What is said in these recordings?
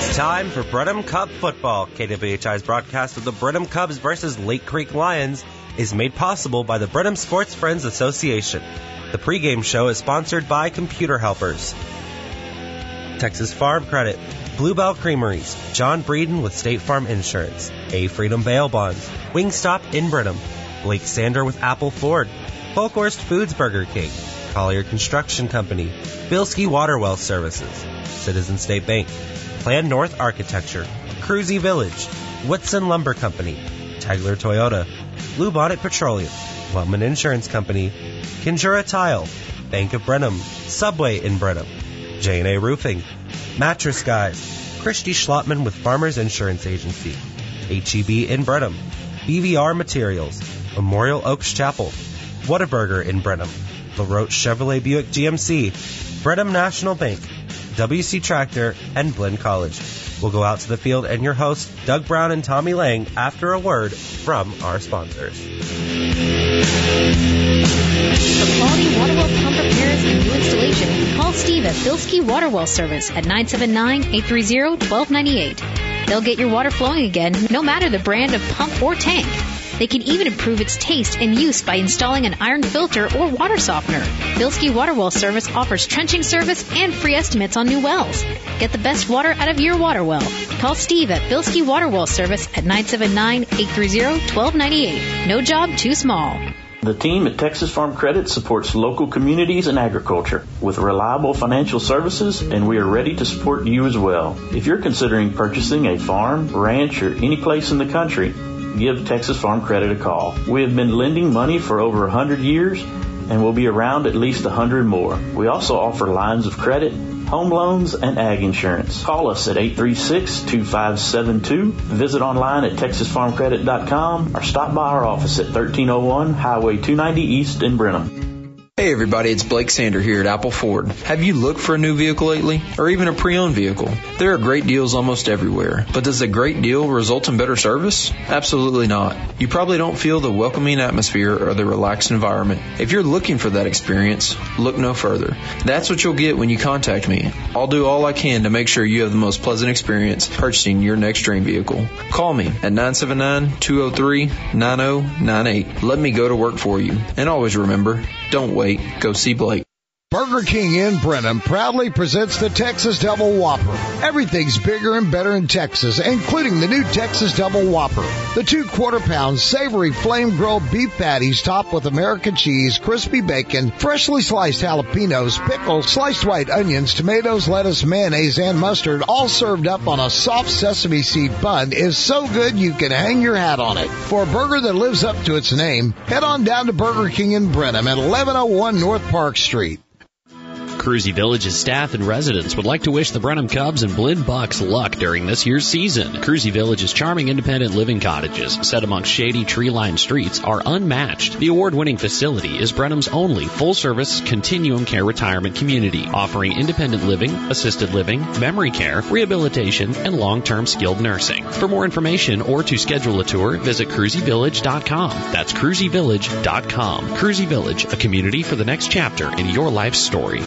Time for Brenham Cub football. KWHI's broadcast of the Brenham Cubs versus Lake Creek Lions is made possible by the Brenham Sports Friends Association. The pregame show is sponsored by Computer Helpers, Texas Farm Credit, Bluebell Creameries, John Breeden with State Farm Insurance, A Freedom Bail Bonds, Wingstop in Brenham, Blake Sander with Apple Ford, Folkhorst Foods Burger King, Collier Construction Company, Bilski Waterwell Services, Citizen State Bank, Plan North Architecture, Cruzy Village, Whitson Lumber Company, Tegler Toyota, Blue Bonnet Petroleum, Wellman Insurance Company, Kinjura Tile, Bank of Brenham, Subway in Brenham, J&A Roofing, Mattress Guys, Christy Schlottman with Farmers Insurance Agency, HEB in Brenham, BVR Materials, Memorial Oaks Chapel, Whataburger in Brenham, LaRoche Chevrolet Buick GMC, Brenham National Bank, WC Tractor, and Blinn College. We'll go out to the field and your hosts, Doug Brown and Tommy Lang, after a word from our sponsors. For quality water well pump repairs and new installation, call Steve at Bilski Water Well Service at 979-830-1298. They'll get your water flowing again, no matter the brand of pump or tank. They can even improve its taste and use by installing an iron filter or water softener. Bilski Water Well Service offers trenching service and free estimates on new wells. Get the best water out of your water well. Call Steve at Bilski Water Well Service at 979-830-1298. No job too small. The team at Texas Farm Credit supports local communities and agriculture with reliable financial services, and we are ready to support you as well. If you're considering purchasing a farm, ranch, or any place in the country, give Texas Farm Credit a call. We have been lending money for over 100 years and will be around at least 100 more. We also offer lines of credit, home loans, and ag insurance. Call us at 836-2572. Visit online at texasfarmcredit.com or stop by our office at 1301 Highway 290 East in Brenham. Hey everybody, it's Blake Sander here at Apple Ford. Have you looked for a new vehicle lately? Or even a pre-owned vehicle? There are great deals almost everywhere. But does a great deal result in better service? Absolutely not. You probably don't feel the welcoming atmosphere or the relaxed environment. If you're looking for that experience, look no further. That's what you'll get when you contact me. I'll do all I can to make sure you have the most pleasant experience purchasing your next dream vehicle. Call me at 979-203-9098. Let me go to work for you. And always remember, don't wait. Go see Blake. Burger King in Brenham proudly presents the Texas Double Whopper. Everything's bigger and better in Texas, including the new Texas Double Whopper. The 2 quarter-pound savory flame-grilled beef patties topped with American cheese, crispy bacon, freshly sliced jalapenos, pickles, sliced white onions, tomatoes, lettuce, mayonnaise, and mustard, all served up on a soft sesame seed bun, is so good you can hang your hat on it. For a burger that lives up to its name, head on down to Burger King in Brenham at 1101 North Park Street. Cruzy Village's staff and residents would like to wish the Brenham Cubs and Blinn Bucks luck during this year's season. Cruzy Village's charming independent living cottages, set amongst shady tree-lined streets, are unmatched. The award-winning facility is Brenham's only full-service continuum care retirement community, offering independent living, assisted living, memory care, rehabilitation, and long-term skilled nursing. For more information or to schedule a tour, visit cruzyvillage.com. That's cruzyvillage.com. Cruzy Village, a community for the next chapter in your life's story.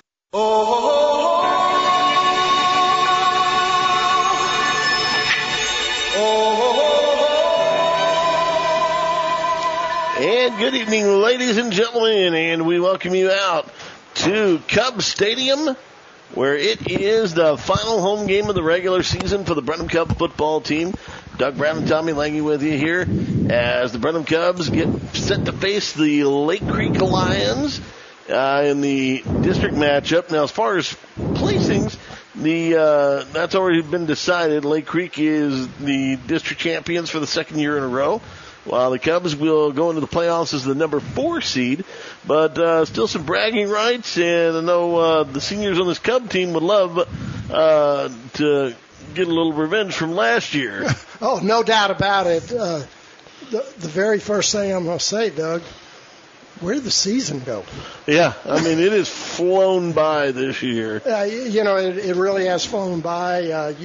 And good evening, ladies and gentlemen, and we welcome you out to Cubs Stadium, where it is the final home game of the regular season for the Brenham Cub football team. Doug Brown and Tommy Lange with you here as the Brenham Cubs get set to face the Lake Creek Lions in the district matchup. Now, as far as placings, that's already been decided. Lake Creek is the district champions for the second year in a row, while the Cubs will go into the playoffs as the number 4 seed. But still some bragging rights, and I know the seniors on this Cub team would love to get a little revenge from last year. Oh, no doubt about it. The very first thing I'm going to say, Doug, where did the season go? Yeah, I mean, it has flown by this year. It really has flown by.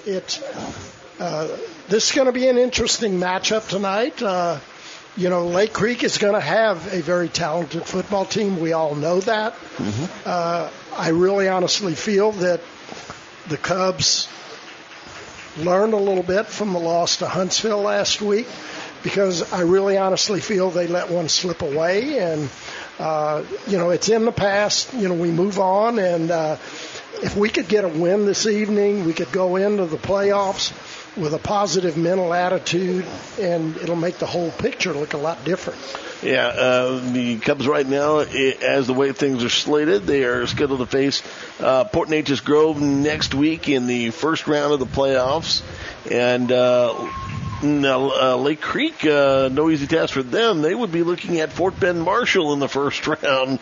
This is going to be an interesting matchup tonight. Lake Creek is going to have a very talented football team. We all know that. Mm-hmm. I really honestly feel that the Cubs learned a little bit from the loss to Huntsville last week, because I really honestly feel they let one slip away. And, it's in the past. We move on. And if we could get a win this evening, we could go into the playoffs with a positive mental attitude, and it'll make the whole picture look a lot different. Yeah, the Cubs right now, as the way things are slated, they are scheduled to face Port Neches Grove next week in the first round of the playoffs. And Lake Creek, no easy task for them. They would be looking at Fort Bend Marshall in the first round.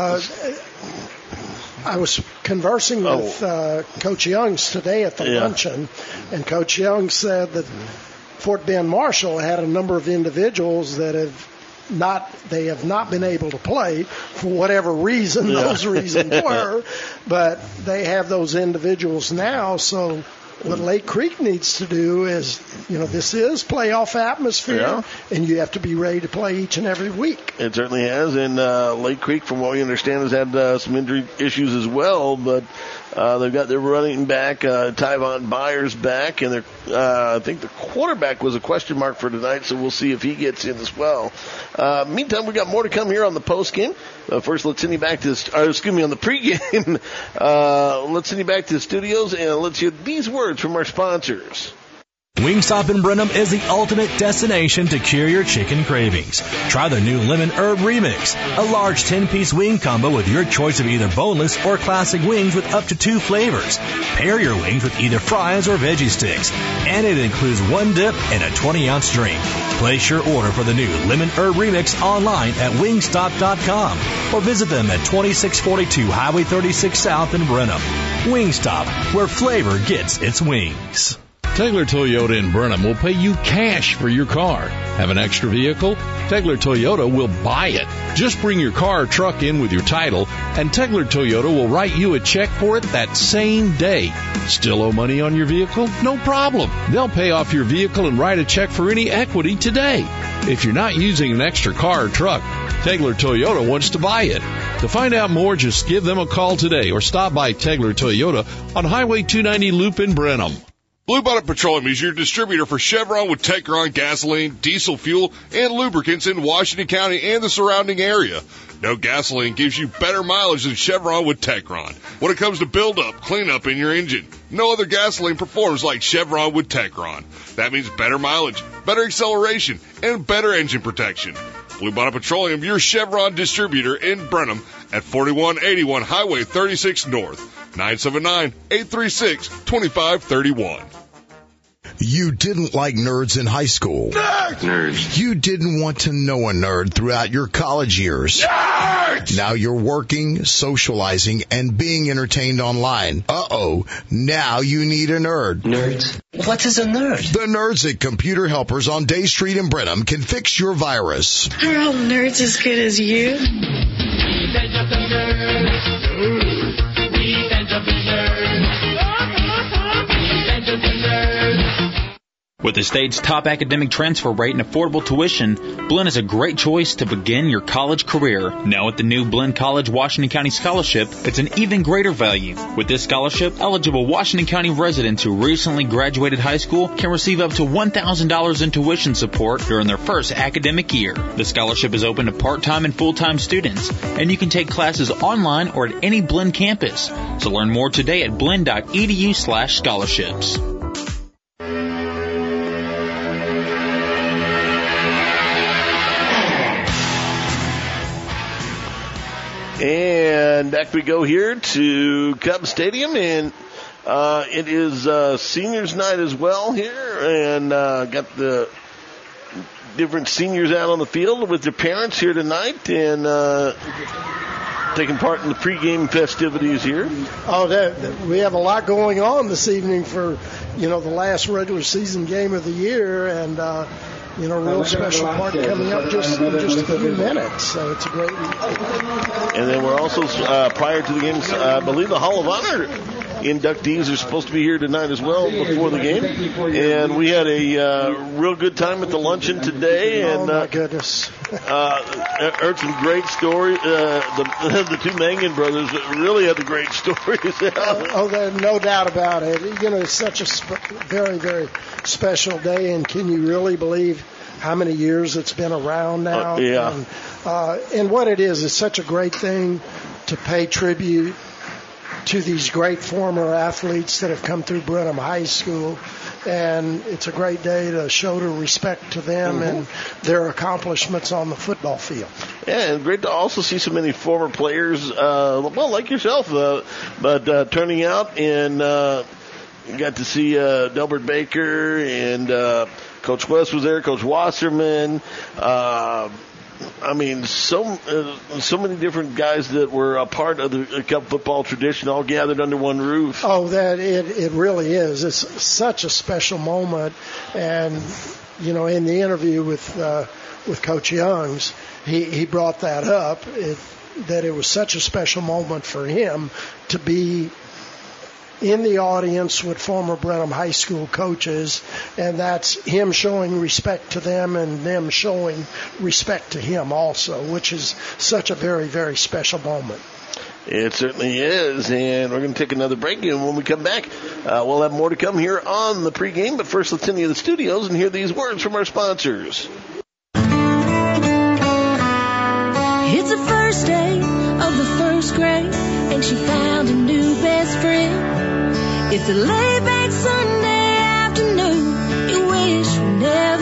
I was conversing with Coach Youngs today at the luncheon, and Coach Young said that Fort Bend Marshall had a number of individuals that have not been able to play for whatever reason those reasons were, but they have those individuals now. So what Lake Creek needs to do is, this is playoff atmosphere, and you have to be ready to play each and every week. It certainly has, and Lake Creek, from what we understand, has had some injury issues as well, but they've got their running back, Tyvon Byers, back, and I think the quarterback was a question mark for tonight, so we'll see if he gets in as well. Meantime, we got more to come here on the postgame. First, let's send you back to on the pregame. Let's send you back to the studios, and let's hear these words from our sponsors. Wingstop in Brenham is the ultimate destination to cure your chicken cravings. Try the new Lemon Herb Remix, a large 10-piece wing combo with your choice of either boneless or classic wings with up to 2 flavors. Pair your wings with either fries or veggie sticks, and it includes 1 dip and a 20-ounce drink. Place your order for the new Lemon Herb Remix online at wingstop.com or visit them at 2642 Highway 36 South in Brenham. Wingstop, where flavor gets its wings. Tegler Toyota in Brenham will pay you cash for your car. Have an extra vehicle? Tegler Toyota will buy it. Just bring your car or truck in with your title, and Tegler Toyota will write you a check for it that same day. Still owe money on your vehicle? No problem. They'll pay off your vehicle and write a check for any equity today. If you're not using an extra car or truck, Tegler Toyota wants to buy it. To find out more, just give them a call today or stop by Tegler Toyota on Highway 290 Loop in Brenham. Blue Bonnet Petroleum is your distributor for Chevron with Techron gasoline, diesel fuel, and lubricants in Washington County and the surrounding area. No gasoline gives you better mileage than Chevron with Techron. When it comes to build-up, cleanup in your engine, no other gasoline performs like Chevron with Techron. That means better mileage, better acceleration, and better engine protection. Blue Bonnet Petroleum, your Chevron distributor in Brenham at 4181 Highway 36 North, 979-836-2531. You didn't like nerds in high school. Nerds. You didn't want to know a nerd throughout your college years. Nerds! Now you're working, socializing, and being entertained online. Now you need a nerd. Nerds? What is a nerd? The nerds at Computer Helpers on Day Street in Brenham can fix your virus. Are all nerds as good as you? With the state's top academic transfer rate and affordable tuition, Blinn is a great choice to begin your college career. Now with the new Blinn College Washington County Scholarship, it's an even greater value. With this scholarship, eligible Washington County residents who recently graduated high school can receive up to $1,000 in tuition support during their first academic year. The scholarship is open to part-time and full-time students, and you can take classes online or at any Blinn campus. So learn more today at blinn.edu/scholarships. And back we go here to Cubs Stadium, and it is seniors night as well here, and got the different seniors out on the field with their parents here tonight, and taking part in the pregame festivities here. We have a lot going on this evening for, the last regular season game of the year, and real special part coming up just in just a few minutes. So it's a great week. And then we're also, prior to the games, I believe the Hall of Honor inductees are supposed to be here tonight as well before the game. And we had a real good time at the luncheon today. And, oh, my goodness. Heard some great stories. The two Mangan brothers really had the great stories. There's no doubt about it. You know, it's such a very, very special day, and can you really believe how many years it's been around now? And what it is such a great thing to pay tribute to these great former athletes that have come through Brenham High School. And it's a great day to show the respect to them and their accomplishments on the football field. Yeah, and great to also see so many former players, like yourself, but turning out. And got to see Delbert Baker, and Coach West was there, Coach Wasserman. I mean, so many different guys that were a part of the Cub football tradition, all gathered under one roof. Oh, that it really is. It's such a special moment. And you know, in the interview with Coach Youngs, he brought that up, that it was such a special moment for him to be in the audience with former Brenham High School coaches, and that's him showing respect to them and them showing respect to him also, which is such a very, very special moment. It certainly is, and we're going to take another break, and when we come back, we'll have more to come here on the pregame, but first let's into the studios and hear these words from our sponsors. It's the first day of the first grade, and she found a new best friend. It's a laid-back Sunday afternoon you wish would never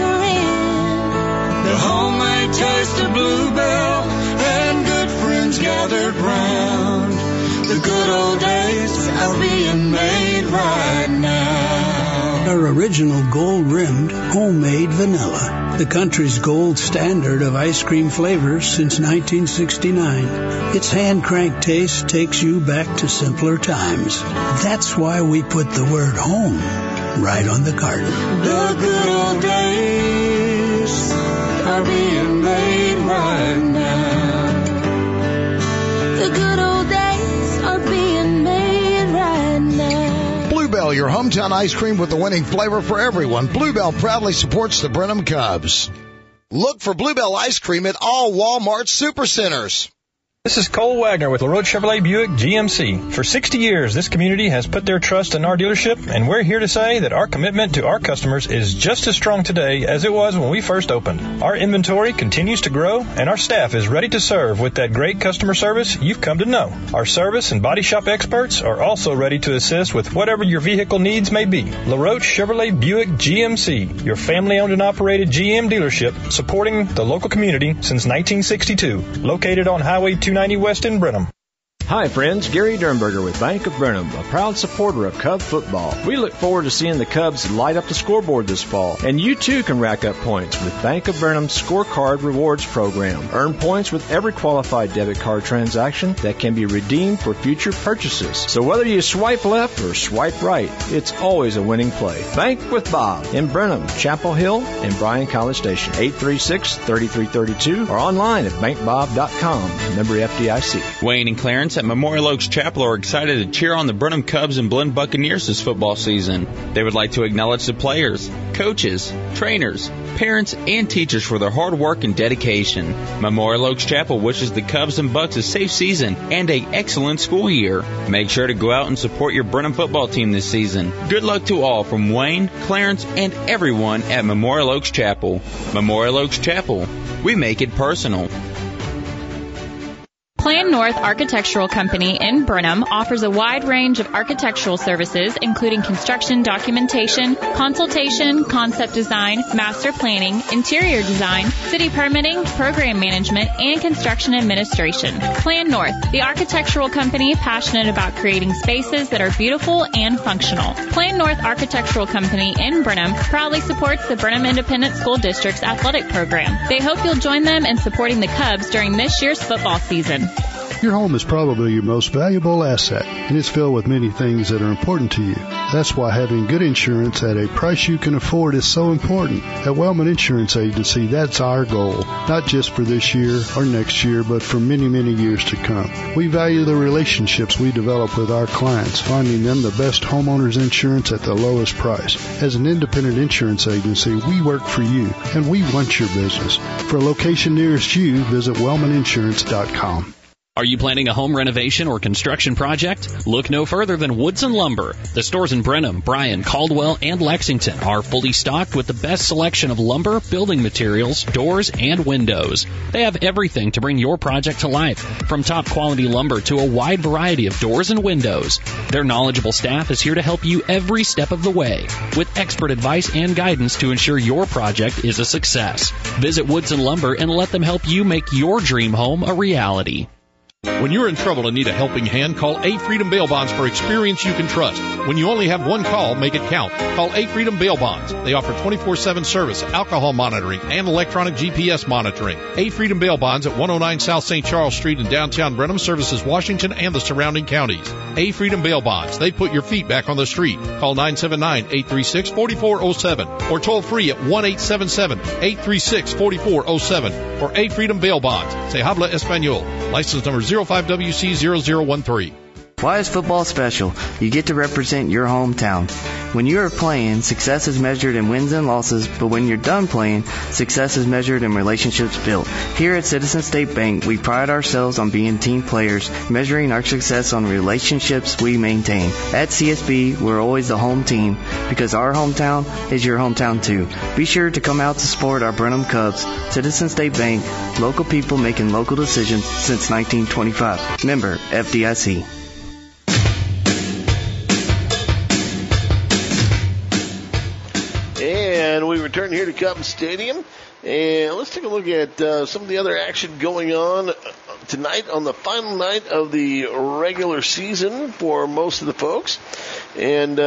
end. The homemade taste of Bluebell and good friends gathered round. The good old days are being made right now. Our original gold-rimmed homemade vanilla, the country's gold standard of ice cream flavors since 1969. Its hand-cranked taste takes you back to simpler times. That's why we put the word home right on the carton. The good old days are being made right now. The good old days are being made right now. Bluebell, your hometown ice cream with the winning flavor for everyone. Bluebell proudly supports the Brenham Cubs. Look for Bluebell ice cream at all Walmart supercenters. This is Cole Wagner with LaRoche Chevrolet Buick GMC. For 60 years, this community has put their trust in our dealership, and we're here to say that our commitment to our customers is just as strong today as it was when we first opened. Our inventory continues to grow, and our staff is ready to serve with that great customer service you've come to know. Our service and body shop experts are also ready to assist with whatever your vehicle needs may be. LaRoche Chevrolet Buick GMC, your family-owned and operated GM dealership supporting the local community since 1962, located on Highway 290 West in Brenham. Hi friends, Gary Dernberger with Bank of Brenham, a proud supporter of Cub football. We look forward to seeing the Cubs light up the scoreboard this fall, and you too can rack up points with Bank of Brenham's Scorecard Rewards program. Earn points with every qualified debit card transaction that can be redeemed for future purchases. So whether you swipe left or swipe right, it's always a winning play. Bank with Bob in Brenham, Chapel Hill, and Bryan College Station, 836-3332, or online at bankbob.com. Member FDIC. Wayne and Clarence at Memorial Oaks Chapel are excited to cheer on the Brenham Cubs and Blinn Buccaneers this football season. They would like to acknowledge the players, coaches, trainers, parents, and teachers for their hard work and dedication. Memorial Oaks Chapel wishes the Cubs and Bucks a safe season and an excellent school year. Make sure to go out and support your Brenham football team this season. Good luck to all from Wayne, Clarence, and everyone at Memorial Oaks Chapel. Memorial Oaks Chapel. We make it personal. Plan North Architectural Company in Brenham offers a wide range of architectural services, including construction documentation, consultation, concept design, master planning, interior design, city permitting, program management, and construction administration. Plan North, the architectural company passionate about creating spaces that are beautiful and functional. Plan North Architectural Company in Brenham proudly supports the Brenham Independent School District's athletic program. They hope you'll join them in supporting the Cubs during this year's football season. Your home is probably your most valuable asset, and it's filled with many things that are important to you. That's why having good insurance at a price you can afford is so important. At Wellman Insurance Agency, that's our goal, not just for this year or next year, but for many, many years to come. We value the relationships we develop with our clients, finding them the best homeowners insurance at the lowest price. As an independent insurance agency, we work for you, and we want your business. For a location nearest you, visit wellmaninsurance.com. Are you planning a home renovation or construction project? Look no further than Woodson Lumber. The stores in Brenham, Bryan, Caldwell, and Lexington are fully stocked with the best selection of lumber, building materials, doors, and windows. They have everything to bring your project to life, from top quality lumber to a wide variety of doors and windows. Their knowledgeable staff is here to help you every step of the way, with expert advice and guidance to ensure your project is a success. Visit Woodson Lumber and let them help you make your dream home a reality. When you're in trouble and need a helping hand, call A Freedom Bail Bonds for experience you can trust. When you only have one call, make it count. Call A Freedom Bail Bonds. They offer 24/7 service, alcohol monitoring, and electronic GPS monitoring. A Freedom Bail Bonds at 109 South St. Charles Street in downtown Brenham services Washington and the surrounding counties. A Freedom Bail Bonds. They put your feet back on the street. Call 979-836-4407 or toll free at 1-877-836-4407 for A Freedom Bail Bonds. Se habla español. License number 05WC0013. Why is football special? You get to represent your hometown. When you are playing, success is measured in wins and losses, but when you're done playing, success is measured in relationships built. Here at Citizen State Bank, we pride ourselves on being team players, measuring our success on relationships we maintain. At CSB, we're always the home team, because our hometown is your hometown too. Be sure to come out to support our Brenham Cubs. Citizen State Bank, local people making local decisions since 1925. Member FDIC. And we return here to Cubs Stadium, and let's take a look at some of the other action going on tonight on the final night of the regular season for most of the folks. And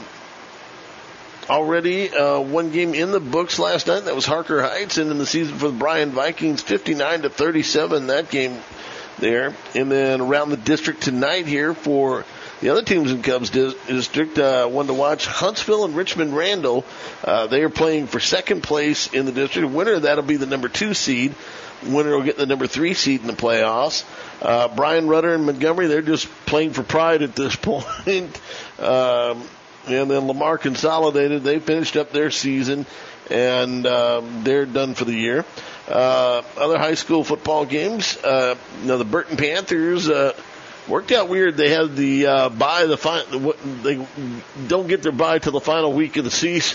already one game in the books last night. That was Harker Heights, and in the season for the Bryan Vikings, 59-37, that game there. And then around the district tonight here for the other teams in Cubs district, one to watch, Huntsville and Richmond Randall. They are playing for second place in the district. Winner, that'll be the number 2 seed. Winner will get the number 3 seed in the playoffs. Bryan Rudder and Montgomery, they're just playing for pride at this point. And then Lamar Consolidated, they finished up their season, and they're done for the year. Other high school football games, the Burton Panthers, worked out weird. They had the bye. They don't get their bye till the final week of the season,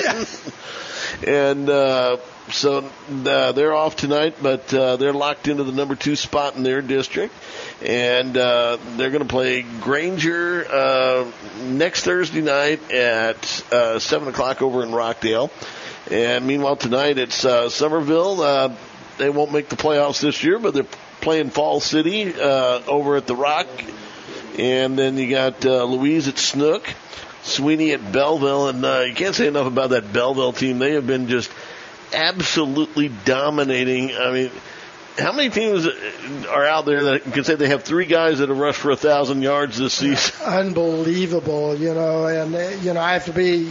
and so they're off tonight. But they're locked into the number 2 spot in their district, and they're going to play Granger next Thursday night at 7:00 over in Rockdale. And meanwhile, tonight it's Somerville. They won't make the playoffs this year, but they're playing Falls City over at the Rock. And then you got Louise at Snook, Sweeney at Belleville. And you can't say enough about that Belleville team. They have been just absolutely dominating. I mean, how many teams are out there that can say they have 3 guys that have rushed for 1,000 yards this season? Unbelievable, and, I have to be,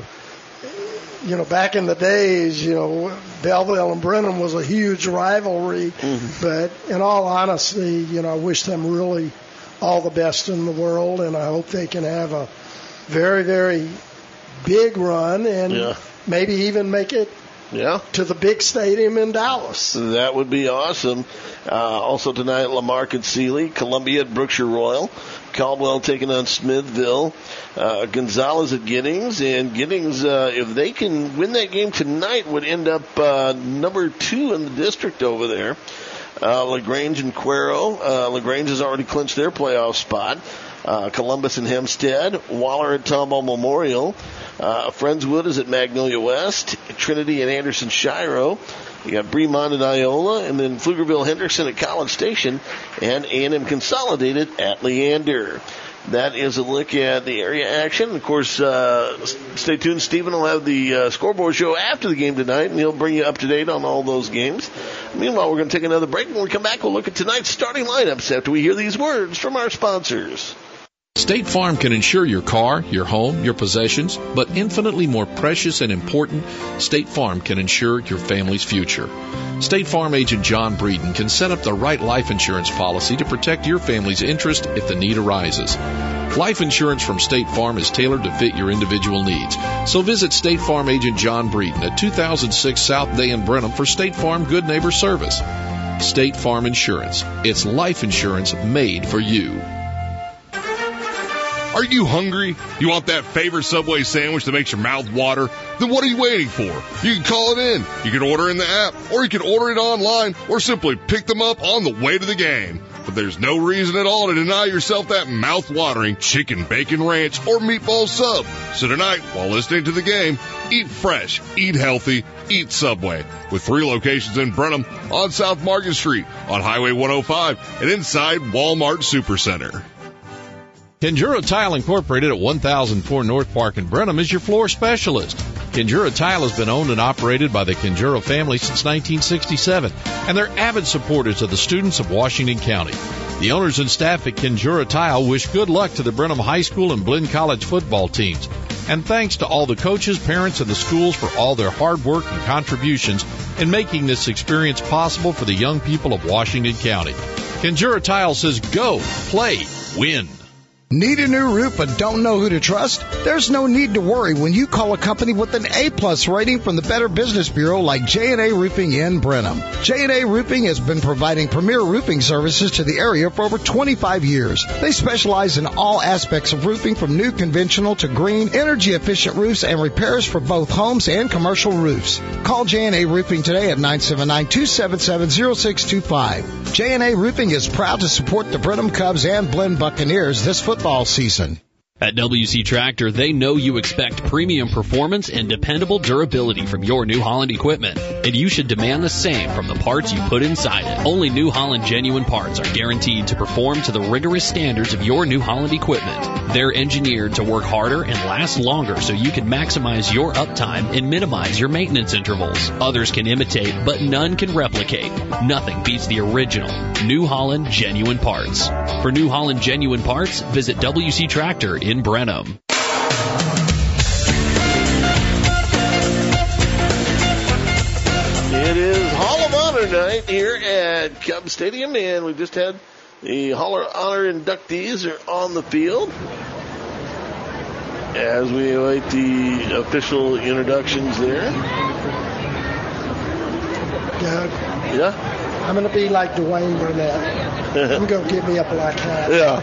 back in the days, Belleville and Brenham was a huge rivalry. Mm-hmm. But in all honesty, I wish them really all the best in the world, and I hope they can have a very, very big run and maybe even make it to the big stadium in Dallas. That would be awesome. Also tonight, Lamarck and Sealy, Columbia at Brookshire Royal, Caldwell taking on Smithville, Gonzales at Giddings, and Giddings, if they can win that game tonight, would end up number 2 in the district over there. LaGrange and Cuero. LaGrange has already clinched their playoff spot. Columbus and Hempstead, Waller at Tomball Memorial, Friendswood is at Magnolia West, Trinity and Anderson Shiro. You got Bremont and Iola, and then Pflugerville Henderson at College Station, and A&M Consolidated at Leander. that is a look at the area action. Of course, stay tuned. Stephen will have the scoreboard show after the game tonight, and he'll bring you up to date on all those games. Meanwhile, we're going to take another break. When we come back, we'll look at tonight's starting lineups after we hear these words from our sponsors. State Farm can insure your car, your home, your possessions, but infinitely more precious and important, State Farm can insure your family's future. State Farm agent John Breeden can set up the right life insurance policy to protect your family's interest if the need arises. Life insurance from State Farm is tailored to fit your individual needs. So visit State Farm agent John Breeden at 2006 South Day in Brenham for State Farm Good Neighbor Service. State Farm Insurance. It's life insurance made for you. Are you hungry? You want that favorite Subway sandwich that makes your mouth water? Then what are you waiting for? You can call it in. You can order in the app, or you can order it online, or simply pick them up on the way to the game. But there's no reason at all to deny yourself that mouth-watering chicken, bacon ranch, or meatball sub. So tonight, while listening to the game, eat fresh, eat healthy, eat Subway. With 3 locations in Brenham, on South Market Street, on Highway 105, and inside Walmart Supercenter. Kenjura Tile Incorporated at 1004 North Park in Brenham is your floor specialist. Kenjura Tile has been owned and operated by the Kenjura family since 1967, and they're avid supporters of the students of Washington County. The owners and staff at Kenjura Tile wish good luck to the Brenham High School and Blinn College football teams. And thanks to all the coaches, parents, and the schools for all their hard work and contributions in making this experience possible for the young people of Washington County. Kenjura Tile says go, play, win. Need a new roof but don't know who to trust? There's no need to worry when you call a company with an A-plus rating from the Better Business Bureau like J&A Roofing in Brenham. J&A Roofing has been providing premier roofing services to the area for over 25 years. They specialize in all aspects of roofing from new conventional to green, energy-efficient roofs and repairs for both homes and commercial roofs. Call J&A Roofing today at 979-277-0625. J&A Roofing is proud to support the Brenham Cubs and Blinn Buccaneers this football season. At WC Tractor, they know you expect premium performance and dependable durability from your New Holland equipment, and you should demand the same from the parts you put inside it. Only New Holland genuine parts are guaranteed to perform to the rigorous standards of your New Holland equipment. They're engineered to work harder and last longer so you can maximize your uptime and minimize your maintenance intervals. Others can imitate, but none can replicate. Nothing beats the original New Holland genuine parts. For New Holland genuine parts, visit WC Tractor in Brenham. It is Hall of Honor night here at Cub Stadium, and we just had the Hall of Honor inductees are on the field as we await the official introductions there. Doug, yeah? I'm going to be like Dwayne Burnett. I'm going to give me a black hat. Yeah.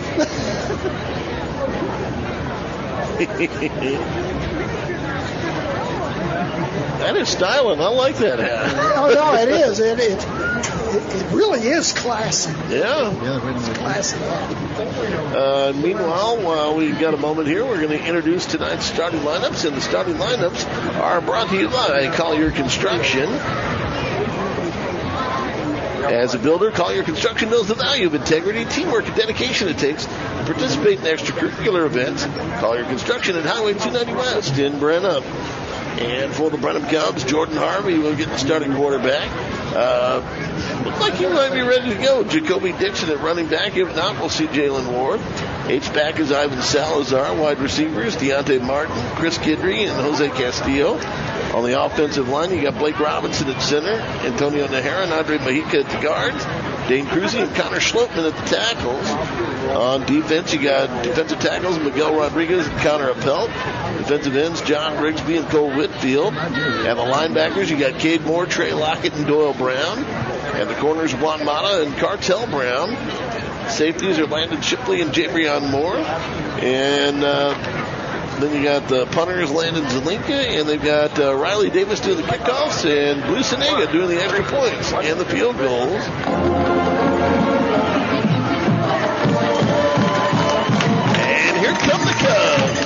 That is styling. I like that hat. Oh, no, it is. It really is classy. Yeah. It's classy. Meanwhile, while we've got a moment here, we're going to introduce tonight's starting lineups, and the starting lineups are brought to you by Collier Construction. As a builder, Collier Construction knows the value of integrity, teamwork, and dedication it takes to participate in extracurricular events. Collier Construction at Highway 290 West in Brenham. And for the Brenham Cubs, Jordan Harvey will get the starting quarterback. Looks like he might be ready to go. Jacoby Dixon at running back. If not, we'll see Jalen Ward. H-back is Ivan Salazar. Wide receivers, Deontay Martin, Chris Kidry, and Jose Castillo. On the offensive line, you got Blake Robinson at center, Antonio Najera and Andre Mahica at the guards, Dane Cruzy and Connor Schlotman at the tackles. On defense, you got defensive tackles, Miguel Rodriguez and Connor Appelt. Defensive ends, John Grigsby and Cole Whitfield. And the linebackers, you got Cade Moore, Trey Lockett, and Doyle Brown. And the corners, Juan Mata and Cartel Brown. Safeties are Landon Shipley and Jabrion Moore. And then you got the punters, Landon Zelinka, and they've got Riley Davis doing the kickoffs, and Blue Senega doing the extra points and the field goals. And here come the Cubs.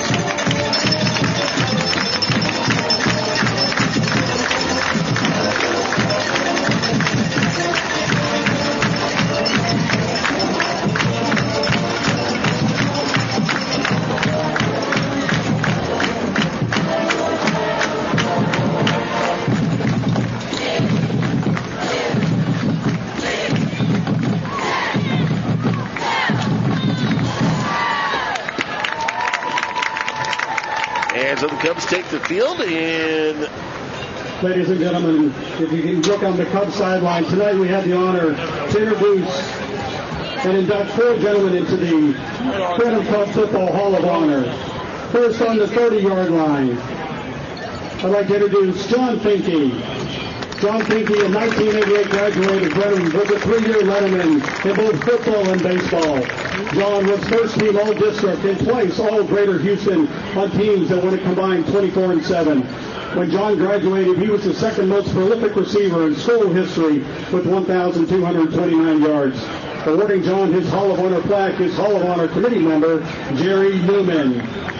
And so the Cubs take the field, and ladies and gentlemen, if you can look on the Cubs sideline, tonight we have the honor to introduce and induct 4 gentlemen into the Brenham Cub Football Hall of Honor. First on the 30-yard line, I'd like to introduce John Finke. John Finke, in 1988, graduated Brenham with a 3-year letterman in both football and baseball. John was first team All-District and twice All-Greater Houston on teams that won a combined 24-7. When John graduated, he was the second most prolific receiver in school history with 1,229 yards. Awarding John his Hall of Honor plaque is Hall of Honor committee member Jerry Newman.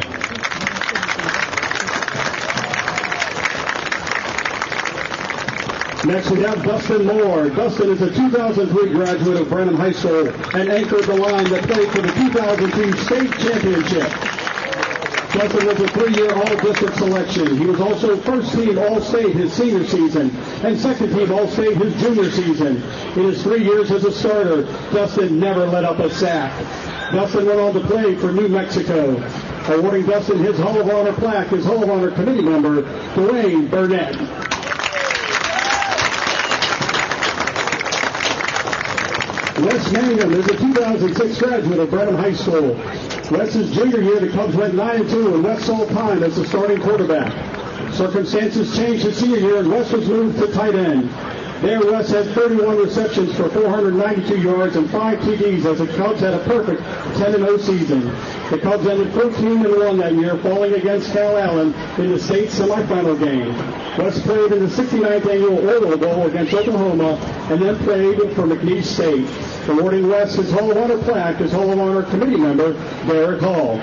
Next we have Dustin Moore. Dustin is a 2003 graduate of Brenham High School and anchored the line that played for the 2002 state championship. Dustin was a 3-year All-District selection. He was also first team All-State his senior season and second team All-State his junior season. In his 3 years as a starter, Dustin never let up a sack. Dustin went on to play for New Mexico. Awarding Dustin his Hall of Honor plaque is Hall of Honor committee member Dwayne Burnett. Wes Mangum is a 2006 graduate of Brenham High School. Wes's junior year, the Cubs went 9-2, and Wes saw time as the starting quarterback. Circumstances changed his senior year, and Wes was moved to tight end. There, Wes had 31 receptions for 492 yards and 5 TDs as the Cubs had a perfect 10-0 season. The Cubs ended 14-1 that year, falling against Cal Allen in the state semifinal game. Wes played in the 69th annual Oral Bowl against Oklahoma and then played for McNeese State. Awarding Wes his Hall of Honor plaque is Hall of Honor committee member Derek Hall.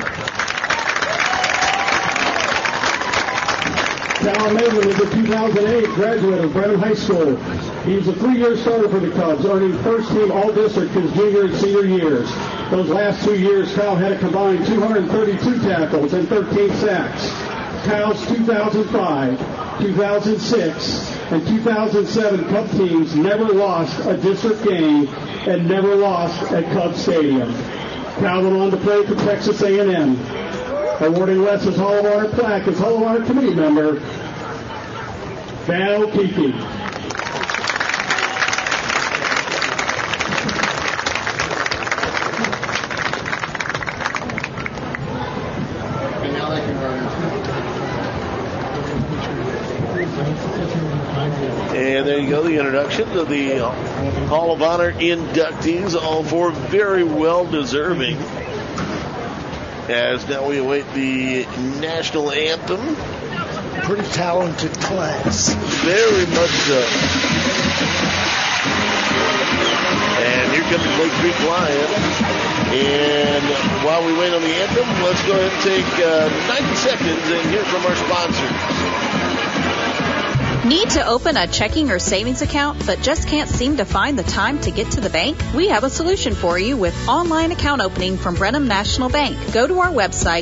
Cal Maven is a 2008 graduate of Brenham High School. He was a 3-year starter for the Cubs, earning first team All-District his junior and senior years. Those last 2 years, Cal had a combined 232 tackles and 13 sacks. Cal's 2005, 2006, and 2007 Cub teams never lost a district game and never lost at Cub Stadium. Cal went on to play for Texas A&M. Awarding Wes his Hall of Honor plaque is Hall of Honor committee member Val Kiki. And there you go, the introduction of the Hall of Honor inductees, all 4 very well deserving. As now we await the national anthem. Pretty talented class. Very much so. And here comes the Lake Creek Lions. And while we wait on the anthem, let's go ahead and take 90 seconds and hear from our sponsors. Need to open a checking or savings account but just can't seem to find the time to get to the bank? We have a solution for you with online account opening from Brenham National Bank. Go to our website,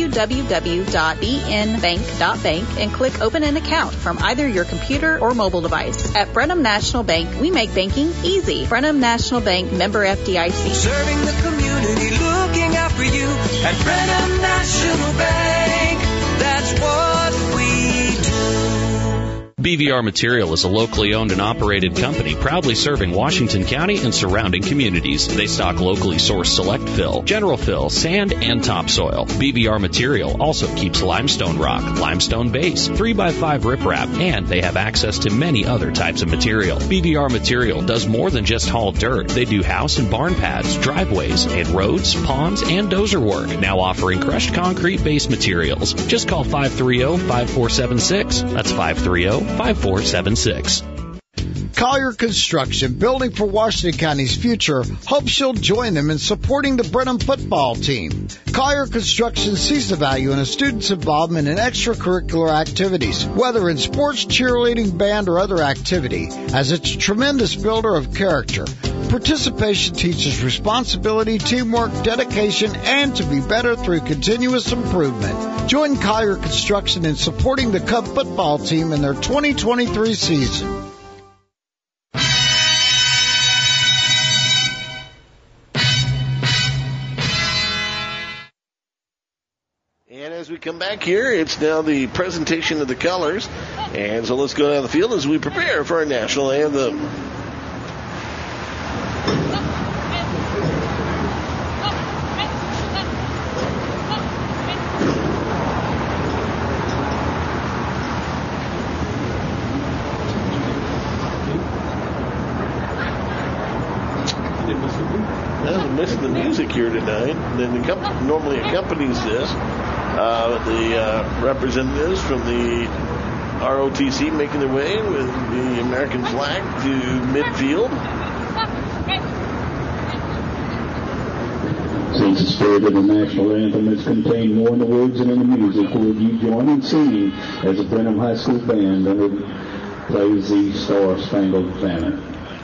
www.bnbank.bank, and click Open an Account from either your computer or mobile device. At Brenham National Bank, we make banking easy. Brenham National Bank, member FDIC. Serving the community, looking out for you at Brenham National Bank. That's what we do. BVR Material is a locally owned and operated company proudly serving Washington County and surrounding communities. They stock locally sourced select fill, general fill, sand, and topsoil. BVR Material also keeps limestone rock, limestone base, 3x5 riprap, and they have access to many other types of material. BVR Material does more than just haul dirt. They do house and barn pads, driveways, and roads, ponds, and dozer work. Now offering crushed concrete base materials. Just call 530-5476. That's 530-5476. Collier Construction, building for Washington County's future, hopes you'll join them in supporting the Brenham football team. Collier Construction sees the value in a student's involvement in extracurricular activities, whether in sports, cheerleading, band, or other activity, as it's a tremendous builder of character. Participation teaches responsibility, teamwork, dedication, and to be better through continuous improvement. Join Collier Construction in supporting the Cub football team in their 2023 season. And as we Welcome back here. It's now the presentation of the colors. And so let's go down the field as we prepare for our national anthem. Missing the music here tonight. Then normally accompanies this. The representatives from the ROTC making their way with the American flag to midfield. Since the spirit of the national anthem is contained more in the words than in the music, would you join in singing as the Brenham High School Band plays the Star Spangled Banner?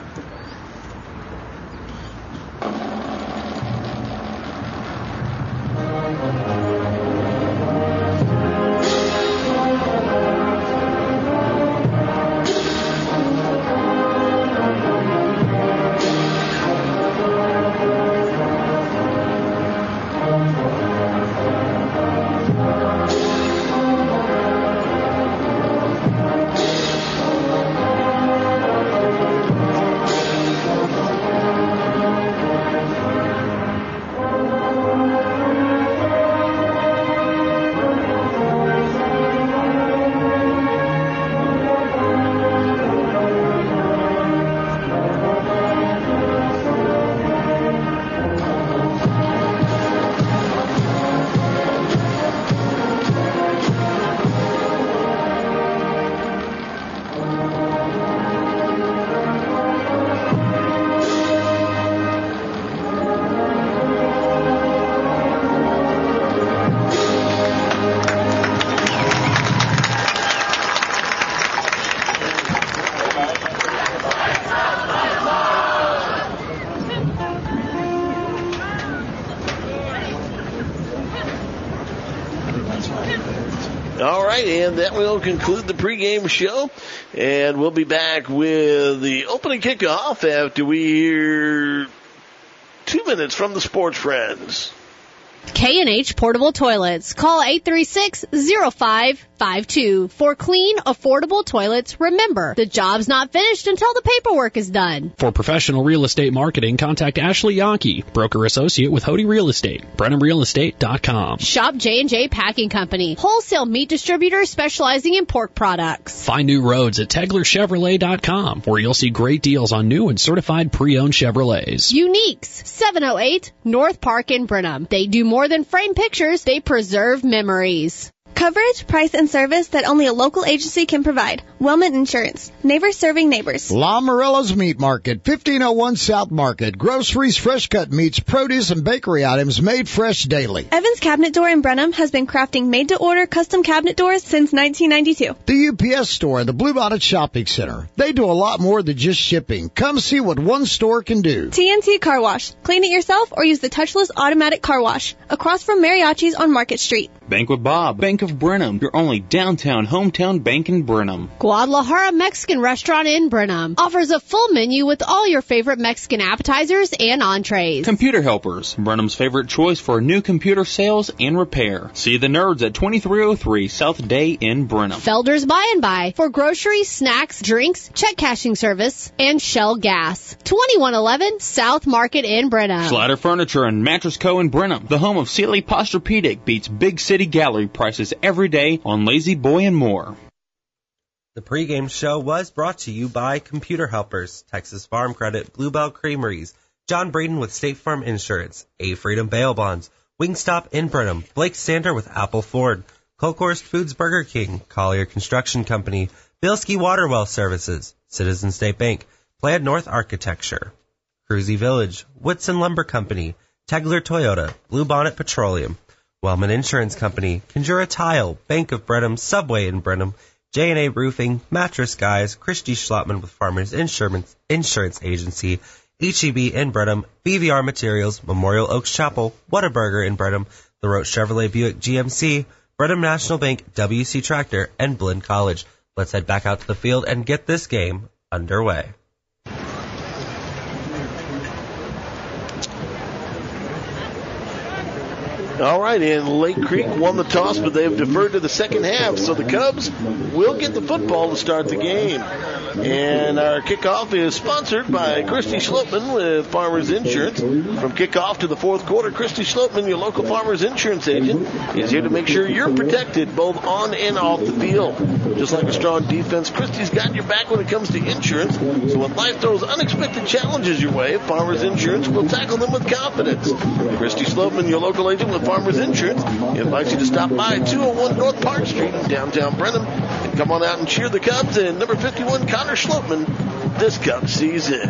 And that will conclude the pregame show. And we'll be back with the opening kickoff after we hear 2 minutes from the Sports Friends. K&H Portable Toilets. Call 836-0552 for clean, affordable toilets. Remember, the job's not finished until the paperwork is done. For professional real estate marketing, contact Ashley Yankee, broker associate with Hody Real Estate, BrenhamRealEstate.com. Shop J&J Packing Company, wholesale meat distributor specializing in pork products. Find new roads at TeglerChevrolet.com, where you'll see great deals on new and certified pre-owned Chevrolets. Uniques, 708 North Park in Brenham. They do more than frame pictures, they preserve memories. Coverage, price, and service that only a local agency can provide. Wellman Insurance. Neighbors serving neighbors. La Morella's Meat Market, 1501 South Market. Groceries, fresh cut meats, produce, and bakery items made fresh daily. Evans Cabinet Door in Brenham has been crafting made-to-order custom cabinet doors since 1992. The UPS Store and the Bluebonnet Shopping Center. They do a lot more than just shipping. Come see what one store can do. TNT Car Wash. Clean it yourself or use the touchless automatic car wash. Across from Mariachi's on Market Street. Bank with Bob. Bank of Brenham, your only downtown hometown bank in Brenham. Guadalajara Mexican Restaurant in Brenham offers a full menu with all your favorite Mexican appetizers and entrees. Computer Helpers, Brenham's favorite choice for new computer sales and repair. See the nerds at 2303 South Day in Brenham. Felder's Buy and Buy for groceries, snacks, drinks, check cashing service, and Shell Gas. 2111 South Market in Brenham. Slider Furniture and Mattress Co. in Brenham. The home of Sealy Posturepedic beats big city gallery prices every day on Lazy Boy and more. The pregame show was brought to you by Computer Helpers, Texas Farm Credit, Bluebell Creameries, John Braden with State Farm Insurance, A Freedom Bail Bonds, Wingstop in Brenham, Blake Sander with Apple Ford, Colkhorst Foods Burger King, Collier Construction Company, Bilski Waterwell Services, Citizen State Bank, Plaid North Architecture, Cruzy Village, Woodson Lumber Company, Tegler Toyota, Bluebonnet Petroleum, Wellman Insurance Company, Conjura Tile, Bank of Brenham, Subway in Brenham, J&A Roofing, Mattress Guys, Christy Schlottman with Farmers Insurance Agency, HEB in Brenham, BVR Materials, Memorial Oaks Chapel, Whataburger in Brenham, the Roach Chevrolet Buick GMC, Brenham National Bank, WC Tractor, and Blinn College. Let's head back out to the field and get this game underway. All right, and Lake Creek won the toss, but they've deferred to the second half, so the Cubs will get the football to start the game. And our kickoff is sponsored by Christy Schlotman with Farmers Insurance. From kickoff to the fourth quarter, Christy Schlotman, your local Farmers Insurance agent, is here to make sure you're protected both on and off the field. Just like a strong defense, Christy's got your back when it comes to insurance. So when life throws unexpected challenges your way, Farmers Insurance will tackle them with confidence. Christy Schlotman, your local agent with Farmers Insurance, invites you to stop by 201 North Park Street in downtown Brenham and come on out and cheer the Cubs and number 51 Connor Schlotman this Cub season.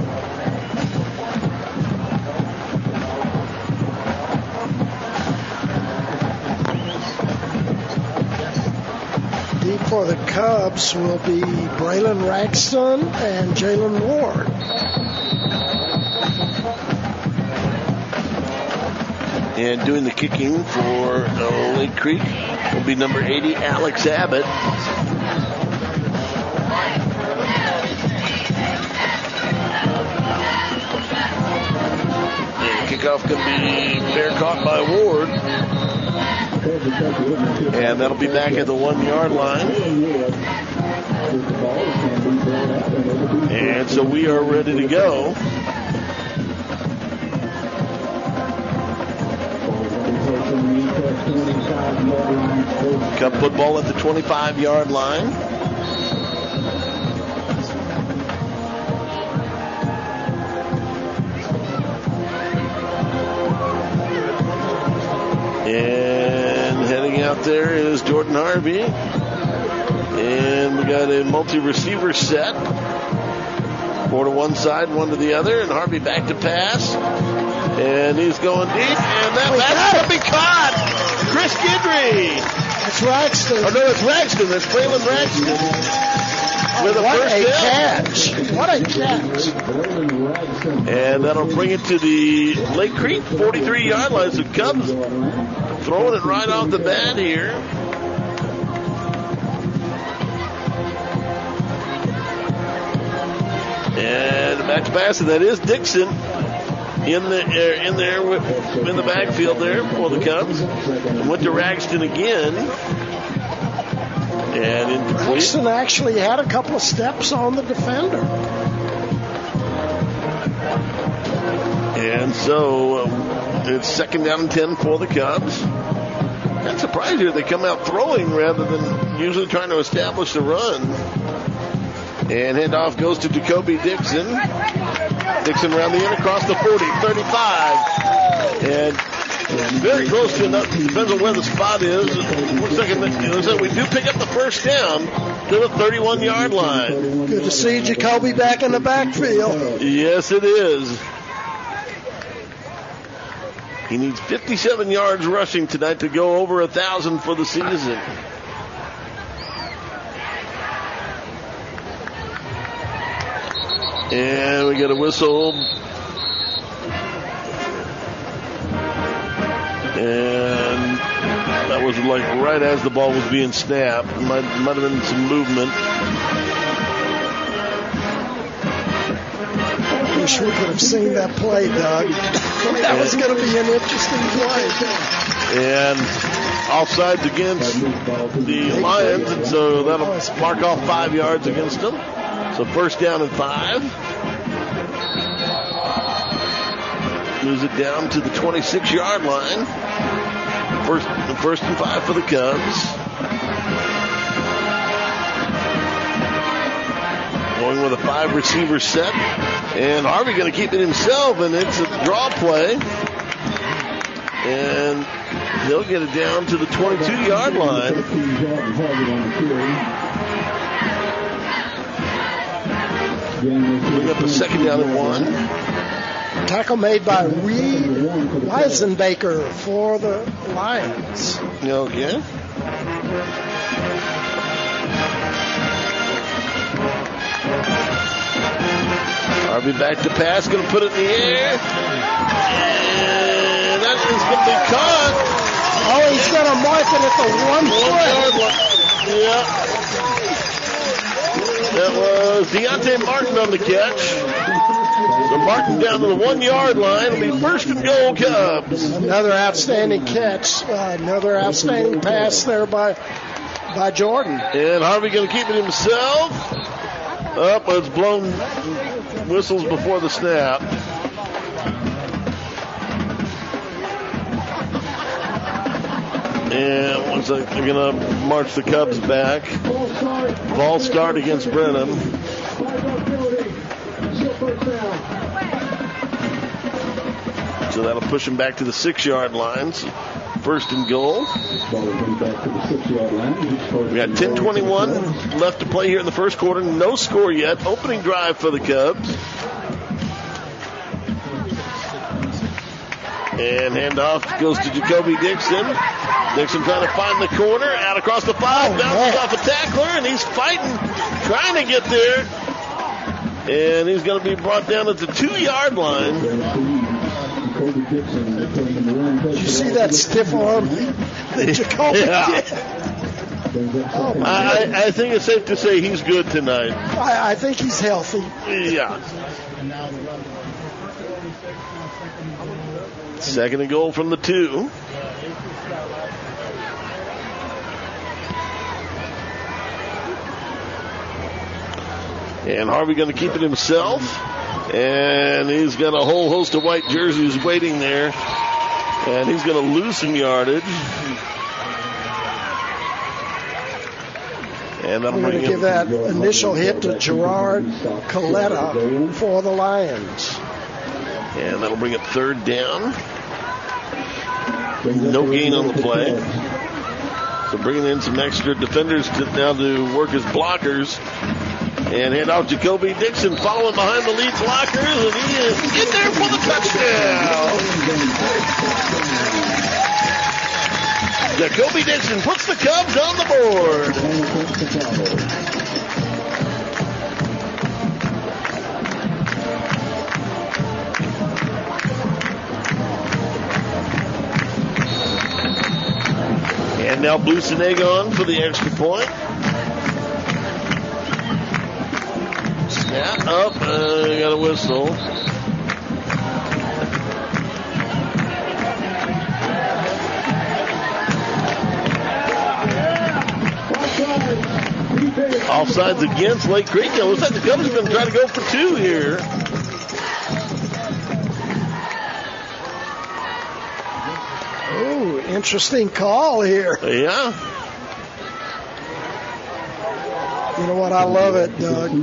Deep for the Cubs will be Braylon Ragston and Jalen Ward. And doing the kicking for Lake Creek will be number 80, Alex Abbott. And kickoff going to be fair caught by Ward. And that'll be back at the 1 yard line. And so we are ready to go. Cub football at the 25-yard line. And heading out there is Jordan Harvey. And we got a multi-receiver set. 4 to one side, 1 to the other, and Harvey back to pass. And he's going deep, and that's going to be caught. Chris Guidry. That's Ragston. Oh, no, it's Ragston. That's Braylon Ragston. With a first down. What a catch. And that'll bring it to the Lake Creek 43-yard line. So Cubs throwing it right off the bat here. And back to pass, and that is Dixon in the backfield there for the Cubs. Went to Ragston again. And incomplete. Ragston actually had a couple of steps on the defender. And so it's 2nd down and 10 for the Cubs. Not surprised here they come out throwing rather than usually trying to establish the run. And handoff goes to Jacoby Dixon. Dixon around the end across the 40, 35. And very close to enough. Depends on where the spot is. 1 second. It looks like we do pick up the first down to the 31-yard line. Good to see Jacoby back in the backfield. Yes, it is. He needs 57 yards rushing tonight to go over 1,000 for the season. And we get a whistle. And that was like right as the ball was being snapped. Might have been some movement. Wish we could have seen that play, Doug. That was going to be an interesting play. And offsides against the Lions, and so that'll mark off 5 yards against them. So 1st down and 5. Moves it down to the 26-yard line. First and 5 for the Cubs. Going with a 5-receiver set. And Harvey going to keep it himself, and it's a draw play. And he'll get it down to the 22-yard line. Bring up a 2nd down and 1. Tackle made by Reed Weisenbaker for the Lions. Okay. Harvey back to pass, going to put it in the air. And that is going to be caught. Oh, he's going to mark it at the 1 foot. Yeah. That was Deontay Martin on the catch. So Martin down to the 1 yard line. It'll be first and goal, Cubs. Another outstanding catch. Another outstanding pass there by Jordan. And Harvey going to keep it himself. Up, it's blown whistles before the snap. And looks like they're going to march the Cubs back. Ball start against Brenham. So that'll push him back to the 6 yard lines. First and goal. We got 10:21 left to play here in the first quarter. No score yet. Opening drive for the Cubs. And handoff goes to Jacoby Dixon. Dixon trying to find the corner. Out across the 5. Bounces off a tackler. And he's fighting. Trying to get there. And he's going to be brought down at the 2 yard line. Did you see that stiff arm that Jacoby did? I think it's safe to say he's good tonight. I think he's healthy. Yeah. Second and goal from the 2. And Harvey going to keep it himself. And he's got a whole host of white jerseys waiting there. And he's going to lose some yardage. And I'm going to give that initial hit to Gerard Coletta for the Lions. And that'll bring up third down. No gain on the play. So bringing in some extra defenders now to work as blockers. And hand off Jacoby Dixon following behind the lead blockers. And he is in there for the touchdown. Jacoby Dixon puts the Cubs on the board. And now Blusenegg for the extra point. Snap up, got a whistle. Offsides against Lake Creek. It looks like the Cubs are going to try to go for 2 here. Oh, interesting call here. Yeah. You know what? I love it, Doug.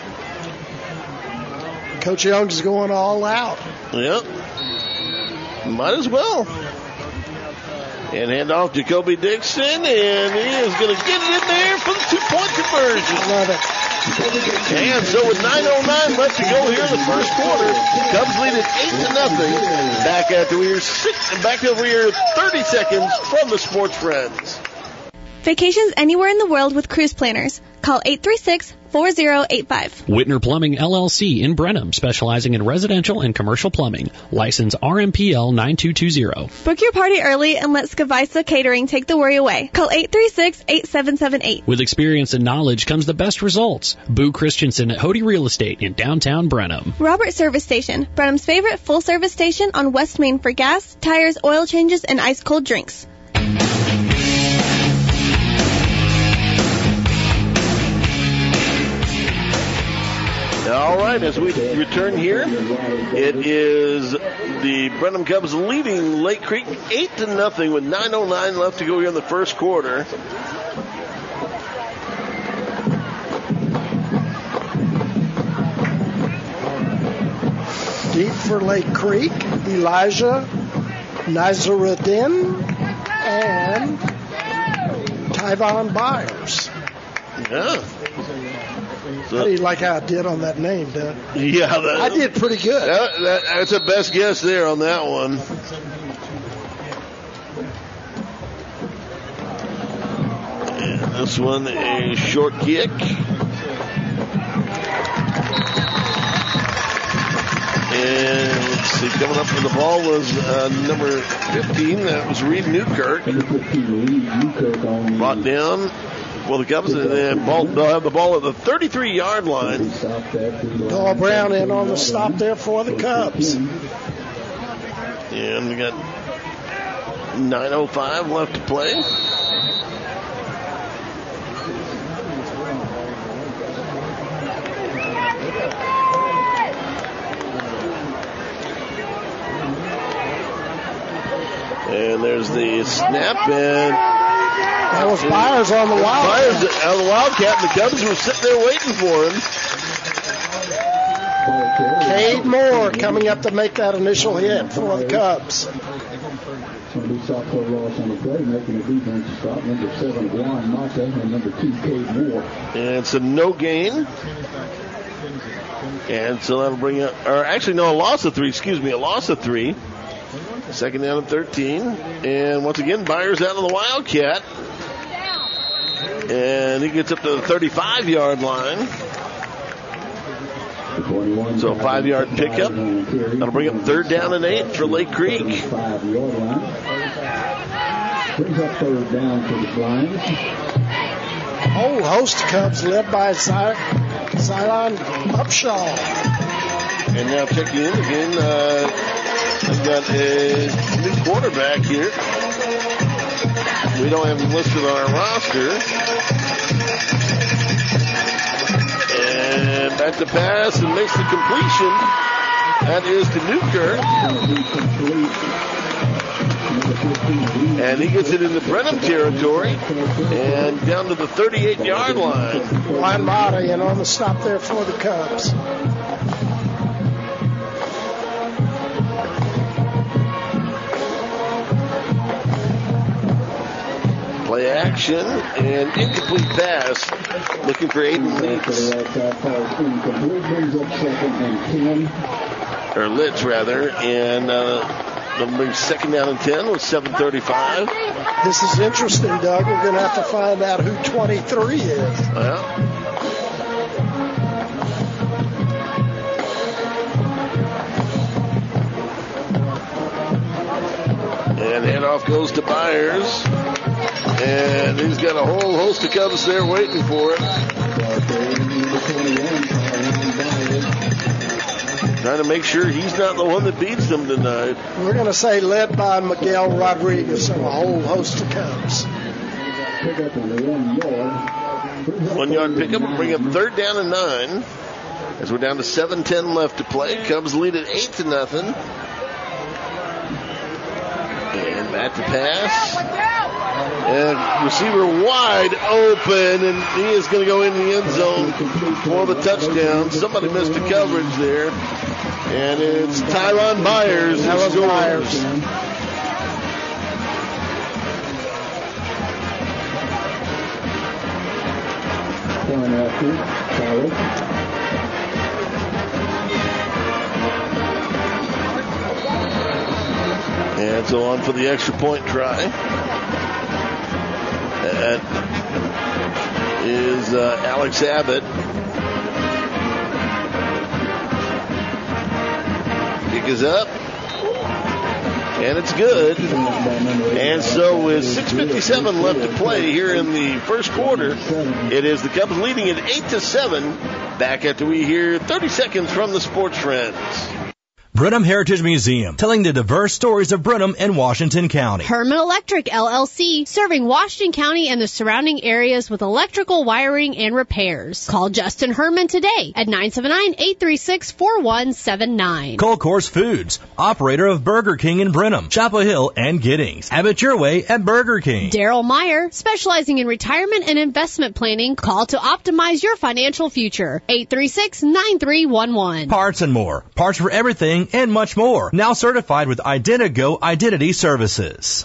Coach Young's going all out. Yep. Might as well. And hand off Jacoby Dixon, and he is going to get it in there for the 2-point conversion. I love it. And so with 9:09 left to go here in the first quarter, Cubs lead it 8-0. Back over here 30 seconds from the Sports Friends. Vacations anywhere in the world with Cruise Planners. Call 836-4085. Whitner Plumbing LLC in Brenham, specializing in residential and commercial plumbing. License RMPL 9220. Book your party early and let Skavisa Catering take the worry away. Call 836-8778. With experience and knowledge comes the best results. Boo Christensen at Hody Real Estate in downtown Brenham. Robert Service Station, Brenham's favorite full-service station on West Main for gas, tires, oil changes, and ice-cold drinks. All right, as we return here, it is the Brenham Cubs leading Lake Creek 8-0 with 9:09 left to go here in the first quarter. Deep for Lake Creek, Elijah Nazaruddin and Tyvon Byers. Yeah. How do you like how I did on that name, Doug? Yeah. I did pretty good. That's a best guess there on that one. And this one, a short kick. And let's see, coming up for the ball was number 15. That was Reed Newkirk. Brought down for the Cubs. And then they'll have the ball at the 33-yard line. Doyle Brown in on the stop there for the Cubs. And we got 9:05 left to play. And there's the snap, and that was Byers on the Wildcat. Byers on the Wildcat, and the Cubs were sitting there waiting for him. Cade Moore coming up to make that initial hit for the Cubs. Southport loss on the play, making a defense stop. Number 7, Juan Mata, and number 2, Cade Moore. And it's a no gain. And so that'll bring up, or actually no, a loss of 3, a loss of 3. Second down and 13. And once again, Byers out of the Wildcat. And he gets up to the 35-yard line. So a 5-yard pickup. That'll bring up third down and 8 for Lake Creek. Brings up third down for the Flyers. Whole host of Cubs led by Zion Upshaw. And now checking in again, we've got a new quarterback here. We don't have him listed on our roster. And back to pass and makes the completion. That is to Newkirk. And he gets it into Brenham territory and down to the 38-yard line. Juan Mata in on the stop there for the Cubs. Play action and incomplete pass. Looking for Aiden Litz, rather. And they'll bring second down and 10 with 7:35. This is interesting, Doug. We're going to have to find out who 23 is. Well. And handoff goes to Byers. And he's got a whole host of Cubs there waiting for it. Trying to make sure he's not the one that beats them tonight. We're going to say led by Miguel Rodriguez and a whole host of Cubs. 1 yard pickup will bring up third down and 9. As we're down to 7:10 left to play. Cubs lead at 8-0. And back to pass. And receiver wide open, and he is going to go in the end zone for the touchdown. Somebody missed the coverage there. And it's Tyron Byers who scores. And so on for the extra point try. That is Alex Abbott. Kick is up. And it's good. And so with 6:57 left to play here in the first quarter, it is the Cubs leading at 8-7. Back after we hear 30 seconds from the Sports Friends. Brenham Heritage Museum, telling the diverse stories of Brenham and Washington County. Herman Electric LLC, serving Washington County and the surrounding areas with electrical wiring and repairs. Call Justin Herman today at 979-836-4179. Colcourse Foods, operator of Burger King in Brenham, Chapel Hill, and Giddings. Have it your way at Burger King. Daryl Meyer, specializing in retirement and investment planning. Call to optimize your financial future. 836-9311. Parts and more. Parts for everything and much more. Now certified with Identigo Identity Services.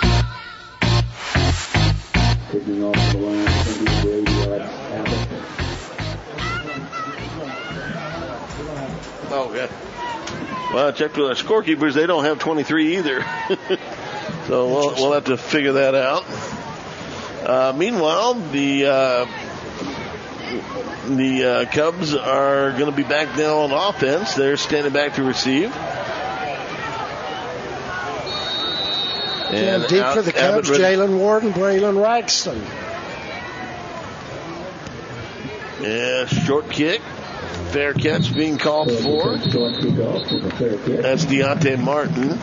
Oh, yeah. Well, I checked with our scorekeepers. They don't have 23 either. So we'll have to figure that out. Meanwhile, the Cubs are going to be back now on offense. They're standing back to receive. And deep for the Cubs, Jalen Ward and Braylon Ragston. Yeah, short kick. Fair catch being called for. That's Deontay Martin.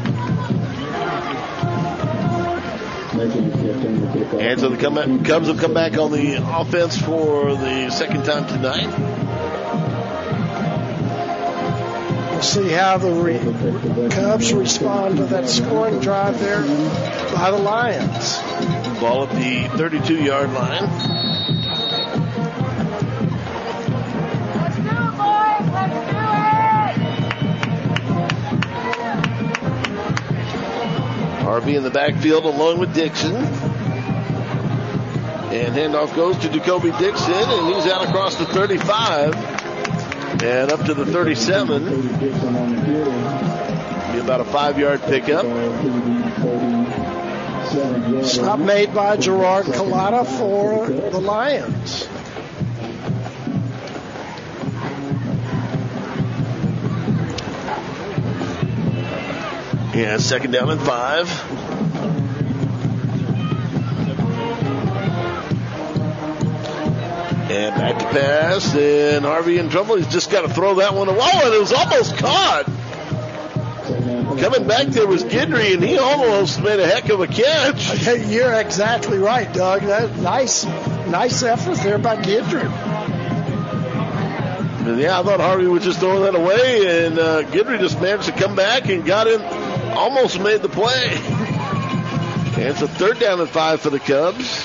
And so the Cubs will come back on the offense for the second time tonight. We'll see how the Cubs respond to that scoring drive there by the Lions. Ball at the 32-yard line. Harvey in the backfield along with Dixon. And handoff goes to Jacoby Dixon, and he's out across the 35 and up to the 37. Be about a 5-yard pickup. Stop made by Gerard Collada for the Lions. Yeah, second down and 5. And back to pass, and Harvey in trouble. He's just got to throw that one away. Oh, and it was almost caught. Coming back there was Guidry, and he almost made a heck of a catch. You're exactly right, Doug. That nice effort there by Guidry. And yeah, I thought Harvey was just throwing that away, and Guidry just managed to come back and got in, almost made the play. And it's a third down and 5 for the Cubs.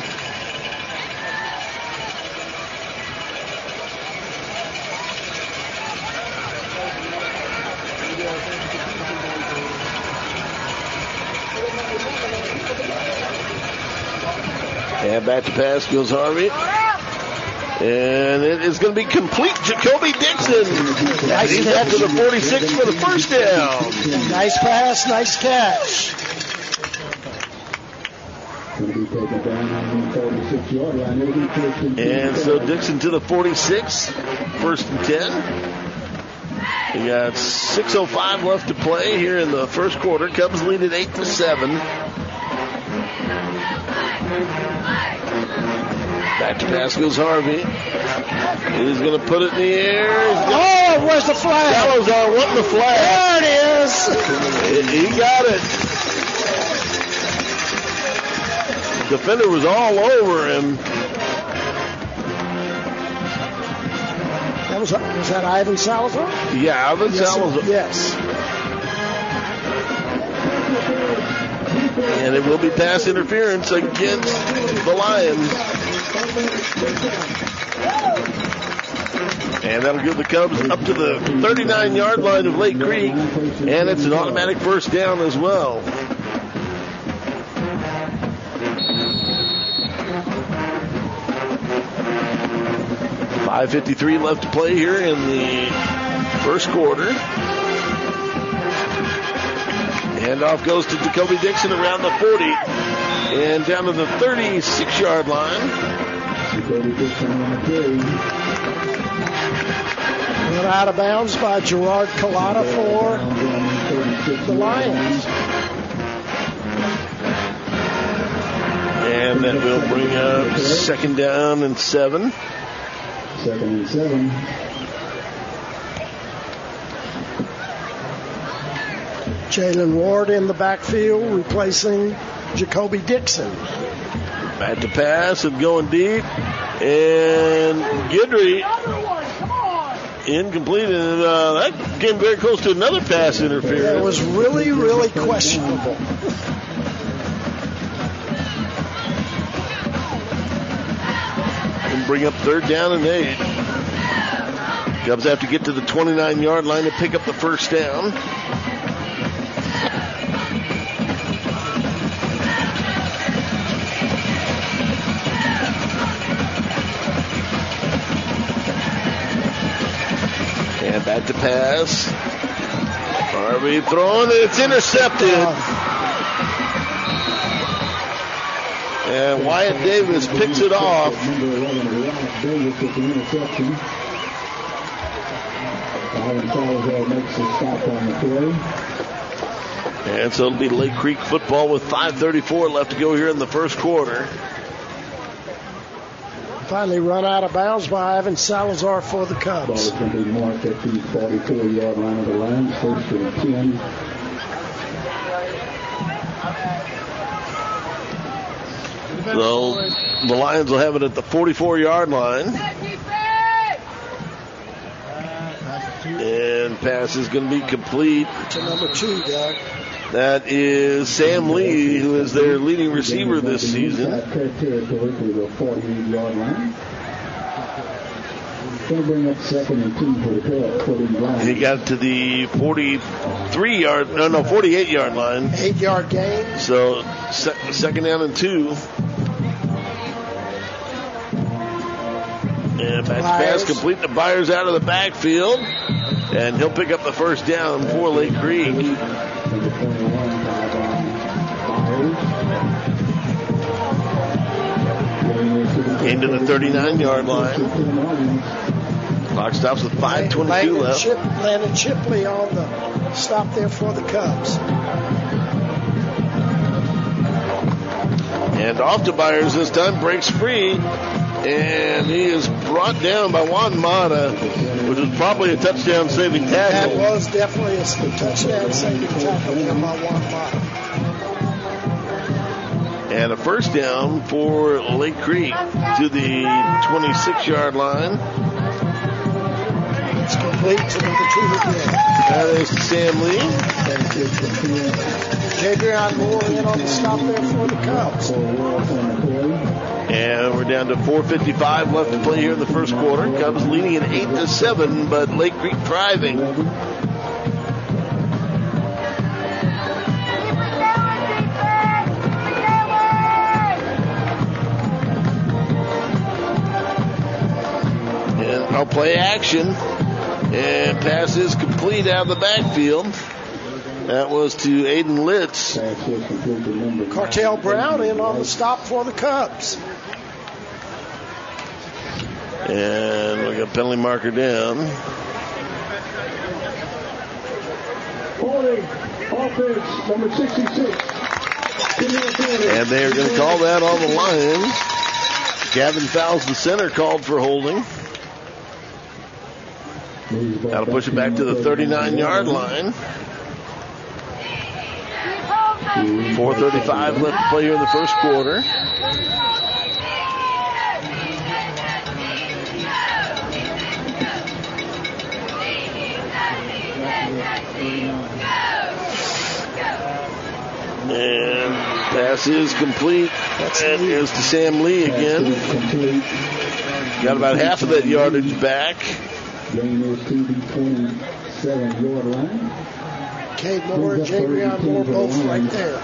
And back to pass goes Harvey. And it is going to be complete. Jacoby Dixon. He's up to the 46 for the first down. Nice pass, nice catch. And so Dixon to the 46, first and 10. We got 6:05 left to play here in the first quarter. Cubs lead at 8-7. Back to pass goes Harvey. He's going to put it in the air. Oh, where's the flag? Salazar wanting the flag. There it is. He got it. The defender was all over him. Was that Ivan Salazar? Yeah, Ivan Salazar. Yes. And it will be pass interference against the Lions. And that'll give the Cubs up to the 39-yard line of Lake Creek. And it's an automatic first down as well. .553 left to play here in the first quarter. Handoff goes to Jacoby Dixon around the 40 and down to the 36-yard line. Run out of bounds by Gerard Collada for the Lions. And that will bring up second down and 7. Second and 7. Jalen Ward in the backfield replacing Jacoby Dixon. Back to pass and going deep. And Guidry incomplete. And that came very close to another pass interference. It was really, really questionable. And bring up third down and 8. Cubs have to get to the 29-yard line to pick up the first down. And back to pass. Harvey throwing, and it's intercepted. And Wyatt Davis picks it off. And so it'll be Lake Creek football with 5:34 left to go here in the first quarter. Finally run out of bounds by Ivan Salazar for the Cubs. Ball is going to be marked at the 44-yard line of the Lions. First and 10. So the Lions will have it at the 44-yard line. And pass is going to be complete. To number 2, Doug. That is Sam Lee, who is their leading receiver this season. Going to bring up 2nd and 2 for the Cubs. He got to the 48-yard line. 8-yard gain. So 2nd down and 2. And pass complete. The Byers out of the backfield. And he'll pick up the first down for Lake Creek. Came to the 39-yard line. Clock stops with 5:22 left. Landon Chipley on the stop there for the Cubs. And off to Byers this time. Breaks free. And he is brought down by Juan Mata, which is probably a touchdown saving tackle. That was definitely a touchdown saving tackle there by Juan Mata. And a first down for Lake Creek to the 26-yard line. It's complete to number 2 again. That is Sam Lee. Jadrian Moore in on the stop there for the Cubs. And we're down to 4:55 left to play here in the first quarter. Cubs leading at 8-7, but Lake Creek driving. And I'll play action. And pass is complete out of the backfield. That was to Aiden Litz. Cartel Brown in on the stop for the Cubs. And we got penalty marker down. Offense, number 66. And they are going to call that on the Lions. Gavin Fowles, the center, called for holding. That'll push it back to the 39-yard line. 4:35 left to play here in the first quarter. And pass is complete. That is to Sam Lee again. Got about half of that yardage back. Gain is to the 27-yard line. Cade Moore and Jadrian Moore both right there.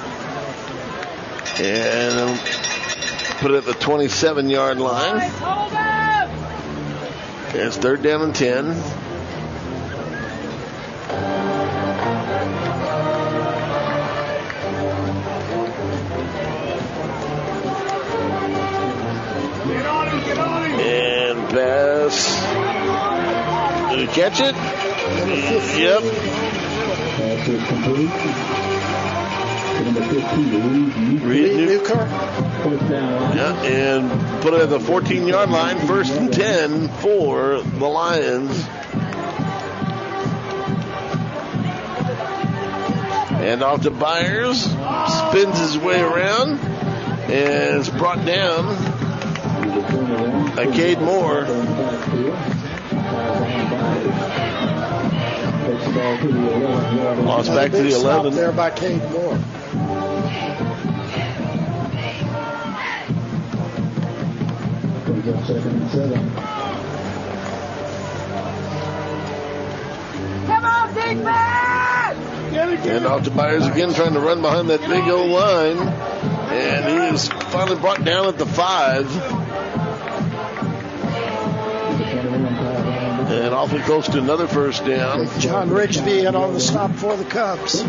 And put it at the 27-yard line. And it's 3rd down and 10. And pass. Did he catch it? Yep. Pass is complete. Number 15, Reed Newkirk. Yeah, and put it at the 14-yard line. 1st and 10 for the Lions. And off to Byers. Spins his way around. And is brought down by Cade Moore. Lost back to the 11. There by Cade Moore. Brings up 2nd and 7. Come on, defense! And off to Byers again, trying to run behind that big O line. And he is finally brought down at the 5. And awfully close to another first down. John Rigsby in on the stop for the Cubs.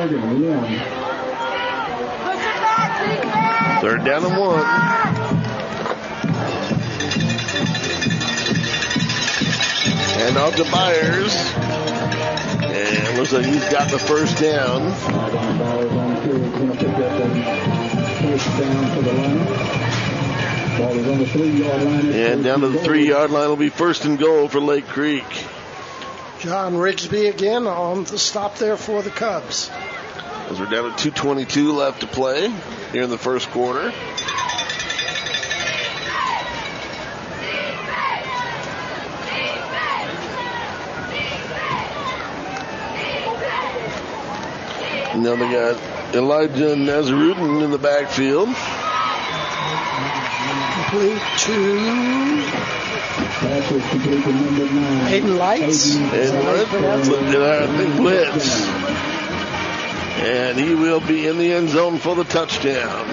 3rd down and 1. And off to Byers. And looks like he's got the first down. Ball is on the 3-yard line. And down to the 3-yard line will be first and goal for Lake Creek. John Rigsby again on the stop there for the Cubs. As we're down to 2:22 left to play here in the first quarter. Now they got Elijah Nazarudin in the backfield. Complete to Aiden Lights. I think Blitz. And he will be in the end zone for the touchdown.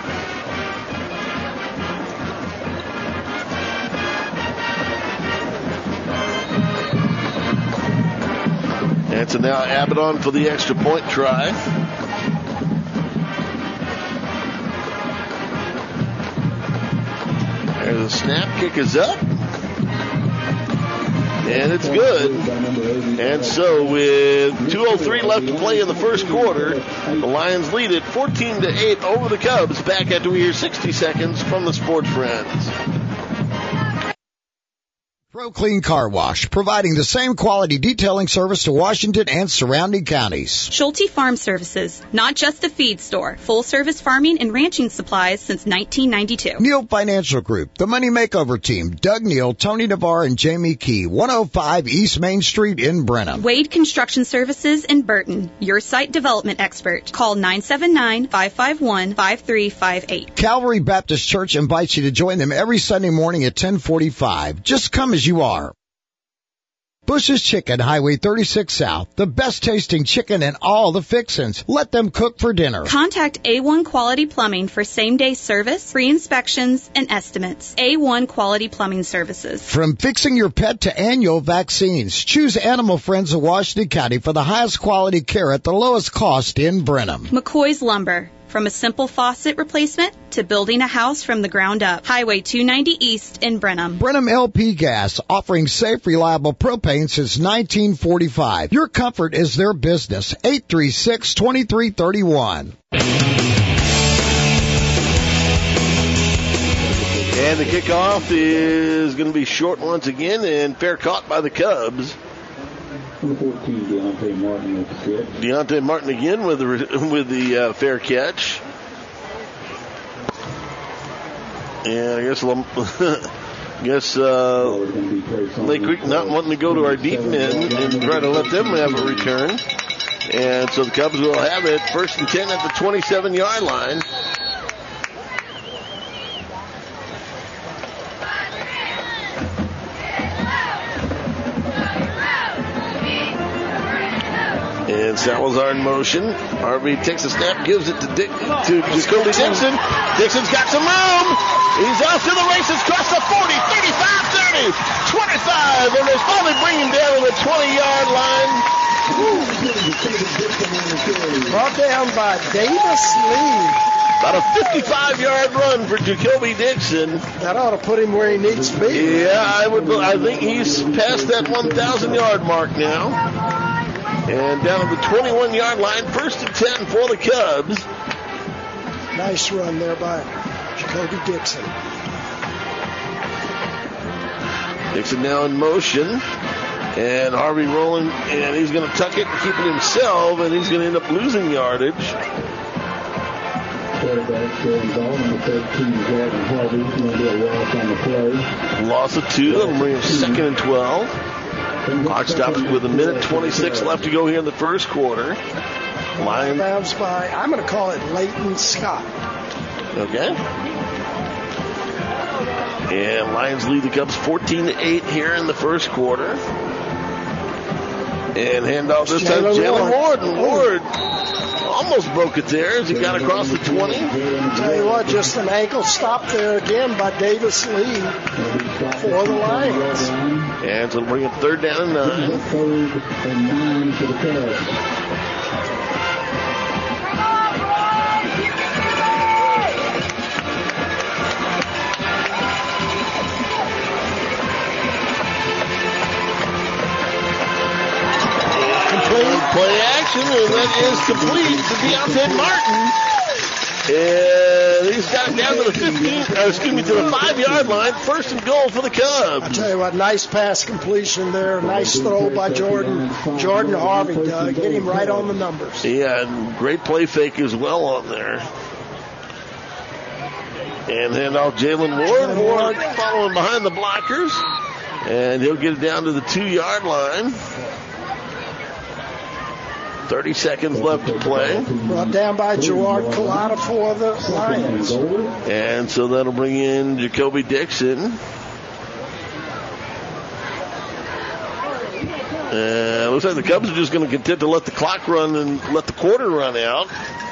And so now Abbott on for the extra point try. There's a snap, kick is up. And it's good. And so with 2:03 left to play in the first quarter, the Lions lead it 14-8 over the Cubs. Back after we hear 60 seconds from the Sports Friends. Pro Clean Car Wash, providing the same quality detailing service to Washington and surrounding counties. Schulte Farm Services, not just a feed store. Full service farming and ranching supplies since 1992. Neal Financial Group, the Money Makeover Team, Doug Neal, Tony Navarre, and Jamie Key, 105 East Main Street in Brenham. Wade Construction Services in Burton, your site development expert. Call 979-551-5358. Calvary Baptist Church invites you to join them every Sunday morning at 10:45. Just come as you are. Bush's Chicken, Highway 36 South, the best tasting chicken and all the fixins. Let them cook for dinner. Contact A1 Quality Plumbing for same-day service, free inspections, and estimates. A1 Quality Plumbing Services. From fixing your pet to annual vaccines, choose Animal Friends of Washington County for the highest quality care at the lowest cost in Brenham. McCoy's Lumber. From a simple faucet replacement to building a house from the ground up. Highway 290 East in Brenham. Brenham LP Gas, offering safe, reliable propane since 1945. Your comfort is their business. 836-2331. And the kickoff is going to be short once again and fair caught by the Cubs. 14, Deontay Martin with the catch. Deontay Martin again with the fair catch. And I guess Lake Creek not wanting to go to our deep men and try to let them have a return. And so the Cubs will have it first and 10 at the 27-yard line. And Salazar in motion. Harvey takes a snap, gives it to Jacoby Dixon. Dixon's got some room. He's off to the races, across the 40, 35, 30, 25. And they finally bring him down to the 20-yard line. Brought down by Davis Lee. About a 55-yard run for Jacoby Dixon. That ought to put him where he needs to be. Yeah, I think he's past that 1,000-yard mark now. And down at the 21-yard line, first and 10 for the Cubs. Nice run there by Jacoby Dixon. Dixon now in motion. And Harvey rolling, and he's going to tuck it and keep it himself, and he's going to end up losing yardage. Quarterback throwing ball number 13, Jordan Harvey. Going to do a loss on the play. Loss of 2. That'll bring him second and 12. Clock stops with 1:26 left to go here in the first quarter. Lions bounce by, I'm going to call it Leighton Scott. Okay. And Lions lead the Cubs 14-8 here in the first quarter. And handoff this time, Jalen Ward. And Ward almost broke it there as he got across the 20. Tell you what, just an ankle stop there again by Davis Lee for the Lions. And so it'll bring it third down and 9. Third and 9 for the Cubs. Play action, and that is complete to Deontay Martin. And he's got it down to the 5-yard line. First and goal for the Cubs. I tell you what, nice pass completion there. Nice throw by Jordan Harvey, Doug. Hit him right on the numbers. Yeah, and great play fake as well on there. And hand off Jalen Ward. Ward following behind the blockers. And he'll get it down to the 2-yard line. 30 seconds left to play. Brought down by Gerard Collada for the Lions. And so that'll bring in Jacoby Dixon. Looks like the Cubs are just going to continue to let the clock run and let the quarter run out.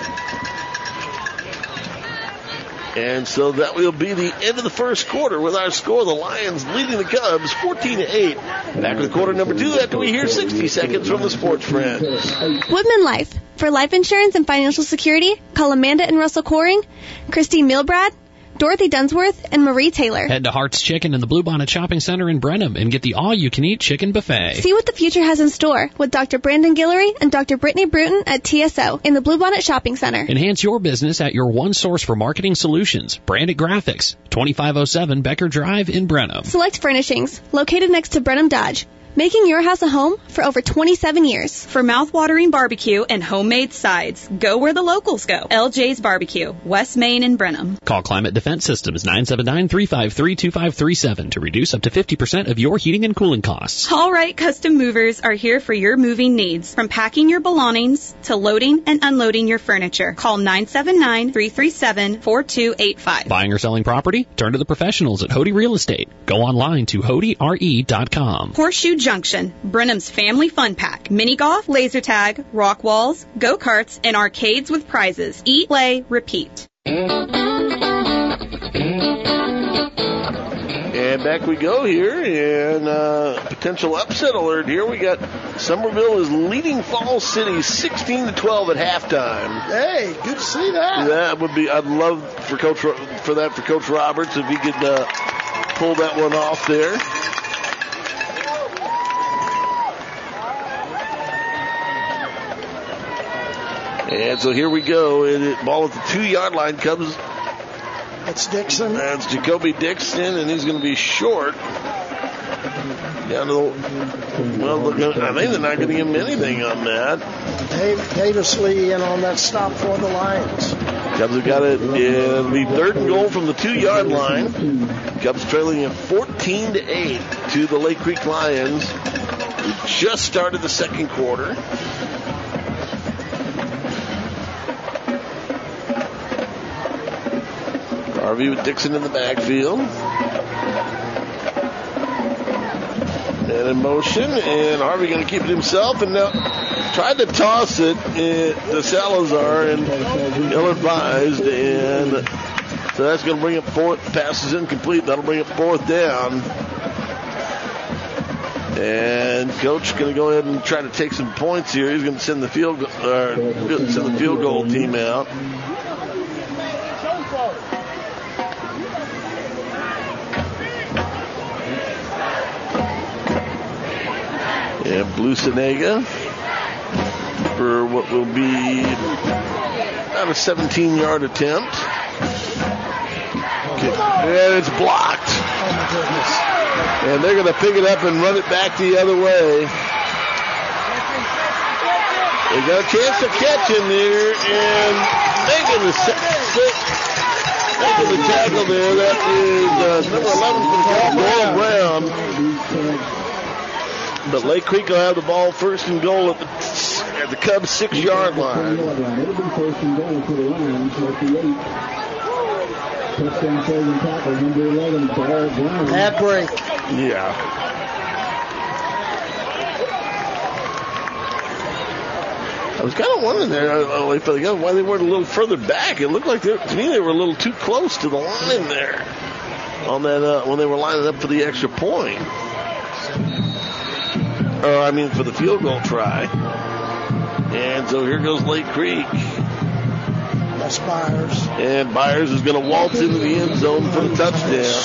And so that will be the end of the first quarter with our score. The Lions leading the Cubs 14-8. Back with quarter number 2 after we hear 60 seconds from the Sports Friends. Woodman Life. For life insurance and financial security, call Amanda and Russell Coring, Christine Milbrad, Dorothy Dunsworth, and Marie Taylor. Head to Hart's Chicken in the Bluebonnet Shopping Center in Brenham and get the all-you-can-eat chicken buffet. See what the future has in store with Dr. Brandon Guillory and Dr. Brittany Bruton at TSO in the Bluebonnet Shopping Center. Enhance your business at your one source for marketing solutions. Branded Graphics, 2507 Becker Drive in Brenham. Select Furnishings, located next to Brenham Dodge. Making your house a home for over 27 years. For mouth-watering barbecue and homemade sides, go where the locals go. LJ's Barbecue, West Main in Brenham. Call Climate Defense Systems 979-353-2537 to reduce up to 50% of your heating and cooling costs. All Right Custom Movers are here for your moving needs, from packing your belongings to loading and unloading your furniture. Call 979-337-4285. Buying or selling property? Turn to the professionals at Hody Real Estate. Go online to HodyRE.com. Horseshoe Junction, Brenham's Family Fun Pack. Mini golf, laser tag, rock walls, go-karts, and arcades with prizes. Eat, play, repeat. And back we go here, and potential upset alert here. We got Somerville is leading Falls City 16-12 at halftime. Hey, good to see that. That would be, I'd love for Coach Roberts if he could pull that one off there. And so here we go. Ball at the 2-yard line comes. That's Dixon. That's Jacoby Dixon, and he's going to be short. Down to the, well, I think they're not going to give him anything on that. Davis Lee in on that stop for the Lions. Cubs have got it. It'll be 3rd and goal from the 2-yard line. Cubs trailing at 14-8 to the Lake Creek Lions. We just started the second quarter. Harvey with Dixon in the backfield. And in motion, and Harvey going to keep it himself, and now tried to toss it to Salazar, and ill-advised, and so that's going to bring up 4th. Passes incomplete. That'll bring up 4th down. And Coach going to go ahead and try to take some points here. He's going to send the field goal team out. And Blusenega for what will be about a 17-yard attempt. And it's blocked. Oh, my goodness. And they're going to pick it up and run it back the other way. They got a chance to catch him there, and making the tackle there. That is number 11 for the Brown. But Lake Creek will have the ball 1st and goal at the Cubs 6-yard line. Bad break. Yeah. I was kind of wondering there why they weren't a little further back. It looked like to me they were a little too close to the line there on that when they were lining up for the extra point. For the field goal try. And so here goes Lake Creek. That's Byers. And Byers is going to waltz into the end zone for the touchdown.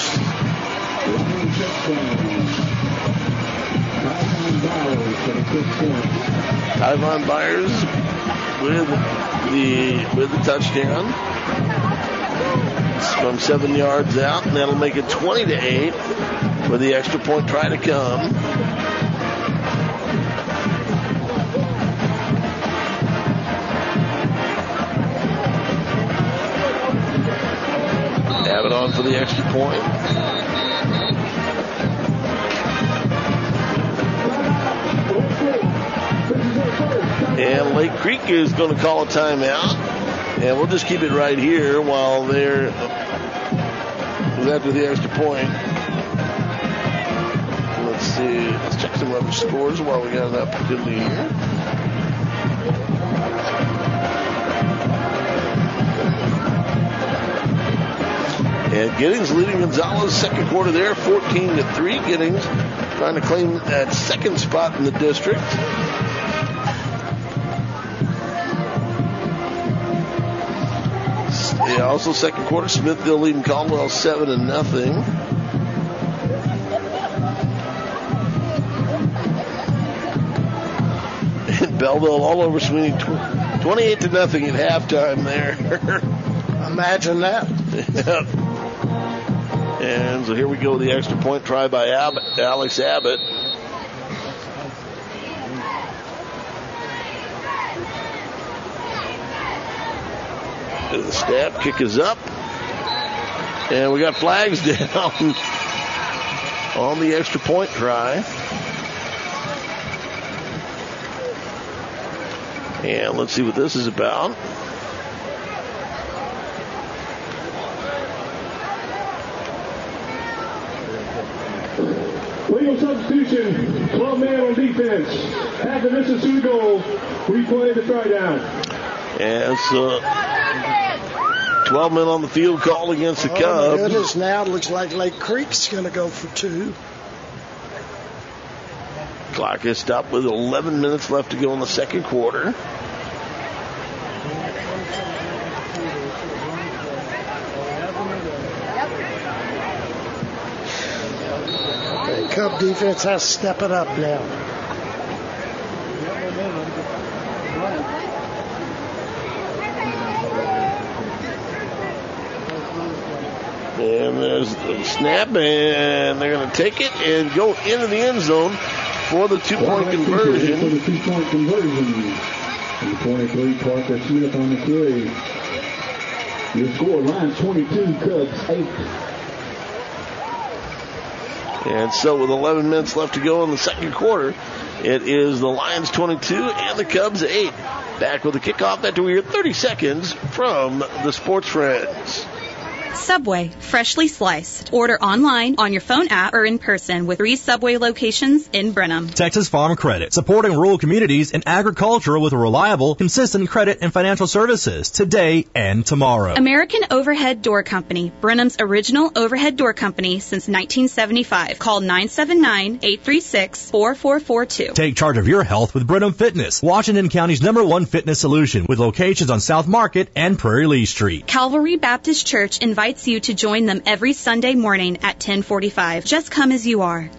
Tyvon Byers with the touchdown. yards from 7 yards out, and that'll make it 20-8 with the extra point try to come. Abbott on for the extra point. And Lake Creek is going to call a timeout. And we'll just keep it right here while they're after the extra point. Let's see. Let's check some other scores while we got an opportunity here. And Giddings leading Gonzalez second quarter there, 14-3. Giddings trying to claim that second spot in the district. Yeah, also second quarter, Smithville leading Caldwell 7-0. And Belleville all over Sweeney, 28-0 at halftime there. Imagine that. And so here we go, the extra point try by Alex Abbott. The snap, kick is up. And we got flags down on the extra point try. And let's see what this is about. Legal substitution, 12 man on defense. After misses to the goal, replay the try down. And so 12 men on the field called against the Cubs. Oh, my goodness, now it looks like Lake Creek's going to go for 2. Clock is stopped with 11 minutes left to go in the second quarter. The Cub defense has to step it up now. And there's the snap, and they're going to take it and go into the end zone for the two-point conversion. For the two-point conversion. And 23, Parker Smith on the carry. Your score, Lions 22, Cubs 8. And so with 11 minutes left to go in the second quarter, it is the Lions 22 and the Cubs 8. Back with the kickoff after we hear 30 seconds from the Sports Friends. Subway, freshly sliced. Order online, on your phone app, or in person with 3 Subway locations in Brenham. Texas Farm Credit, supporting rural communities and agriculture with reliable, consistent credit and financial services today and tomorrow. American Overhead Door Company, Brenham's original overhead door company since 1975. Call 979-836-4442. Take charge of your health with Brenham Fitness, Washington County's #1 fitness solution with locations on South Market and Prairie Lee Street. Calvary Baptist Church invites you to join them every Sunday morning at 10:45. Just come as you are.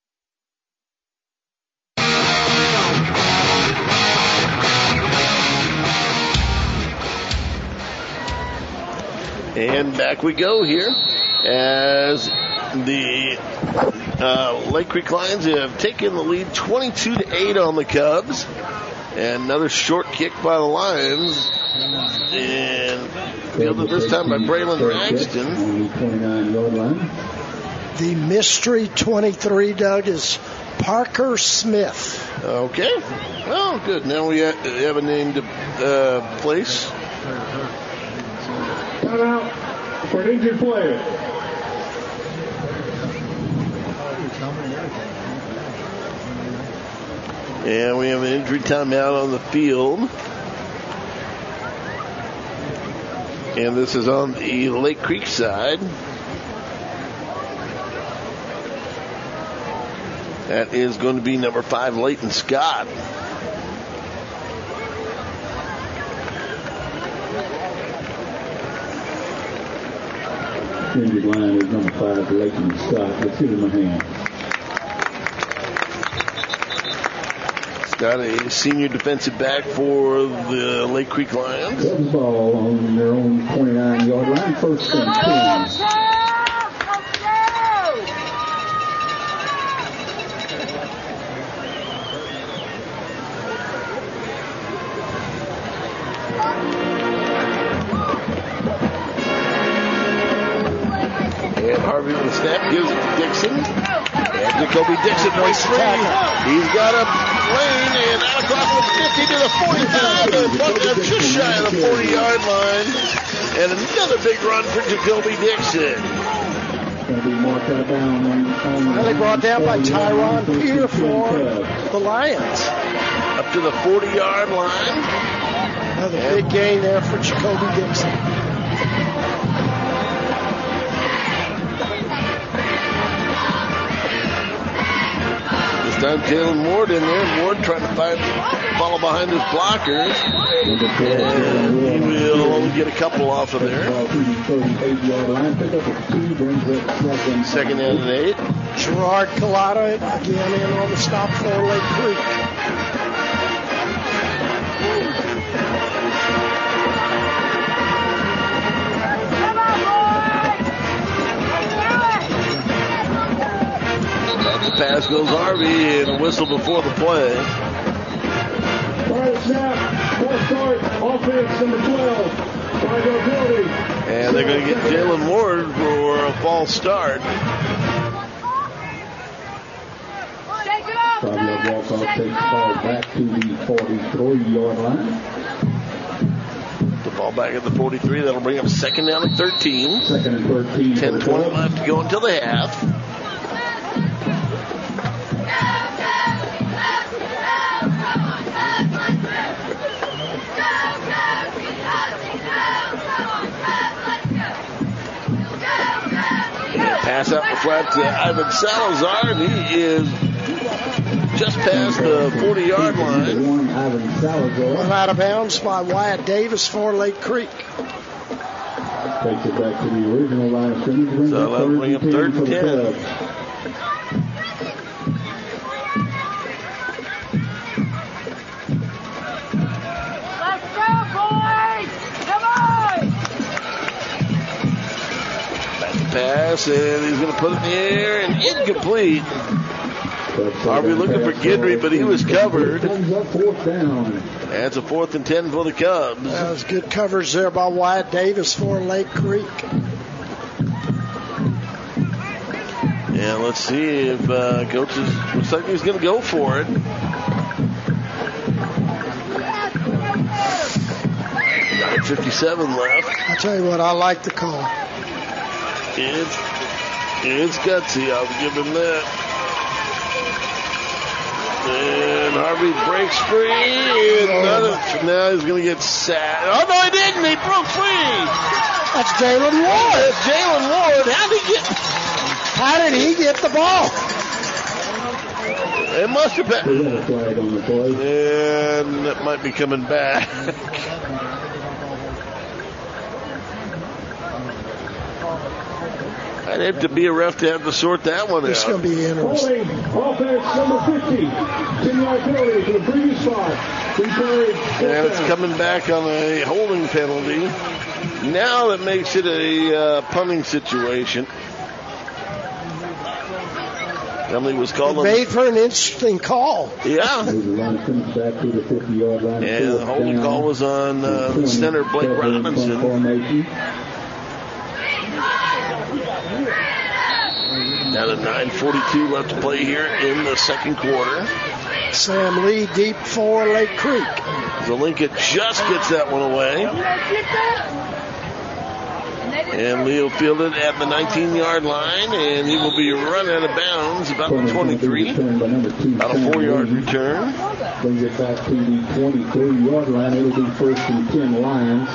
And back we go here as the Lake Creek Lions have taken the lead 22-8 on the Cubs. And another short kick by the Lions. And fielded this time by Braylon Ragston. 29-yard line. The mystery 23, Doug, is Parker Smith. Okay. Oh, good. Now we have a named place. Timeout for an injured player. And we have an injury timeout on the field. And this is on the Lake Creek side. That is going to be number 5, Leighton Scott. Injured line is number 5, Leighton Scott. Let's give him a hand. Got a senior defensive back for the Lake Creek Lions. Cubs ball on their own 29-yard line. First and 10. And Harvey with a snap gives it to Dixon. And Jacoby Dixon breaks free. He's got a lane and out across the 50 to the 45 and just shy of the 40-yard line. And another big run for Jacoby Dixon. Finally brought down by Tyron Peter for the Lions. Up to the 40-yard line. Another big gain there for Jacoby Dixon. Time Jalen Ward in there. Ward trying to follow behind his blockers. And he will get a couple off of there. Second down and 8. Gerard Collada again in on the stop for Lake Creek. Pass goes Harvey and a whistle before the play. Snap, ball start, offense number 12. And they're going to get Jalen Ward for a false start. Fabio Walkoff takes the ball back to the 43-yard line. The ball back at the 43. That'll bring up second down and 13. Second and 13. 10-20 left to go until the half. Pass out the flat to Ivan Salazar, and he is just past the 40-yard line. Run out of bounds by Wyatt Davis for Lake Creek. Takes it back to the original line of scrimmage. So that'll bring up third and 10. Let's go, boys! Come on! Pass, and he's going to put it in the air, and incomplete. Harvey looking for Gidry, but he was covered. That's a 4th and 10 for the Cubs. That was good coverage there by Wyatt Davis for Lake Creek. Yeah, let's see if Coach looks like he's going to go for it. Got 57 left. I'll tell you what, I like the call. It's gutsy, I'll give him that. And Harvey breaks free. And now he's going to get sacked. Oh, no, he didn't. He broke free. That's Jalen Ward. That's Jalen Ward. How did he get the ball? It must have been. And that might be coming back. I'd have to be a ref to have to sort that one out. It's going to be interesting. Offense number 50. 10-yard penalty for the previous spot. And it's coming back on a holding penalty. Now that makes it a punting situation. Penalty was called. It made for an interesting call. Yeah. And the holding call was on the center, Blake Robinson. Now to 9:42 left to play here in the second quarter. Sam Lee deep for Lake Creek. Zelinka just gets that one away. And Lee will field it at the 19-yard line, and he will be run out of bounds about the 23. About a 4-yard return. Brings it back to the 23-yard line. It'll be 1st and 10 Lions.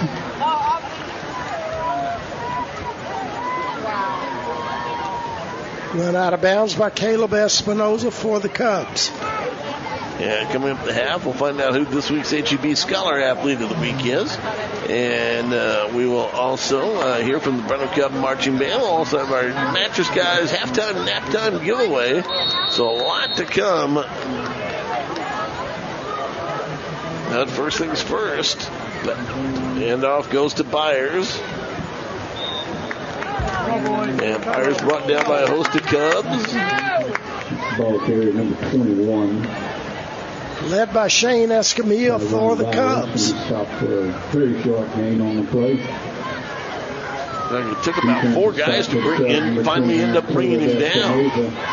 Run out of bounds by Caleb Espinoza for the Cubs. Yeah, coming up the half, we'll find out who this week's HEB Scholar Athlete of the Week is. And we will also hear from the Brenham Cub Marching Band. We'll also have our Mattress Guys halftime, naptime giveaway. So a lot to come That first things first. Handoff goes to Byers. And Byers brought down by a host of Cubs. Ball carrier number 21. Led by Shane Escamilla for the Cubs. Stopped for a very short gain on the play. It took about 4 guys to bring in, finally end up bringing him down.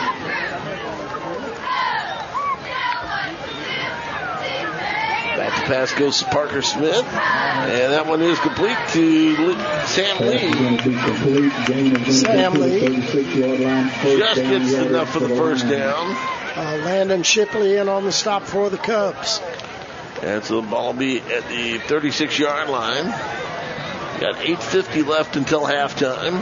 Back to pass goes to Parker Smith. And that one is complete to Sam Lee. Sam Lee just gets enough for the first down. Landon Shipley in on the stop for the Cubs. And so the ball will be at the 36-yard line. Got 8:50 left until halftime.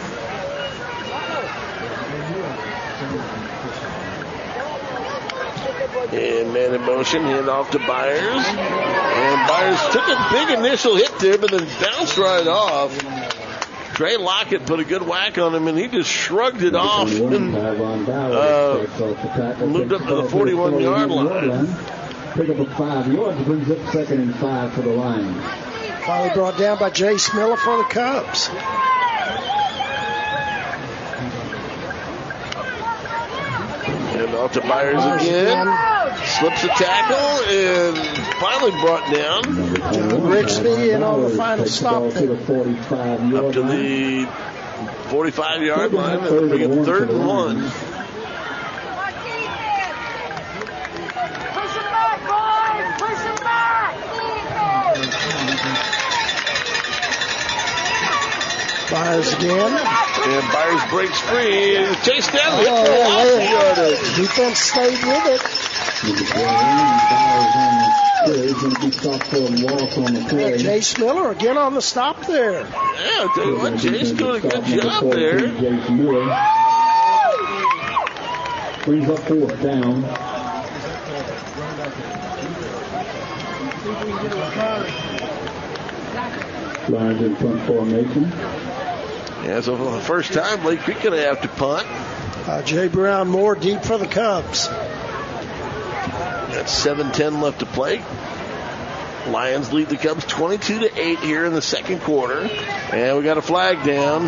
And man in motion, hand off to Byers. And Byers took a big initial hit there, but then bounced right off. Trey Lockett put a good whack on him, and he just shrugged it off and moved up to the 41-yard line. Pick up a 5 yards, brings up 2nd and 5 for the Lions. Finally brought down by Jace Miller for the Cubs. And off to Byers again. Slips a tackle and finally brought down. Rigsby in on the final stop there. Up to the 45-yard line. And we get 3rd and 1. Byers again. And Byers breaks free and chased down. Defense stayed with it. Jace Miller again on the stop there. Yeah, I'll tell you what, Jace doing a good job there. Brings up 4th down. Lions in front formation. Yeah, so for the first time, Lake Creek going to have to punt. Jay Brown more deep for the Cubs. That's 7:10 left to play. Lions lead the Cubs 22-8 here in the second quarter. And we got a flag down.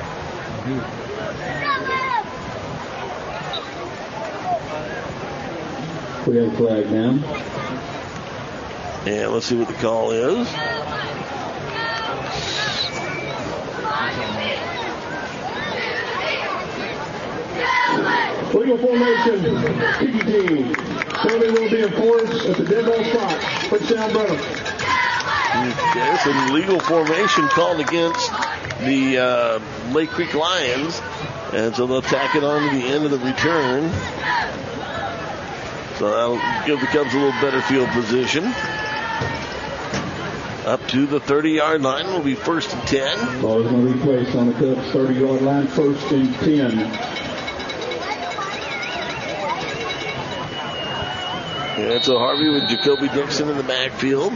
We have a flag down. And let's see what the call is. Legal formation, PPG. Penalty will be enforced at the dead ball spot. First down, Brenham. Okay, so legal formation called against the Lake Creek Lions. And so they'll tack it on to the end of the return. So that'll give the Cubs a little better field position. Up to the 30-yard line will be 1st and 10. Ball is going to be placed on the Cubs 30-yard line, 1st and 10. And so Harvey with Jacoby Dixon in the backfield.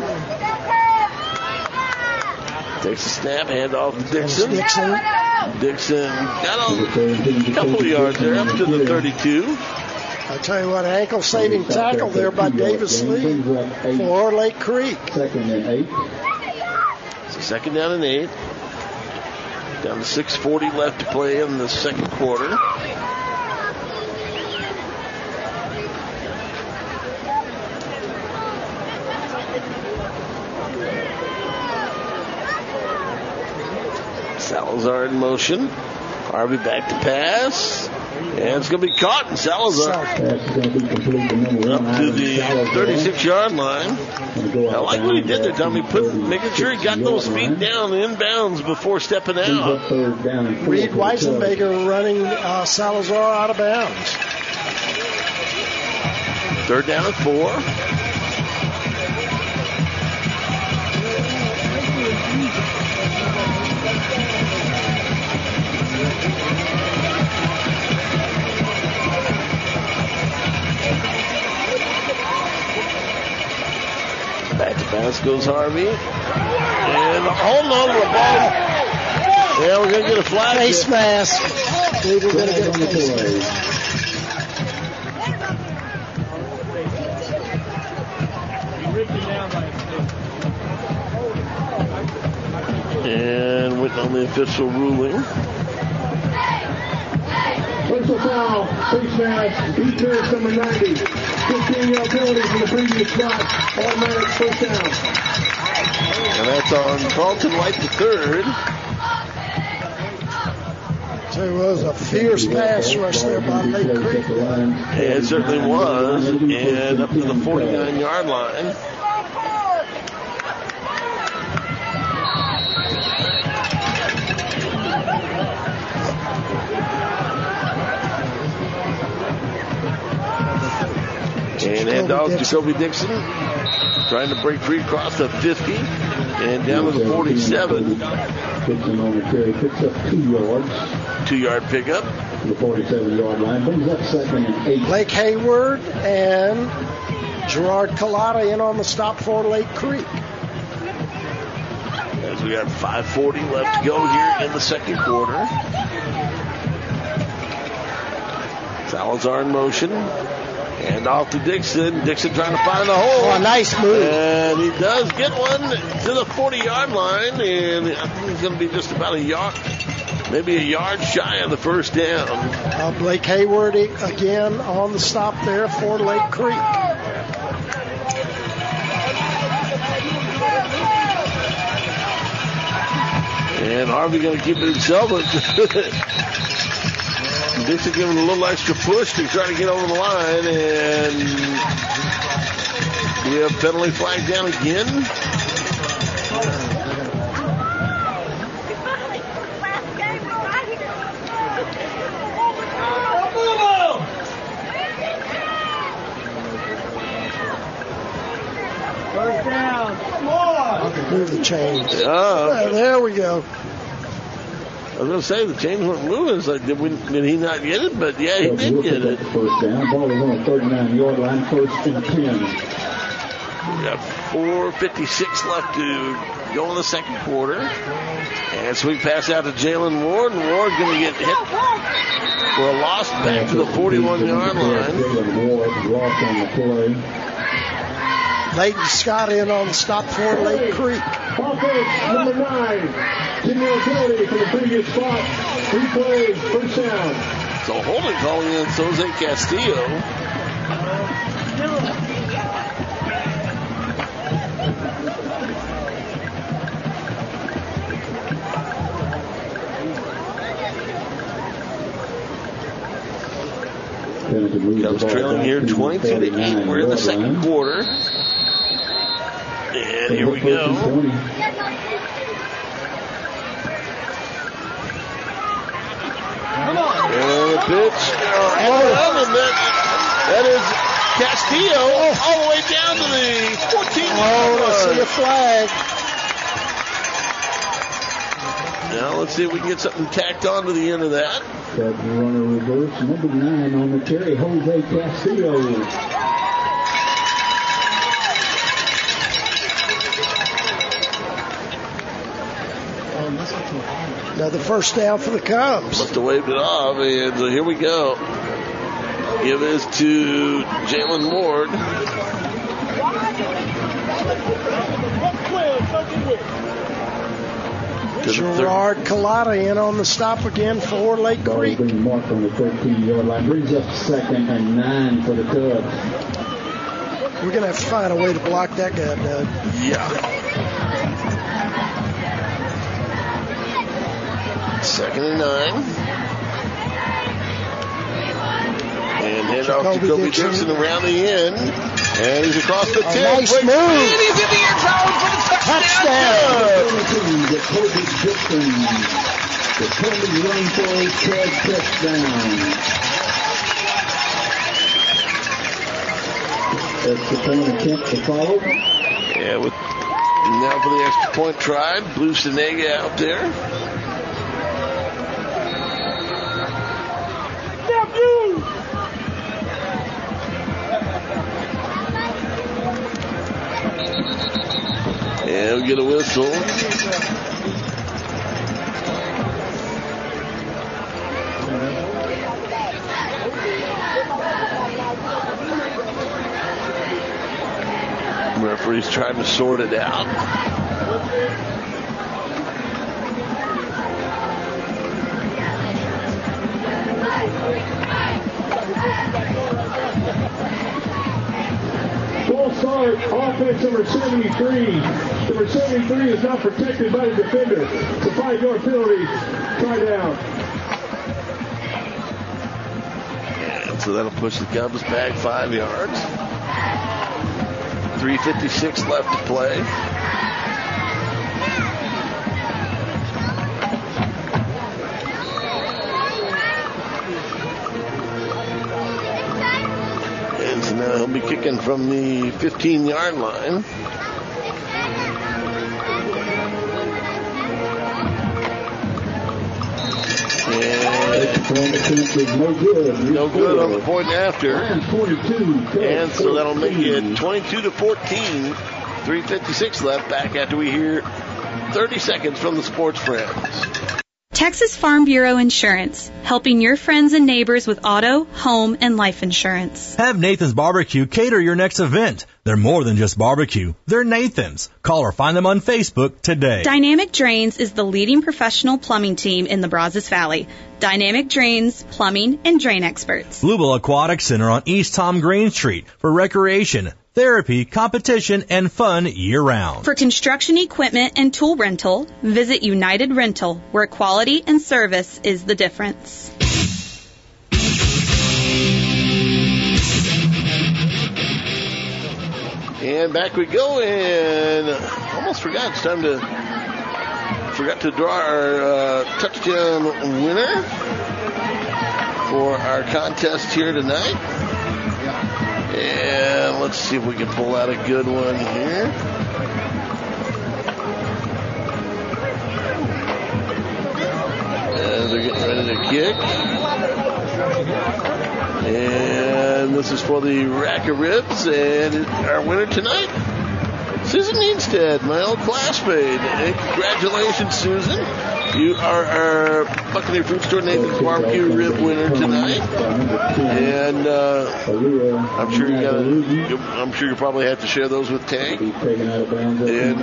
Takes a snap, hand off to Dixon. Dixon got a couple of yards there, up to the 32. I tell you what, ankle saving tackle there by Davis Lee for Lake Creek. 2nd and 8. So 2nd down and 8. Down to 6:40 left to play in the second quarter. Salazar in motion. Harvey back to pass. And it's going to be caught, and Salazar up to the 36-yard line. I like what he did there, Tommy, making sure he got those feet down inbounds before stepping out. Reed Weisenbaker running Salazar out of bounds. 3rd down and 4. Back to pass goes Harvey. And holding on to the ball. Yeah, we're going to get a flag. Face mask. We're going to get a face mask. official ruling. Personal foul, face mask, Pete Pierce, number 90. 15-yard penalty from the previous spot. Automatic first down. And that's on Carlton White III. So it was a fierce pass rush there by Lake Creek. It certainly was. And up to the 49-yard line. And hand off to Jacoby Dixon. Trying to break free across the 50 and down to the 47. Dixon on the carry, picks up 2 yards. 2-yard pickup. The 47-yard line, brings up 2nd and 8. Blake Hayward and Gerard Collada in on the stop for Lake Creek. As we have 5:40 left to go here in the second quarter. Salazar in motion. And off to Dixon. Dixon trying to find the hole. Oh, a nice move. And he does get one to the 40-yard line. And I think he's going to be just about a yard, maybe a yard shy of the first down. Blake Hayward again on the stop there for Lake Creek. And Harvey going to keep it himself. Dixon giving a little extra push to try to get over the line, and we have penalty flag down again. First down, come on! Move the chains. There we go. I was going to say the chains weren't moving. It's like, did he not get it? But yeah, he did get it. First down. Ball is on the 39-yard line. 1st and 10. We got 4:56 left to go in the second quarter. And sweep pass out to Jalen Ward. And Ward's going to get hit for a loss back to the 41-yard line. Jalen Ward lost on the play. Leighton Scott in on the stop for Lake Creek. Offense, number 9. 10-yard penalty from the previous spot. 3 plays, first down. So holding calling in Jose Castillo. Cubs trailing here 22-8. We're in the second quarter. And here we go. Come on. And the pitch. That is Castillo all the way down to the 14-yard line. I see a flag. Now let's see if we can get something tacked on to the end of that. That runner reverse. Number 9 on the carry, Jose Castillo. Another first down for the Cubs. Must have waved it off, and so here we go. Give this to Jalen Ward. Gerard Collada in on the stop again for Lake Creek. Being marked on the 13-yard line. Brings up 2nd and 9 for the Cubs. We're going to have to find a way to block that guy, Doug. Yeah. 2nd and 9. And hand off to Jacoby Dixon around the end. And he's across the 10. Nice move. And he's in the end zone for the touchdown. Jacoby Dixon. The Cubs run for a touchdown. Extra point attempt to follow. Yeah, with now for the extra point tried. Blue Senega out there. And we get a whistle. Referee's trying to sort it out. start, offense number 73. Number 73 is not protected by the defender. It's a 5-yard penalty. Try down. And so that'll push the Cubs back 5 yards. 3:56 left to play. And so now he'll be kicking from the 15-yard line. No good on the point after. And so that'll make it 22-14. 3:56 left back after we hear 30 seconds from the sports friends. Texas Farm Bureau Insurance, helping your friends and neighbors with auto, home, and life insurance. Have Nathan's Barbecue cater your next event. They're more than just barbecue. They're Nathan's. Call or find them on Facebook today. Dynamic Drains is the leading professional plumbing team in the Brazos Valley. Dynamic Drains, plumbing, and drain experts. Bluebell Aquatic Center on East Tom Green Street for recreation, therapy, competition, and fun year-round. For construction equipment and tool rental, visit United Rental, where quality and service is the difference. And back we go, and almost forgot. It's time to draw our touchdown winner for our contest here tonight. And let's see if we can pull out a good one here. And they're getting ready to kick. And this is for the rack of ribs. And our winner tonight, Susan Neenstead, my old classmate. And congratulations, Susan. You are our Buccaneer Food Store Nathan's Barbecue rib winner tonight. And I'm sure you probably have to share those with Tank. And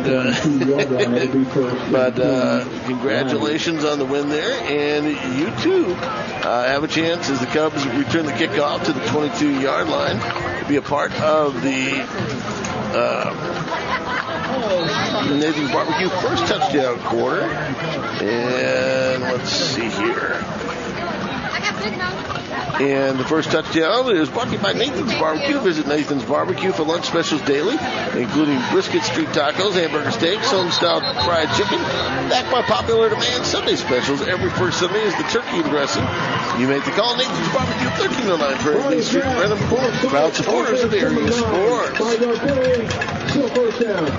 but congratulations on the win there. And you too have a chance as the Cubs return the kickoff to the 22-yard line to be a part of the Nathan's Barbecue first touchdown quarter. And let's see here. And the first touchdown is brought to you by Nathan's Barbecue. Visit Nathan's Barbecue for lunch specials daily, including brisket, street tacos, hamburger steaks, home-style fried chicken. Backed by popular demand, Sunday specials. Every first Sunday is the turkey dressing. You make the call. Nathan's Barbecue, 1309 Prairie Main Street, Brenham. Proud supporters of area sports. Still first down.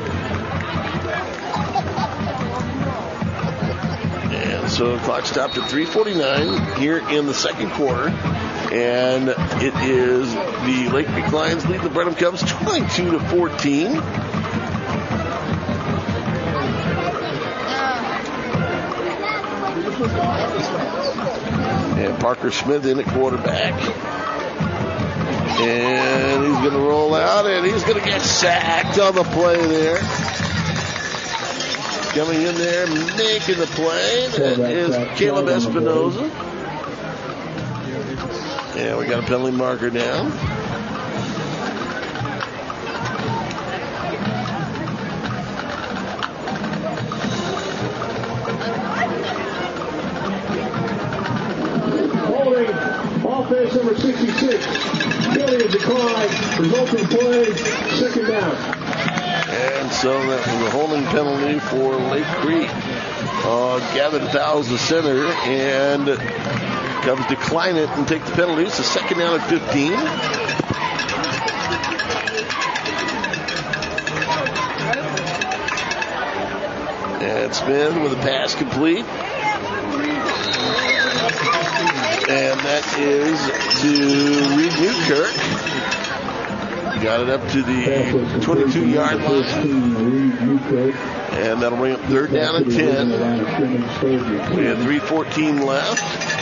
And so the clock stopped at 3:49 here in the second quarter. And it is the Lake Creek Lions lead the Brenham Cubs 22-14. And Parker Smith in at quarterback. And he's going to roll out, and he's going to get sacked on the play there. Coming in there, making the play, that is Caleb Espinoza. And we got a penalty marker down. Holding, offense number 66. Penalty of decline, resulting play, second down. And so that was a holding penalty for Lake Creek. Gavin fouls the center, and Cubs decline it and take the penalty. It's a second down at 15. And Smith with a pass complete. And that is to Reed Newkirk. Got it up to the 22-yard line. And that'll bring up third down and 10. We have 3:14 left.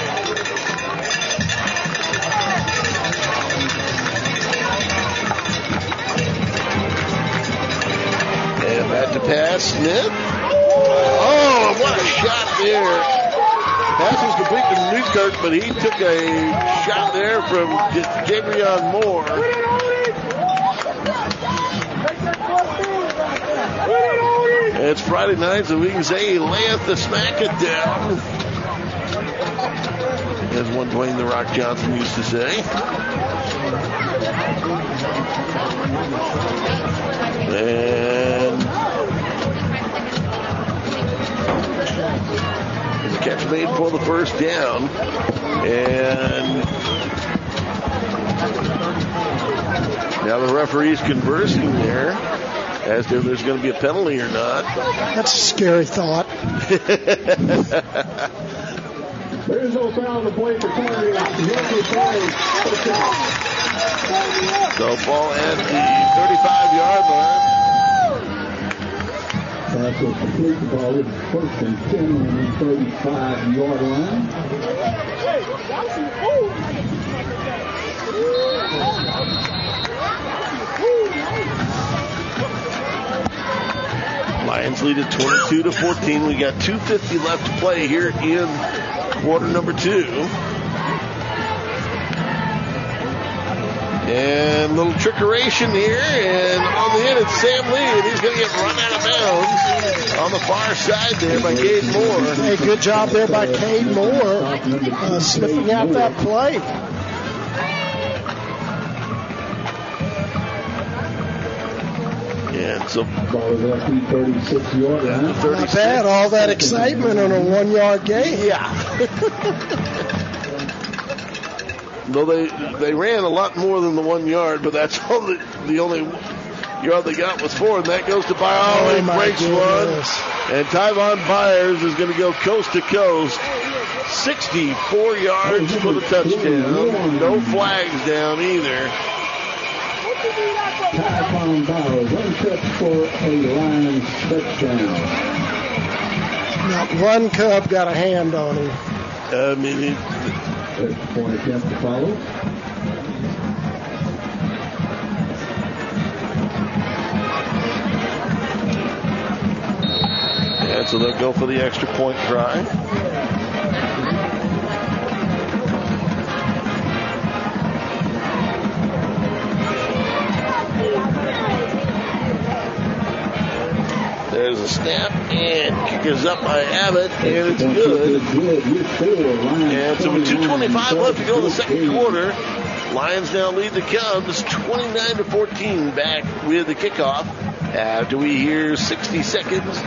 And back to pass, Smith. Oh, what a shot there. Pass was complete to Newkirk, but he took a shot there from Jabrion Moore. It's Friday night, so we can say he layeth the smack it down, as one Dwayne "The Rock" Johnson used to say. And the catch made for the first down. And now the referee's conversing there as to if there's going to be a penalty or not. That's a scary thought. There's no foul on the play for Terry. So ball at the 35-yard line. That's a complete ball. It's 1st and 10 on the 35-yard line. Lions lead at 22-14. We got 2:50 left to play here in quarter number 2. And a little trickeration here, and on the end it's Sam Lee, and he's going to get run out of bounds on the far side there by Cade Moore. Hey, good job there by Cade Moore, sniffing out that play. And so, ball is at the 36-yard line. Not bad, all that excitement on a 1-yard gain. Yeah. Though they ran a lot more than the 1 yard, but that's all the only yard they got was 4, and that goes to Byers. He breaks one, and Tyvon Byers is going to go coast to coast, 64 yards for the touchdown. No flags down either. Tyvon Byers, one catch for a Lions touchdown. Not one Cub got a hand on him. I mean, point attempt to follow. And so they'll go for the extra point try. There's a snap, and kick is up by Abbott, and it's good. And so with 2:25 left to go in the second quarter, Lions now lead the Cubs 29-14 back with the kickoff after we hear 30 seconds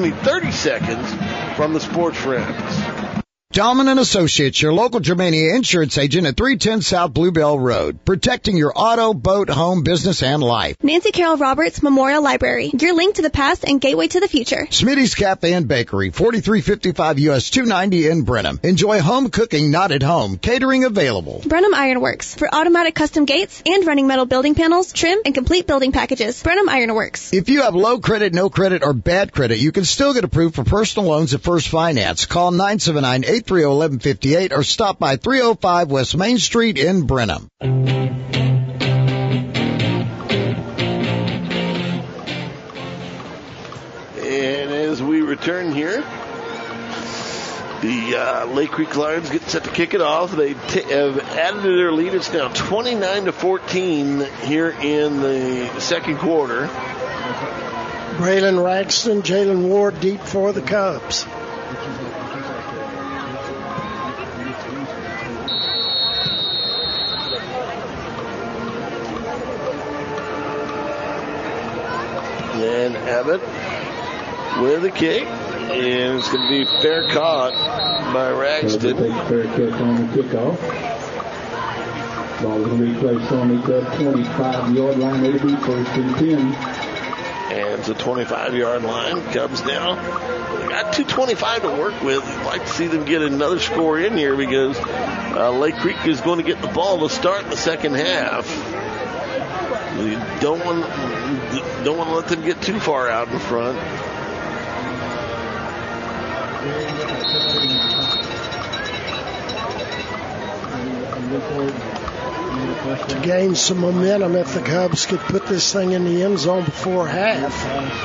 from the sports friends. Dahlman & Associates, your local Germania insurance agent at 310 South Bluebell Road, protecting your auto, boat, home, business, and life. Nancy Carroll Roberts Memorial Library, your link to the past and gateway to the future. Smitty's Cafe and Bakery, 4355 US 290 in Brenham. Enjoy home cooking, not at home. Catering available. Brenham Ironworks, for automatic custom gates and running metal building panels, trim, and complete building packages. Brenham Ironworks. If you have low credit, no credit, or bad credit, you can still get approved for personal loans at First Finance. Call 979-830-1158 or stop by 305 West Main Street in Brenham. And as we return here, the Lake Creek Lions get set to kick it off. They have added to their lead. It's now 29-14 here in the second quarter. Braylon Ragston, Jalen Ward deep for the Cubs. And Abbott with a kick, and it's going to be fair caught by Ragston. Fair catch on the kickoff. Ball is going to be placed on the 25-yard line. It'll be 1st and 10. And it's a 25-yard line. Cubs now. They got 2:25 to work with. I'd like to see them get another score in here because Lake Creek is going to get the ball to start the second half. You don't want to let them get too far out in front. To gain some momentum if the Cubs could put this thing in the end zone before half.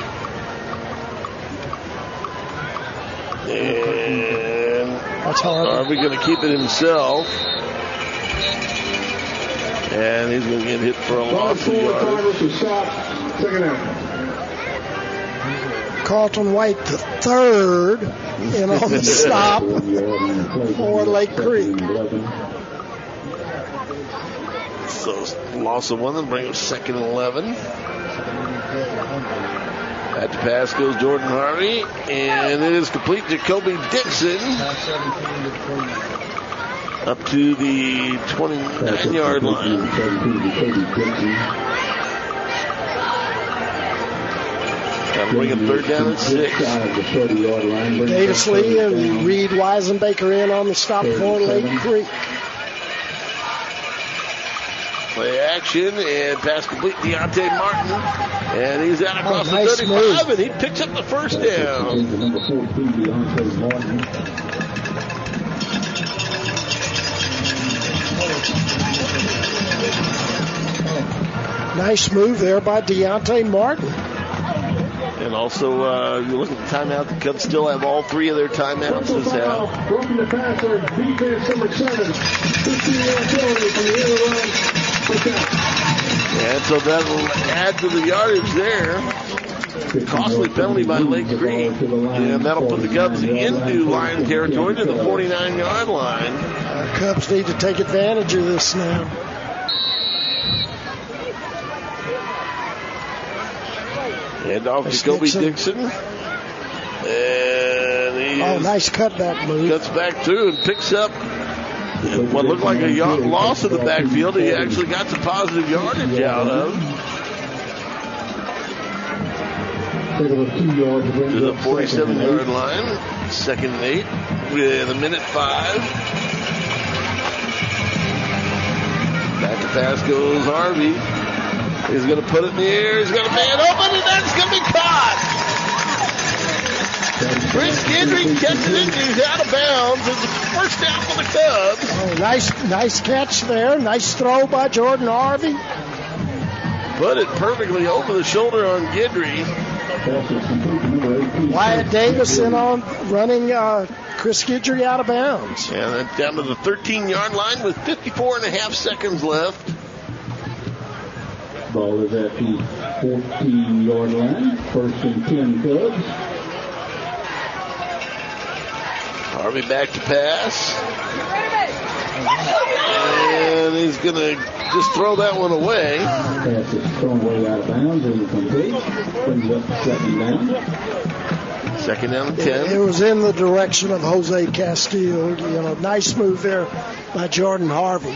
And that's hard. Harvey going to keep it himself. And he's going to get hit for a loss of yardage. Carlton White the third in on the stop for Lake Creek. So loss of one, then bring up 2nd and 11. At the pass goes Jordan Harvey, and it is complete. Jacoby Dixon up to the 29-yard line. Got to bring him 3rd down and 6. Davis Lee and Reed Weisenbaker in on the stop for Lake Creek. Play action and pass complete. Deontay Martin, and he's out across the 35, move. and he picks up the 1st down. Nice move there by Deontay Martin. And also, you look at the timeout, the Cubs still have all 3 of their timeouts. Broken the passer, defense number 7. 15-yard penalty from the other line. And so that'll add to the yardage there. Costly penalty by Lake Creek. And that'll put the Cubs into line territory to the 49-yard line. Cubs need to take advantage of this now. And off Jacoby Dixon. And he nice cutback move. Cuts back through and picks up what looked like a loss in the backfield. He actually got some positive yardage out of. To the 47-yard line. 2nd and 8 with a minute 5. Back to pass goes Harvey. He's going to put it in the air. He's got a man open, and that's going to be caught. Chris Gendry catches it, and he's out of bounds. It's a 1st down for the Cubs. Oh, nice catch there. Nice throw by Jordan Harvey. Put it perfectly over the shoulder on Gendry. Wyatt Davis in on running Chris Gendry out of bounds. And then down to the 13-yard line with 54.5 seconds left. Ball is at the 14-yard line. 1st and 10 Cubs. Harvey back to pass. And he's going to just throw that one away. Pass is thrown away out of bounds and complete. Brings up 2nd down. 2nd down and 10. It was in the direction of Jose Castillo. Nice move there by Jordan Harvey.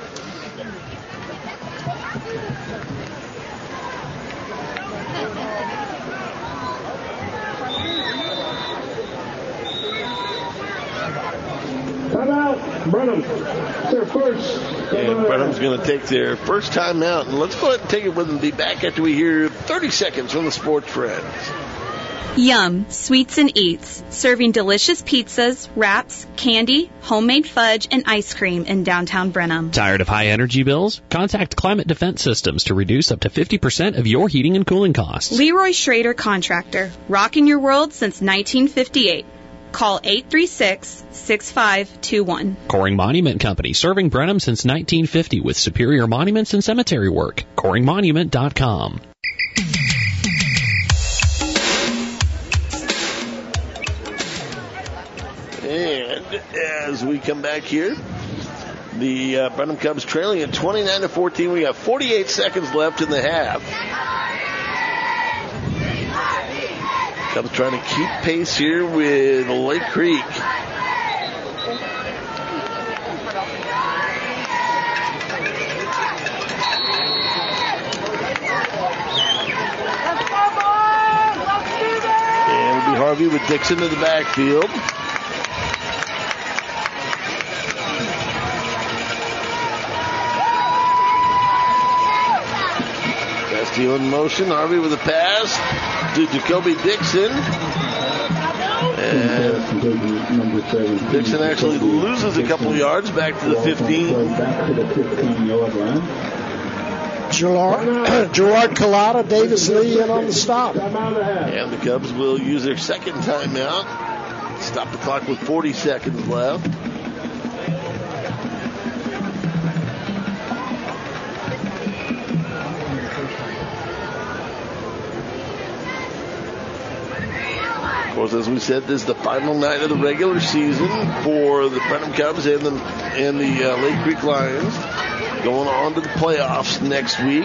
Brenham, their first. And Brenham's going to take their first time out. And let's go ahead and take it with them. Be back after we hear 30 seconds from the Sports Friends. Yum, Sweets and Eats, serving delicious pizzas, wraps, candy, homemade fudge, and ice cream in downtown Brenham. Tired of high energy bills? Contact Climate Defense Systems to reduce up to 50% of your heating and cooling costs. Leroy Schrader Contractor, rocking your world since 1958. Call 836-6521. Coring Monument Company, serving Brenham since 1950 with superior monuments and cemetery work. CoringMonument.com. And as we come back here, the Brenham Cubs trailing at 29-14. We got 48 seconds left in the half. Cubs trying to keep pace here with Lake Creek. And it'll be Harvey with Dixon to the backfield. Castillo in motion. Harvey with a pass to Jacoby Dixon. And Dixon actually loses a couple yards back to the 15. Back to the 15-yard line. Gerard Collada, Davis Lee in on the stop. And the Cubs will use their second timeout. Stop the clock with 40 seconds left. course, as we said, this is the final night of the regular season for the Brenham Cubs and the Lake Creek Lions, going on to the playoffs next week.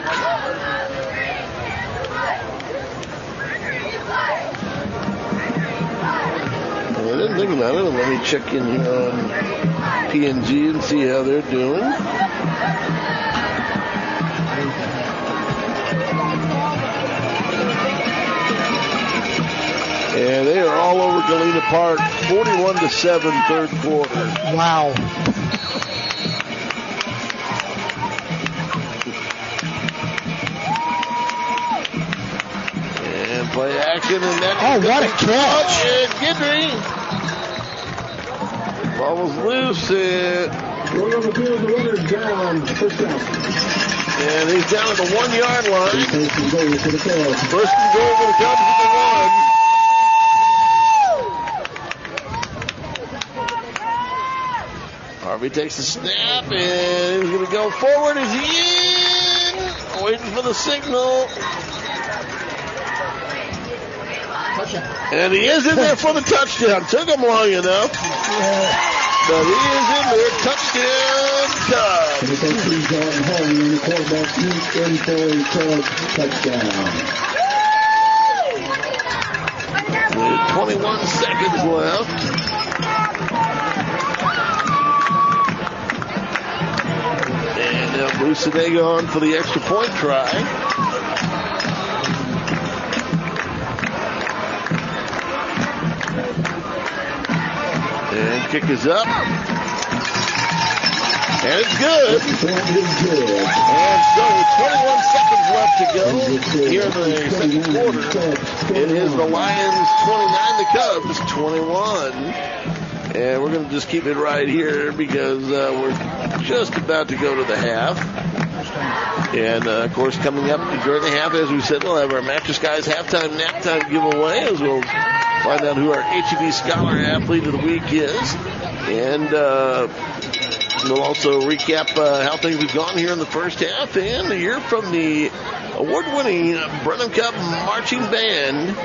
I didn't think about it. Let me check in here on PNG and see how they're doing. And they are all over Galena Park, 41-7, third quarter. Wow. And play action, and that. Oh, what a catch! And Guidry. Ball was loose. Going on the field, the runner's down. First down. And he's down at the 1 yard line. First and goal for the Cubs. First and goal for the Cubs at the 1. Harvey takes the snap, and he's going to go forward. Is he in? Waiting for the signal. And he is in there for the touchdown. Took him long enough. But he is in there. Touchdown, Cubs. And the coach Jordan Holman, and the quarterback sneaks in for a Cubs touchdown. With 21 seconds left. And now Bucenega on for the extra point try. And kick is up. And it's good. And so with 21 seconds left to go here in the second quarter, it is the Lions 29, the Cubs 21. And we're going to just keep it right here because we're just about to go to the half. And, of course, coming up during the half, as we said, we'll have our Mattress Guys halftime nap time giveaway as we'll find out who our HEB Scholar Athlete of the Week is. And we'll also recap how things have gone here in the first half and hear from the award-winning Brenham Cup Marching Band.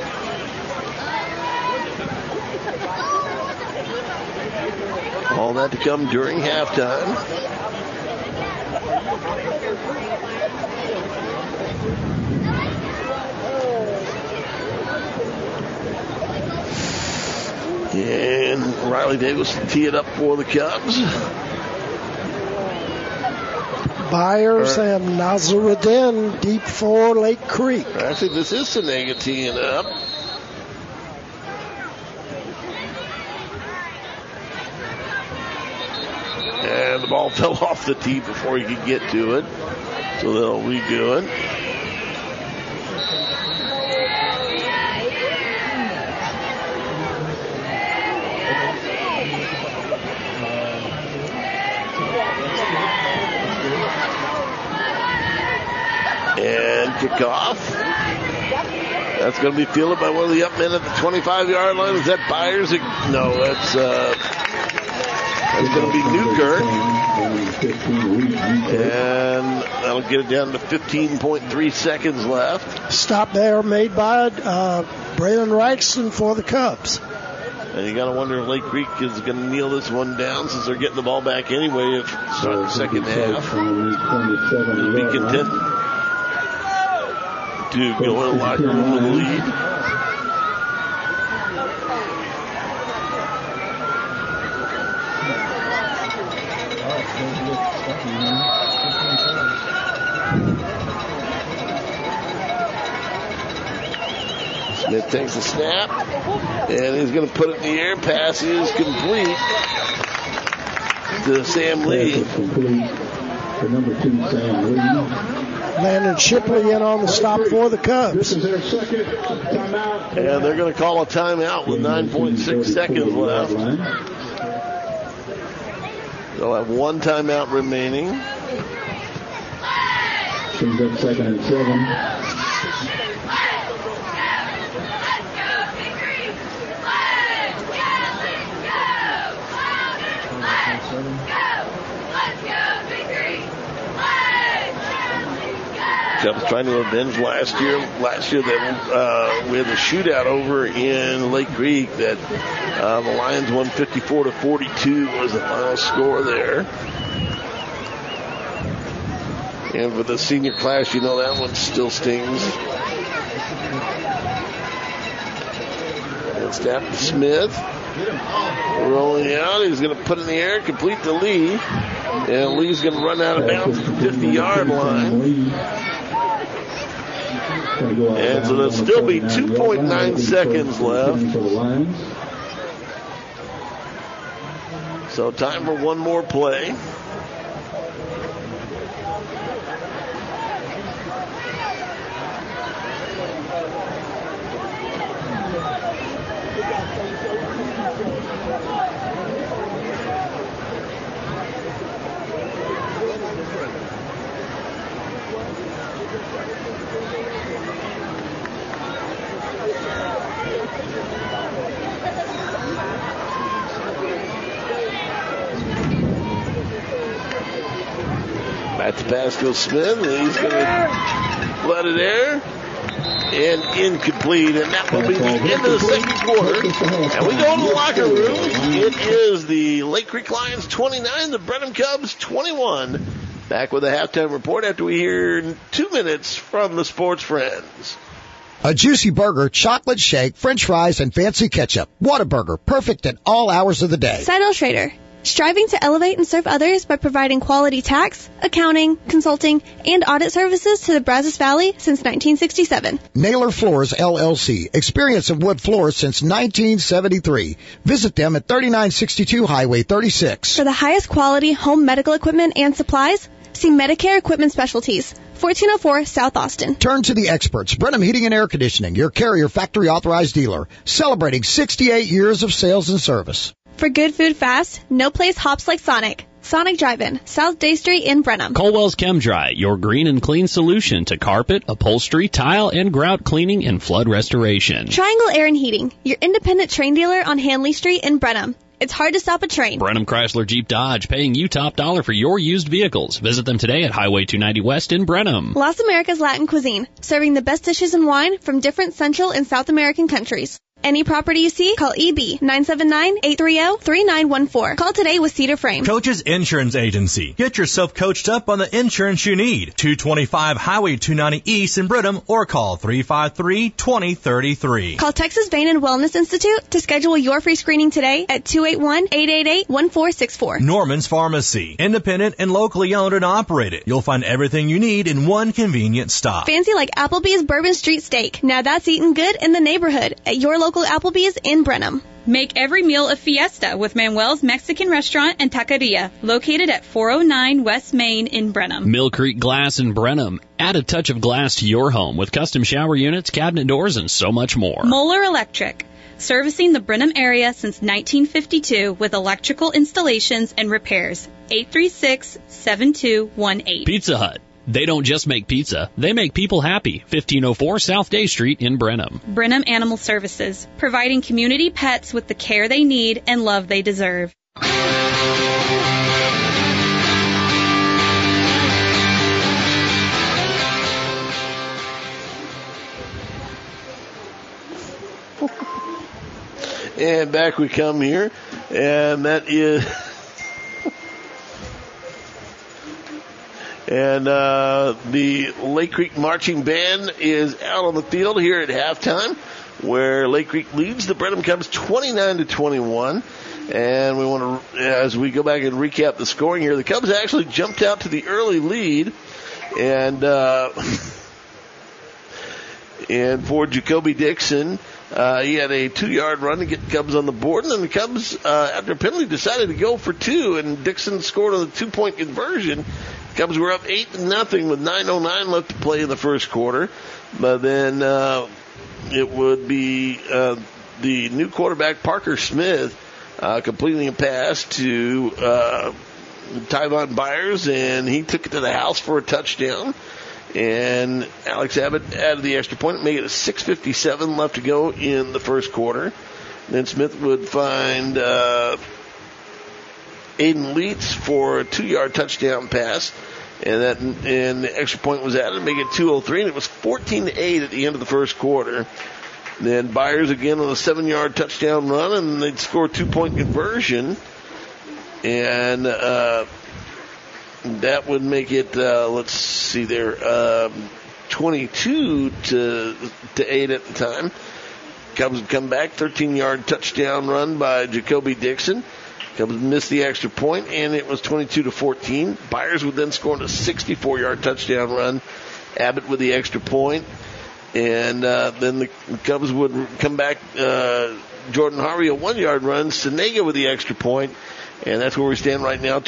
All that to come during halftime. And Riley Davis will tee it up for the Cubs. Byers and Nazaruddin deep for Lake Creek. Actually, this is Senega teeing up. And the ball fell off the tee before he could get to it. So they'll redo it. And kickoff. That's going to be fielded by one of the up men at the 25-yard line. Is that Byers? No, that's going to be Newkirk. And that'll get it down to 15.3 seconds left. Stop there made by Braylon Reichson for the Cubs. And you got to wonder if Lake Creek is going to kneel this one down since they're getting the ball back anyway if start the second half. It'll be content to go in the locker room with the lead. Smith takes the snap, and he's going to put it in the air. Pass is complete to Sam Lee. For number 2, Sam Lee. Landon Shipley in on the stop for the Cubs. This is their second timeout. And they're going to call a timeout with 9.6 seconds left. They'll have one timeout remaining. Brings up 2nd and 7. Cubs trying to avenge last year. Last year that we had the shootout over in Lake Creek that the Lions won 54-42 was the final score there. And for the senior class, you know that one still stings. And snap to Smith. Rolling out. He's going to put it in the air, complete the Lee. And Lee's going to run out of bounds at the 50-yard line. And so there'll still be 2.9 seconds left. So time for one more play. Back to pass goes Smith, and he's going to let it air. And incomplete, and that will be the end of the second quarter. And we go to the locker room. It is the Lake Creek Lions 29, the Brenham Cubs 21. Back with a halftime report after we hear 2 minutes from the Sports Friends. A juicy burger, chocolate shake, french fries, and fancy ketchup. Whataburger, perfect at all hours of the day. Seidel Schrader, striving to elevate and serve others by providing quality tax, accounting, consulting, and audit services to the Brazos Valley since 1967. Naylor Floors, LLC. Experience of wood floors since 1973. Visit them at 3962 Highway 36. For the highest quality home medical equipment and supplies, see Medicare Equipment Specialties, 1404 South Austin. Turn to the experts. Brenham Heating and Air Conditioning, your Carrier factory authorized dealer, celebrating 68 years of sales and service. For good food fast, no place hops like Sonic. Sonic Drive-In, South Day Street in Brenham. Colwell's Chem Dry, your green and clean solution to carpet, upholstery, tile, and grout cleaning and flood restoration. Triangle Air and Heating, your independent train dealer on Hanley Street in Brenham. It's hard to stop a train. Brenham Chrysler Jeep Dodge, paying you top dollar for your used vehicles. Visit them today at Highway 290 West in Brenham. Las Americas Latin Cuisine, serving the best dishes and wine from different Central and South American countries. Any property you see, call EB 979-830-3914. Call today with Cedar Frame. Coach's Insurance Agency. Get yourself coached up on the insurance you need. 225 Highway 290 East in Brenham, or call 353-2033. Call Texas Vein and Wellness Institute to schedule your free screening today at 281-888-1464. Norman's Pharmacy. Independent and locally owned and operated. You'll find everything you need in one convenient stop. Fancy like Applebee's Bourbon Street Steak. Now that's eating good in the neighborhood at your local Applebee's in Brenham. Make every meal a fiesta with Manuel's Mexican Restaurant and Taqueria, located at 409 West Main in Brenham. Mill Creek Glass in Brenham. Add a touch of glass to your home with custom shower units, cabinet doors, and so much more. Moeller Electric, servicing the Brenham area since 1952 with electrical installations and repairs. 836-7218. Pizza Hut. They don't just make pizza, they make people happy. 1504 South Day Street in Brenham. Brenham Animal Services, providing community pets with the care they need and love they deserve. And back we come here, and that is... And the Lake Creek Marching Band is out on the field here at halftime, where Lake Creek leads the Brenham Cubs 29-21. And we want to, as we go back and recap the scoring here, the Cubs actually jumped out to the early lead, and for Jacoby Dixon, he had a 2-yard run to get the Cubs on the board, and then the Cubs, after a penalty, decided to go for 2, and Dixon scored on the 2-point conversion. Cubs were up 8-0 with 9:09 left to play in the first quarter. But then it would be the new quarterback, Parker Smith, completing a pass to Tyvon Byers, and he took it to the house for a touchdown. And Alex Abbott added the extra point, making it a 6:57 left to go in the first quarter. Then Smith would find Aiden Leitz for a 2-yard touchdown pass. and the extra point was added to make it 2:03, and it was 14-8 at the end of the first quarter. Then Byers again on a 7-yard touchdown run, and they'd score a 2-point conversion, and that would make it 22-8 at the time. Cubs would come back, 13-yard touchdown run by Jacoby Dixon. Cubs missed the extra point, and it was 22-14. Byers would then score on a 64-yard touchdown run. Abbott with the extra point. And then the Cubs would come back. Jordan Harvey, a 1-yard run. Senega with the extra point. And that's where we stand right now,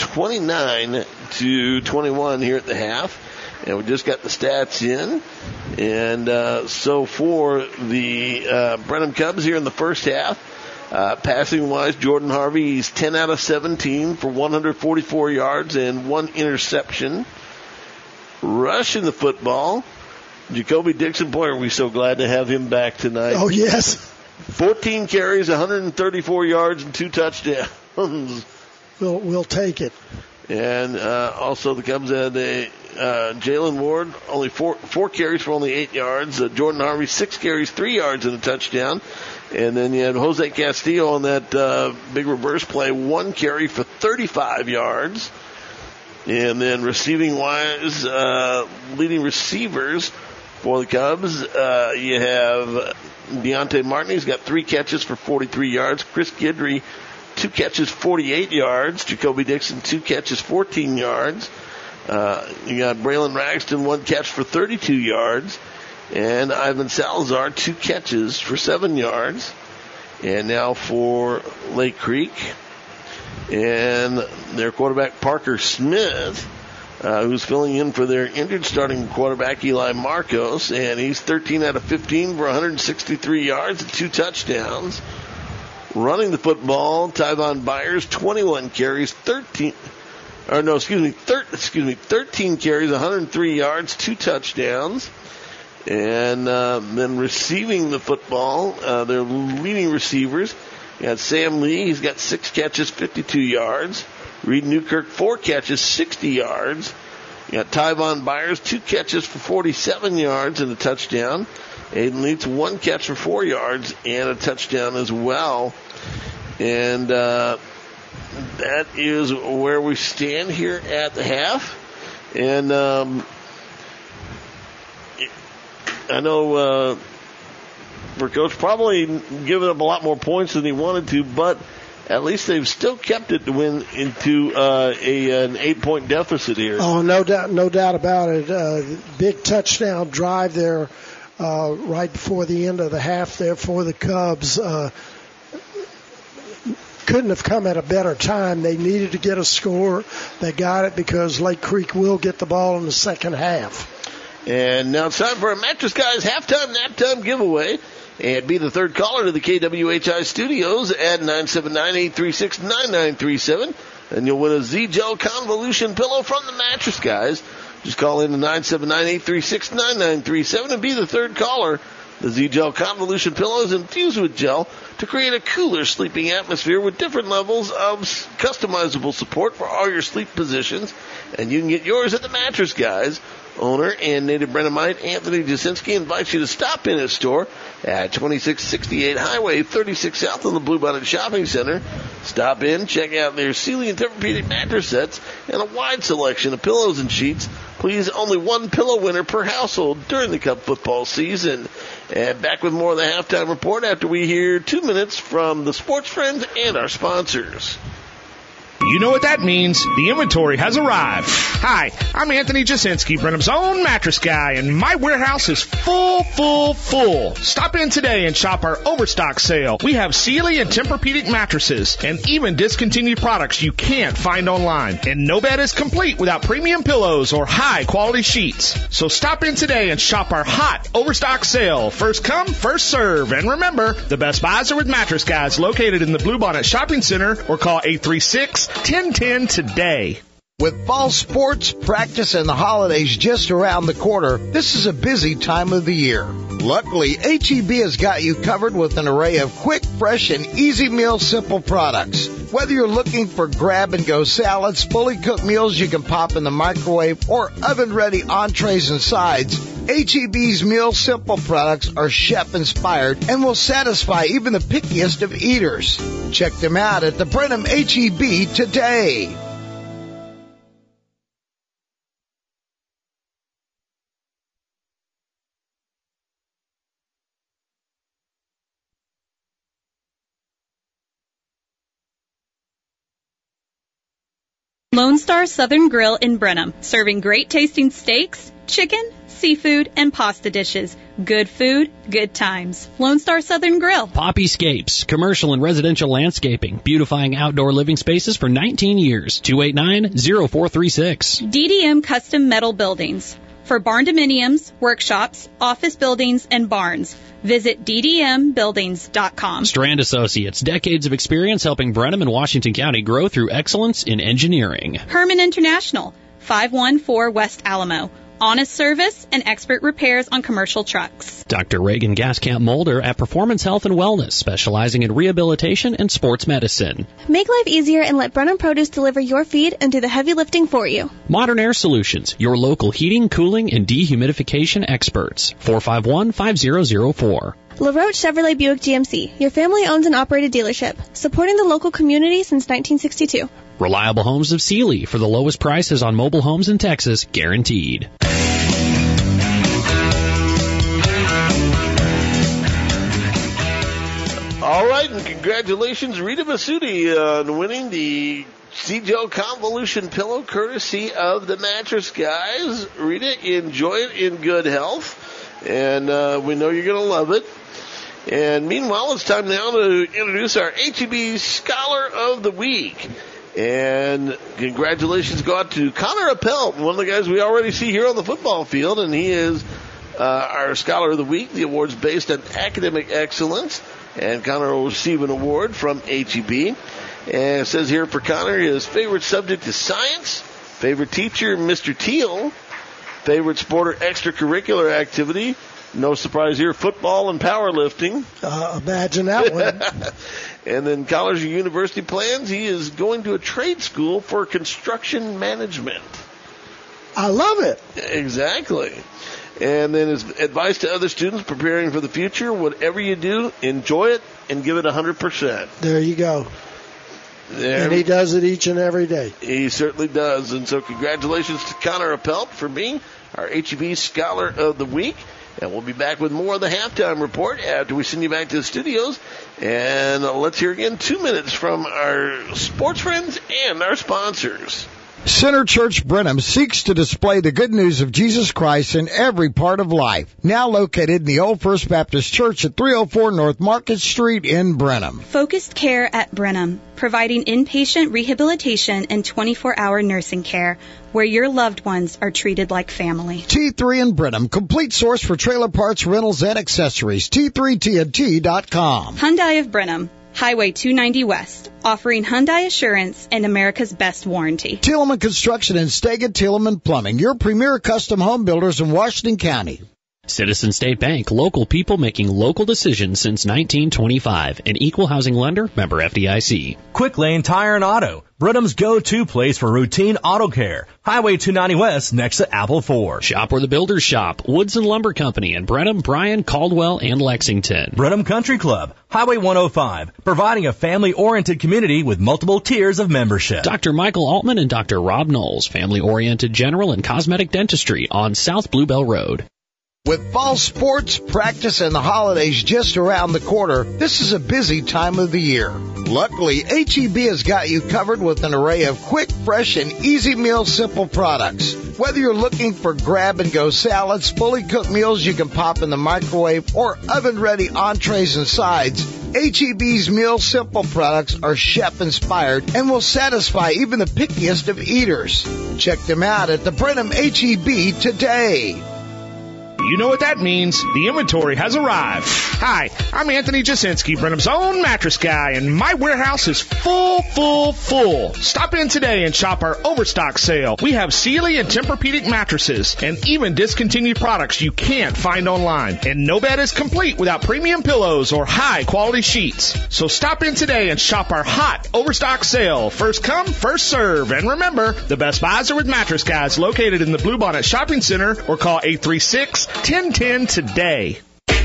29-21 here at the half. And we just got the stats in. And so for the Brenham Cubs here in the first half, passing-wise, Jordan Harvey, he's 10 out of 17 for 144 yards and 1 interception. Rushing the football, Jacoby Dixon, boy, are we so glad to have him back tonight. Oh, yes. 14 carries, 134 yards, and 2 touchdowns. We'll take it. And also the Cubs had Jalen Ward, only four carries for only 8 yards. Jordan Harvey, 6 carries, 3 yards, and a touchdown. And then you had Jose Castillo on that big reverse play, 1 carry for 35 yards. And then receiving-wise, leading receivers for the Cubs, you have Deontay Martin. He's got 3 catches for 43 yards. Chris Guidry, 2 catches, 48 yards. Jacoby Dixon, 2 catches, 14 yards. You got Braylon Ragston, 1 catch for 32 yards. And Ivan Salazar, 2 catches for 7 yards. And now for Lake Creek. And their quarterback, Parker Smith, who's filling in for their injured starting quarterback, Eli Marcos. And he's 13 out of 15 for 163 yards and 2 touchdowns. Running the football, Tyvon Byers, 21 carries, 13 carries, 103 yards, 2 touchdowns. And then receiving the football, their leading receivers, you got Sam Lee, he's got 6 catches, 52 yards. Reed Newkirk, 4 catches, 60 yards. You got Tyvon Byers, 2 catches for 47 yards and a touchdown. Aiden Leeds, 1 catch for 4 yards and a touchdown as well. And that is where we stand here at the half. And I know for Coach probably giving up a lot more points than he wanted to, but at least they've still kept it to win into an 8-point deficit here. Oh, no doubt about it. Big touchdown drive there right before the end of the half there for the Cubs. Couldn't have come at a better time. They needed to get a score. They got it because Lake Creek will get the ball in the second half. And now it's time for a Mattress Guys halftime naptime giveaway. And be the third caller to the KWHI studios at 979-836-9937. And you'll win a Z-Gel Convolution pillow from the Mattress Guys. Just call in to 979-836-9937 and be the third caller. The Z-Gel Convolution pillow is infused with gel to create a cooler sleeping atmosphere with different levels of customizable support for all your sleep positions. And you can get yours at the Mattress Guys. Owner and native Brenhamite Anthony Jasinski invites you to stop in his store at 2668 Highway 36 South in the Bluebonnet Shopping Center. Stop in, check out their Sealy and Tempur-Pedic mattress sets and a wide selection of pillows and sheets. Please, only 1 pillow winner per household during the Cub football season. And back with more of the halftime report after we hear 2 minutes from the sports friends and our sponsors. You know what that means. The inventory has arrived. Hi, I'm Anthony Jasinski, Brenham's own mattress guy, and my warehouse is full. Stop in today and shop our overstock sale. We have Sealy and Tempur-Pedic mattresses and even discontinued products you can't find online. And no bed is complete without premium pillows or high-quality sheets. So stop in today and shop our hot overstock sale. First come, first serve. And remember, the best buys are with Mattress Guys located in the Bluebonnet Shopping Center or call 836-1010 today. With fall sports, practice, and the holidays just around the corner, this is a busy time of the year. Luckily, HEB has got you covered with an array of quick, fresh, and easy meal simple products. Whether you're looking for grab-and-go salads, fully cooked meals you can pop in the microwave, or oven-ready entrees and sides, HEB's Meal Simple products are chef-inspired and will satisfy even the pickiest of eaters. Check them out at the Brenham HEB today. Lone Star Southern Grill in Brenham, serving great tasting steaks, chicken, seafood, and pasta dishes. Good food, good times. Lone Star Southern Grill. Poppyscapes, commercial and residential landscaping, beautifying outdoor living spaces for 19 years. 289-0436. DDM Custom Metal Buildings. For barn dominiums, workshops, office buildings, and barns. Visit ddmbuildings.com. Strand Associates, decades of experience helping Brenham and Washington County grow through excellence in engineering. Herman International, 514 West Alamo. Honest service and expert repairs on commercial trucks. Dr. Reagan Gaskamp Mulder at Performance Health and Wellness, specializing in rehabilitation and sports medicine. Make life easier and let Brenham Produce deliver your feed and do the heavy lifting for you. Modern Air Solutions, your local heating, cooling, and dehumidification experts. 451-5004. LaRoche Chevrolet Buick GMC, your family owns and operated dealership, supporting the local community since 1962. Reliable Homes of Sealy, for the lowest prices on mobile homes in Texas, guaranteed. All right, and congratulations, Rita Masuti, on winning the C-Gel Convolution Pillow, courtesy of the Mattress Guys. Rita, enjoy it in good health, and we know you're going to love it. And meanwhile, it's time now to introduce our HEB Scholar of the Week. And congratulations go out to Connor Appelt, one of the guys we already see here on the football field, and he is our Scholar of the Week. The award's based on academic excellence, and Connor will receive an award from HEB. And it says here for Connor, his favorite subject is science, favorite teacher, Mr. Teal, favorite sport or extracurricular activity, no surprise here, football and powerlifting. Imagine that one. And then college or university plans, he is going to a trade school for construction management. I love it. Exactly. And then his advice to other students preparing for the future, whatever you do, enjoy it and give it 100%. There you go. And he does it each and every day. He certainly does. And so congratulations to Connor Appelt for being our HEB Scholar of the Week. And we'll be back with more of the halftime report after we send you back to the studios. And let's hear again 2 minutes from our sports friends and our sponsors. Center Church Brenham seeks to display the good news of Jesus Christ in every part of life. Now located in the Old First Baptist Church at 304 North Market Street in Brenham. Focused Care at Brenham, providing inpatient rehabilitation and 24-hour nursing care where your loved ones are treated like family. T3 in Brenham, complete source for trailer parts, rentals, and accessories. T3TNT.com. Hyundai of Brenham, Highway 290 West, offering Hyundai Assurance and America's Best Warranty. Tilleman Construction and Stega Tilleman Plumbing, your premier custom home builders in Washington County. Citizen State Bank, local people making local decisions since 1925. An equal housing lender, member FDIC. Quick Lane Tire and Auto, Brenham's go-to place for routine auto care. Highway 290 West, next to Apple 4. Shop where the builders shop. Woods and Lumber Company in Brenham, Bryan, Caldwell, and Lexington. Brenham Country Club, Highway 105, providing a family-oriented community with multiple tiers of membership. Dr. Michael Altman and Dr. Rob Knowles, family-oriented general and cosmetic dentistry on South Bluebell Road. With fall sports, practice, and the holidays just around the corner, this is a busy time of the year. Luckily, HEB has got you covered with an array of quick, fresh, and easy meal simple products. Whether you're looking for grab-and-go salads, fully cooked meals you can pop in the microwave, or oven-ready entrees and sides, HEB's Meal Simple products are chef-inspired and will satisfy even the pickiest of eaters. Check them out at the Brenham HEB today. You know what that means. The inventory has arrived. Hi, I'm Anthony Jasinski, Brenham's own mattress guy, and my warehouse is full. Stop in today and shop our overstock sale. We have Sealy and Tempur-Pedic mattresses and even discontinued products you can't find online. And no bed is complete without premium pillows or high-quality sheets. So stop in today and shop our hot overstock sale. First come, first serve. And remember, the best buys are with Mattress Guys located in the Bluebonnet Shopping Center, or call 836-1010 today.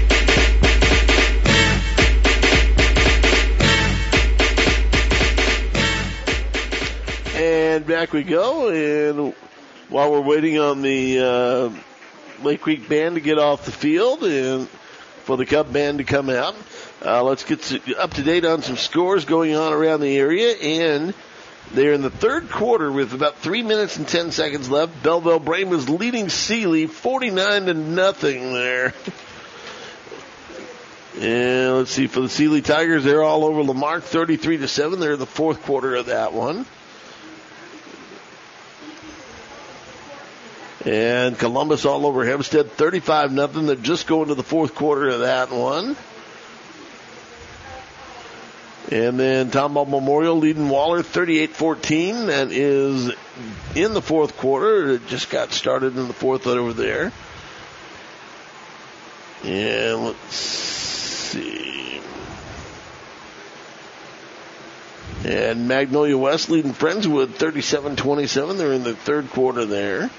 And back we go. And while we're waiting on the Lake Creek band to get off the field and for the Cub band to come out, let's get up to date on some scores going on around the area. And they're in the third quarter with about 3 minutes and 10 seconds left. Belleville Brain was leading Sealy 49-0 there. And let's see, for the Sealy Tigers, they're all over Lamarck 33-7. They're in the fourth quarter of that one. And Columbus all over Hempstead 35-0. They're just going to the fourth quarter of that one. And then Tomball Memorial leading Waller 38-14. That is in the fourth quarter. It just got started in the fourth over there. And let's see. And Magnolia West leading Friendswood 37-27. They're in the third quarter there.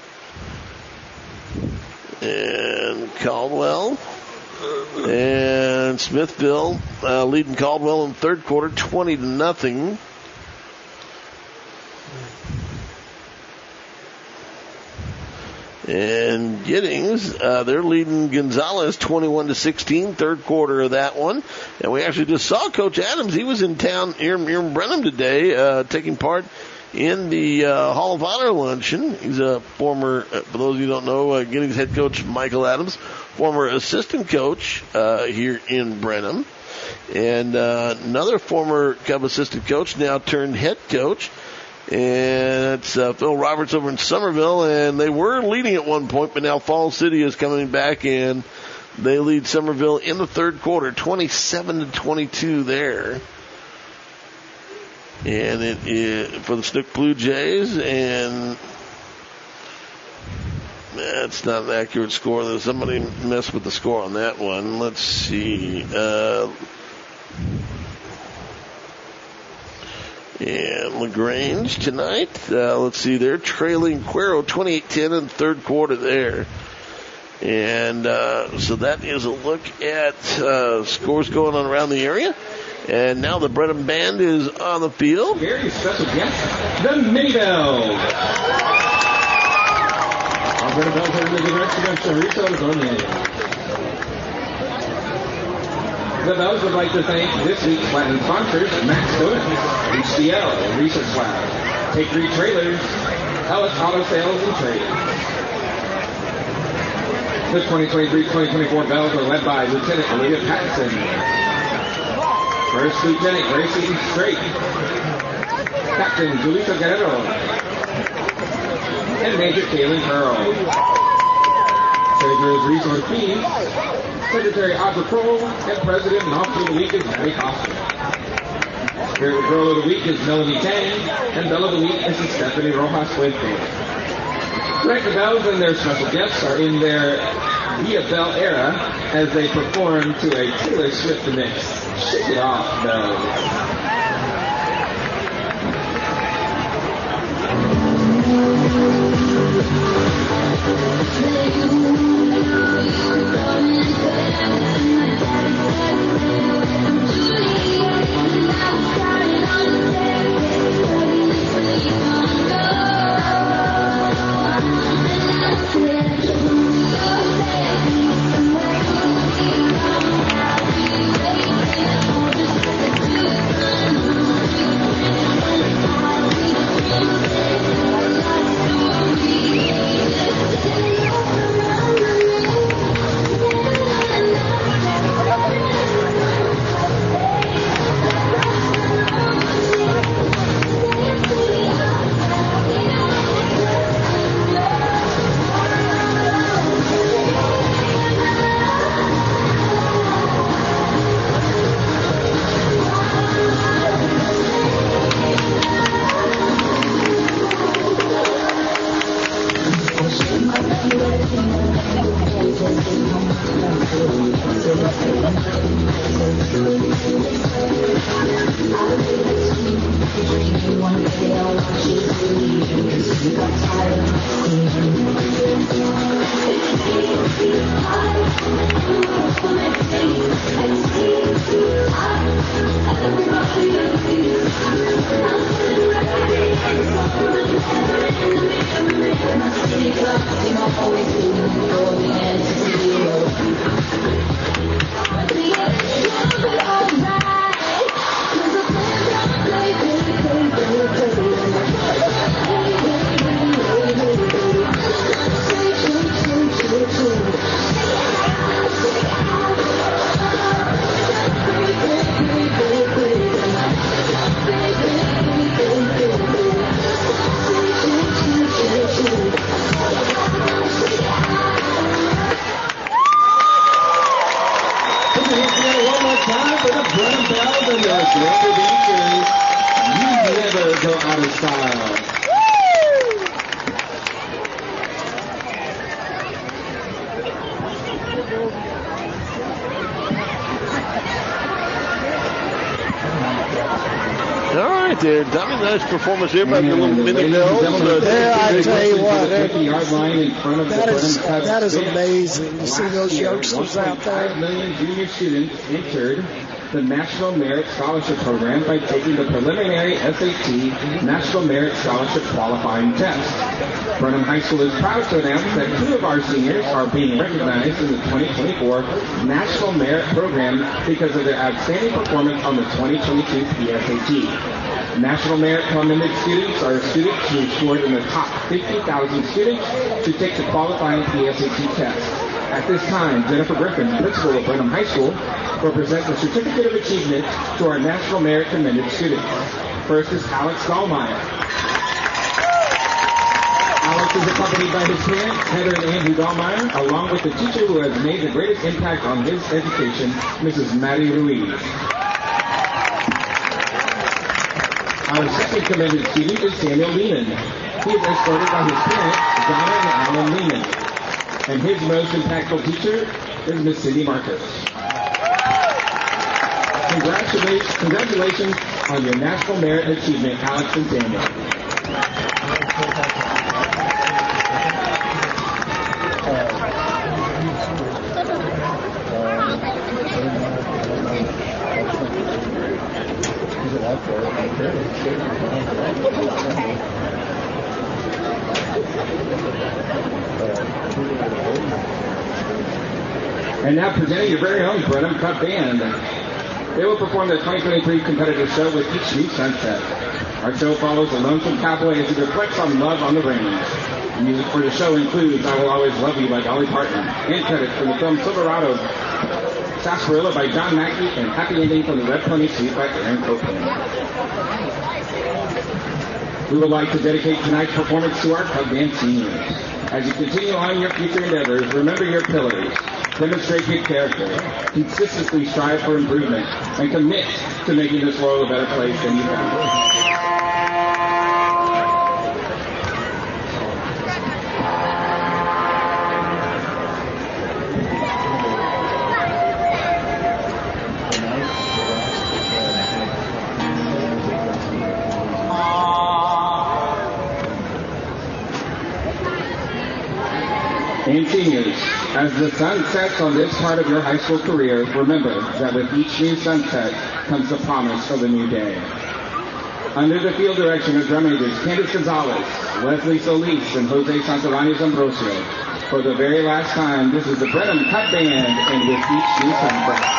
And Caldwell and Smithville leading Caldwell in the third quarter 20-0. And Giddings, they're leading Gonzales 21-16, third quarter of that one. And we actually just saw Coach Adams. He was in town here in Brenham today, taking part in the Hall of Honor luncheon. He's a former, for those of you who don't know, Giddings head coach Michael Adams, former assistant coach here in Brenham. And another former Cub assistant coach, now turned head coach. And it's Phil Roberts over in Somerville. And they were leading at one point, but now Falls City is coming back, and they lead Somerville in the third quarter, 27-22 there. And it is for the Snook Blue Jays, and that's not an accurate score. There's somebody messed with the score on that one. Let's see. And LaGrange tonight, let's see, they're trailing Cuero 28-10 in the third quarter there. And so that is a look at scores going on around the area. And now the Brenham Band is on the field. Very special guest, the Mini Bells. Our Brenham Bells are in the direction of Chorizo Zone. The Bells would like to thank this week's Platinum sponsors, Max Donuts, HDL, Research Lab, Take 3 Trailers, Ellis Auto Sales and Trade. The 2023-2024 Bells are led by Lieutenant Aaliyah Pattinson, First Lieutenant Gracie Strait, Captain Julito Guerrero, and Major Kaylin Pearl. Treasurer's Resource Fees, Secretary Audra Kroll, and President and Officer of the Week is Maddie Costa. Spirit Girl of the Week is Melanie Tang, and Belle of the Week is Stephanie Rojas Fuente. Tonight the Bells and their special guests are in their Via Bell era as they perform to a Taylor Swift mix. Shake it off, Bells. Nice performance here by the little mini bells. I tell you what, that is amazing to see those youngsters out there. 5 million junior students entered the National Merit Scholarship Program by taking the preliminary SAT National Merit Scholarship Qualifying Test. Brenham High School is proud to announce that 2 of our seniors are being recognized in the 2024 National Merit Program because of their outstanding performance on the 2022 PSAT. National Merit commended students are students who scored in the top 50,000 students to take the qualifying PSAT test. At this time, Jennifer Griffin, principal of Brenham High School, will present the Certificate of Achievement to our National Merit commended students. First is Alex Dahlmeyer. Alex is accompanied by his parents, Heather and Andrew Dahlmeyer, along with the teacher who has made the greatest impact on his education, Mrs. Maddie Ruiz. Our second commended student is Samuel Lehman. He is escorted by his parents, Donna and Alan Lehman. And his most impactful teacher is Miss Cindy Marcus. Congratulations on your National Merit Achievement, Alex and Samuel. And now presenting your very own Brenham Cup Band. They will perform their 2023 competitive show with each new sunset. Our show follows a lonesome cowboy as he reflects on love on the range. The music for the show includes I Will Always Love You by Dolly Parton, and credits from the film Silverado, Sarsaparilla by John Mackey, and Happy Ending from the Red Pony Suite by Aaron Copeland. We would like to dedicate tonight's performance to our Cub Band seniors. As you continue on your future endeavors, remember your pillars. Demonstrate good character, consistently strive for improvement, and commit to making this world a better place than you found it. And seniors, as the sun sets on this part of your high school career, remember that with each new sunset comes the promise of a new day. Under the field direction of drum majors Candice Gonzalez, Leslie Solis, and Jose Santaranes Ambrosio, for the very last time, this is the Brenham Cup Band, and with each new sunset.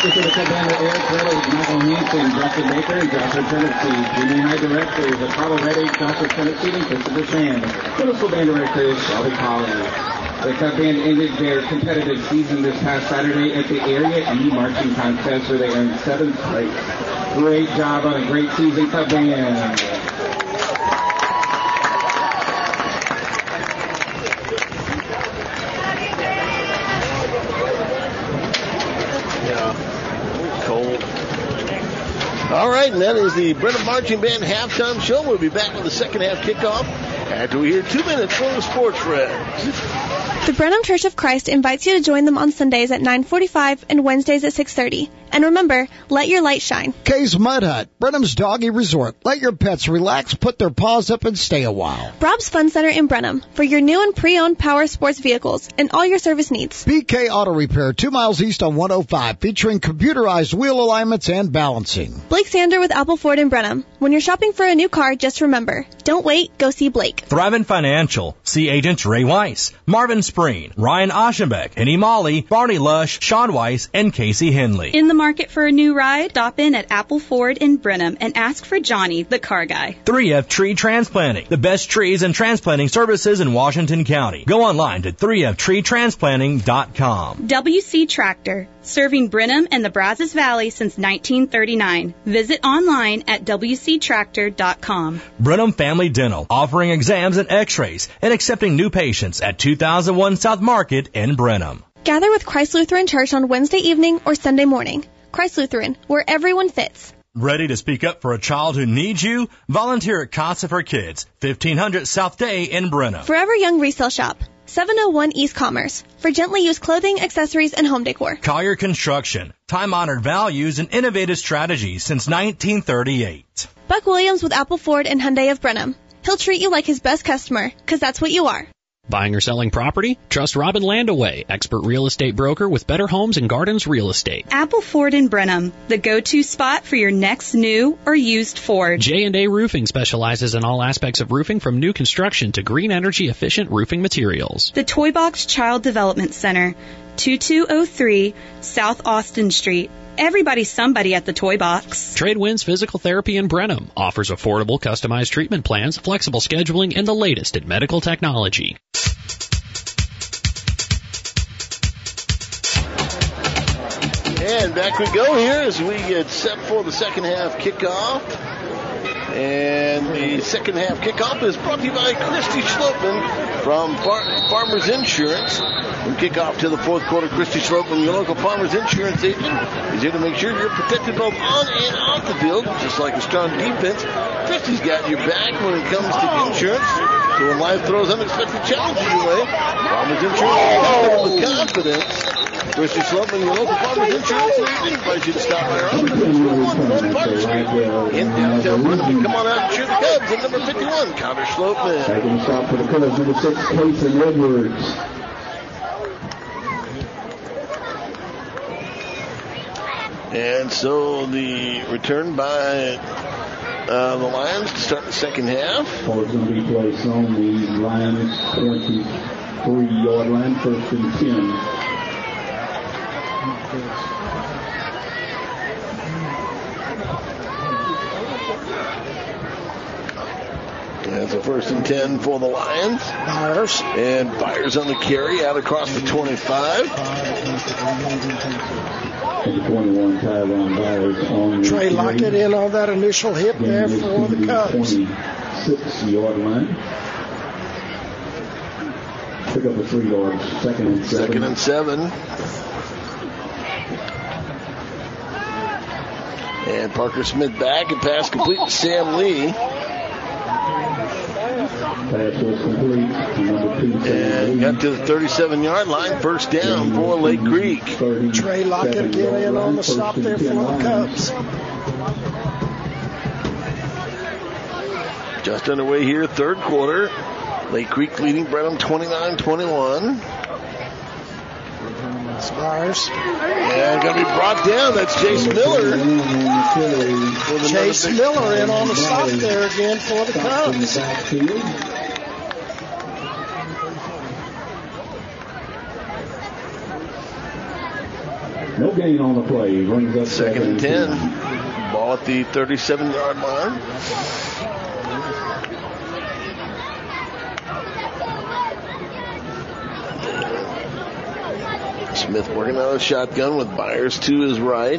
Directors of the Cub band are Eric Redding, Michael Hansen, Justin Baker, and Joshua Tennessee. Junior high directors are Carl Reddick, Joshua Tennessee, and Christopher Shand. Middle school band directors, Shelby Collins. The Cub band ended their competitive season this past Saturday at the Area E Marching Contest, where they earned 7th place. Great job on a great season, Cub band. All right, and that is the Brenham Marching Band halftime show. We'll be back with the second half kickoff after we hear 2 minutes from the Sports Reds. The Brenham Church of Christ invites you to join them on Sundays at 9:45 and Wednesdays at 6:30. And remember, let your light shine. Kay's Mud Hut, Brenham's Doggy Resort. Let your pets relax, put their paws up, and stay a while. Rob's Fun Center in Brenham for your new and pre-owned power sports vehicles and all your service needs. BK Auto Repair, 2 miles east on 105, featuring computerized wheel alignments and balancing. Blake Sander with Apple Ford in Brenham. When you're shopping for a new car, just remember, don't wait, go see Blake. Thrivent Financial. See agents Ray Weiss, Marvin Spreen, Ryan Aschenbeck, Henny Molly, Barney Lush, Sean Weiss, and Casey Henley. In the market for a new ride? Stop in at Apple Ford in Brenham and ask for Johnny, the car guy. 3F Tree Transplanting, the best trees and transplanting services in Washington County. Go online to 3ftreetransplanting.com. WC Tractor, serving Brenham and the Brazos Valley since 1939. Visit online at WCTractor.com. Brenham Family Dental, offering exams and x-rays and accepting new patients at 2001 South Market in Brenham. Gather with Christ Lutheran Church on Wednesday evening or Sunday morning. Christ Lutheran, where everyone fits. Ready to speak up for a child who needs you? Volunteer at Casa for Kids, 1500 South Day in Brenham. Forever Young Resale Shop, 701 East Commerce, for gently used clothing, accessories, and home decor. Collier Construction, time-honored values and innovative strategies since 1938. Buck Williams with Apple Ford and Hyundai of Brenham. He'll treat you like his best customer, because that's what you are. Buying or selling property? Trust Robin Landaway, expert real estate broker with Better Homes and Gardens Real Estate. Apple Ford in Brenham, the go-to spot for your next new or used Ford. J&A Roofing specializes in all aspects of roofing from new construction to green energy efficient roofing materials. The Toy Box Child Development Center, 2203 South Austin Street. Everybody's somebody at the Toy Box. Tradewinds Physical Therapy in Brenham offers affordable, customized treatment plans, flexible scheduling, and the latest in medical technology. And back we go here as we get set for the second half kickoff. And the second half kickoff is brought to you by Christy Schlopen from Farmers Insurance. We kick off to the fourth quarter. Christy Schlopen, your local Farmers Insurance agent, is here to make sure you're protected both on and off the field, just like a strong defense. Christy's got your back when it comes to insurance. So when life throws unexpected challenges your way, Farmers Insurance is with confidence. Christy Schlopen, your local Farmers Insurance agent, invites you to stop by our office at 201 Park Street in downtown Brenham. Come on out and cheer the Cubs at number 51, Connor Schlopen. Second stop for the Cubs, number 6, Clayton Edwards. And so the return by the Lions to start the second half. Ball's going to be placed on the Lions 23-yard line, 1st and 10. That's a 1st and 10 for the Lions. Byers. And Byers on the carry out across the 25. And the 21, Tyron Byers on the Trey Lockett in on that initial hit there for the Cubs. 26-yard line. Pick up a 3 yards. 2nd and 7. 2nd and 7. And Parker Smith back and pass complete to Sam Lee. Pass was complete. And got to the 37-yard line. 1st down for Lake Creek. Trey Lockett again in on the stop there for the Cubs. Just underway here, 3rd quarter. Lake Creek leading Brenham 29-21. Spires. And going to be brought down. That's Chase Miller. Chase Miller in on the stop there again for the Cubs. No gain on the play. Brings up Second and 10. Ball at the 37-yard line. Smith working out a shotgun with Byers to his right.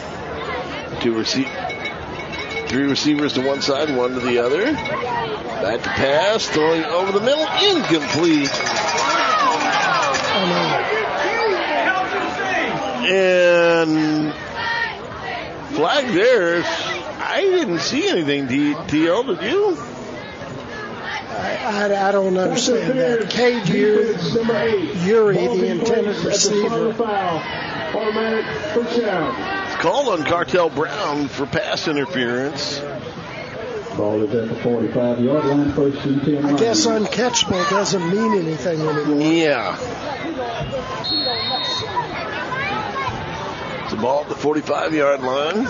Three receivers to one side, one to the other. Back to pass, throwing over the middle, incomplete. And flag there. I didn't see anything, TL, did you? I don't understand that. Cade Urey, the intended receiver. Automatic first down. It's called on Cartel Brown for pass interference. Ball is at the 45-yard line, first and 10. I guess uncatchable doesn't mean anything anymore. Yeah. It's a ball at the 45-yard line.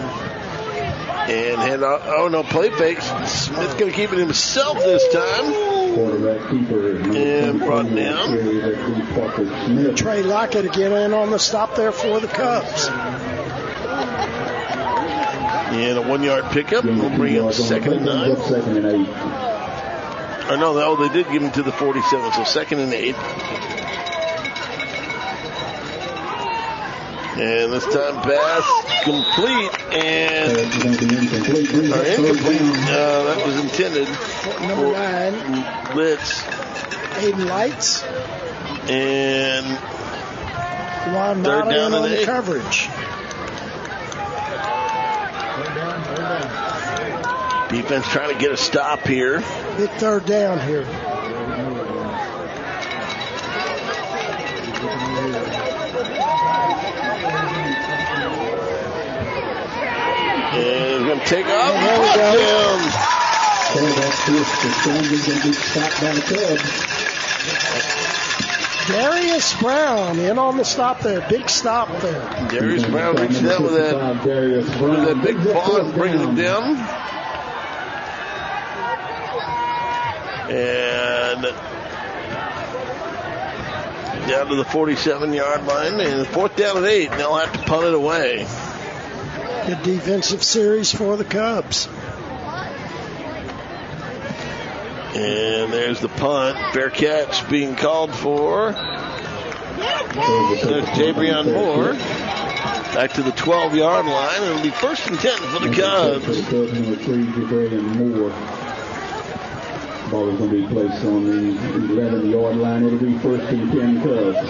And head out. Oh, no, play fake. Smith going to keep it himself this time. Quarterback keeper. And brought down. Trey Lockett again in on the stop there for the Cubs. And a 1-yard pickup. We'll bring up second and 9. Second and 8. Or no, they did give him to the 47, so second and 8. And this time pass complete and incomplete. That was intended Number for 9. Litz. Aiden Lights. And Juan third Mata down on and the 8. coverage. Defense trying to get a stop here. Big third down here. And going to take off. Darius Brown in on the stop there. Big stop there. Darius Brown reaching out with that big ball and bringing him down. And down to the 47-yard line. And fourth down and 8. They'll have to punt it away. Good defensive series for the Cubs. And there's the punt. Fair catch being called for. There's Jabrion Moore. Back to the 12-yard line. It'll be first and 10 for the Cubs. Ball is going to be placed on the 11-yard line. It'll be first and 10 Cubs.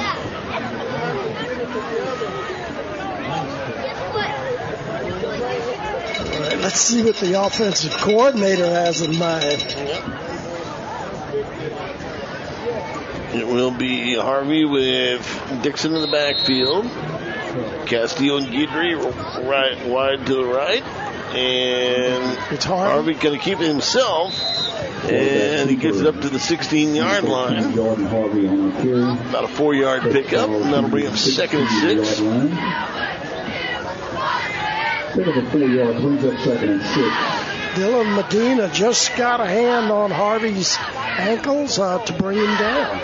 Let's see what the offensive coordinator has in mind. It will be Harvey with Dixon in the backfield. Castillo and Guidry right wide to the right. And it's Harvey going to keep it himself. And he gets it up to the 16-yard line. About a 4-yard pickup. And that'll bring up second and 6. Dylan Medina just got a hand on Harvey's ankles to bring him down.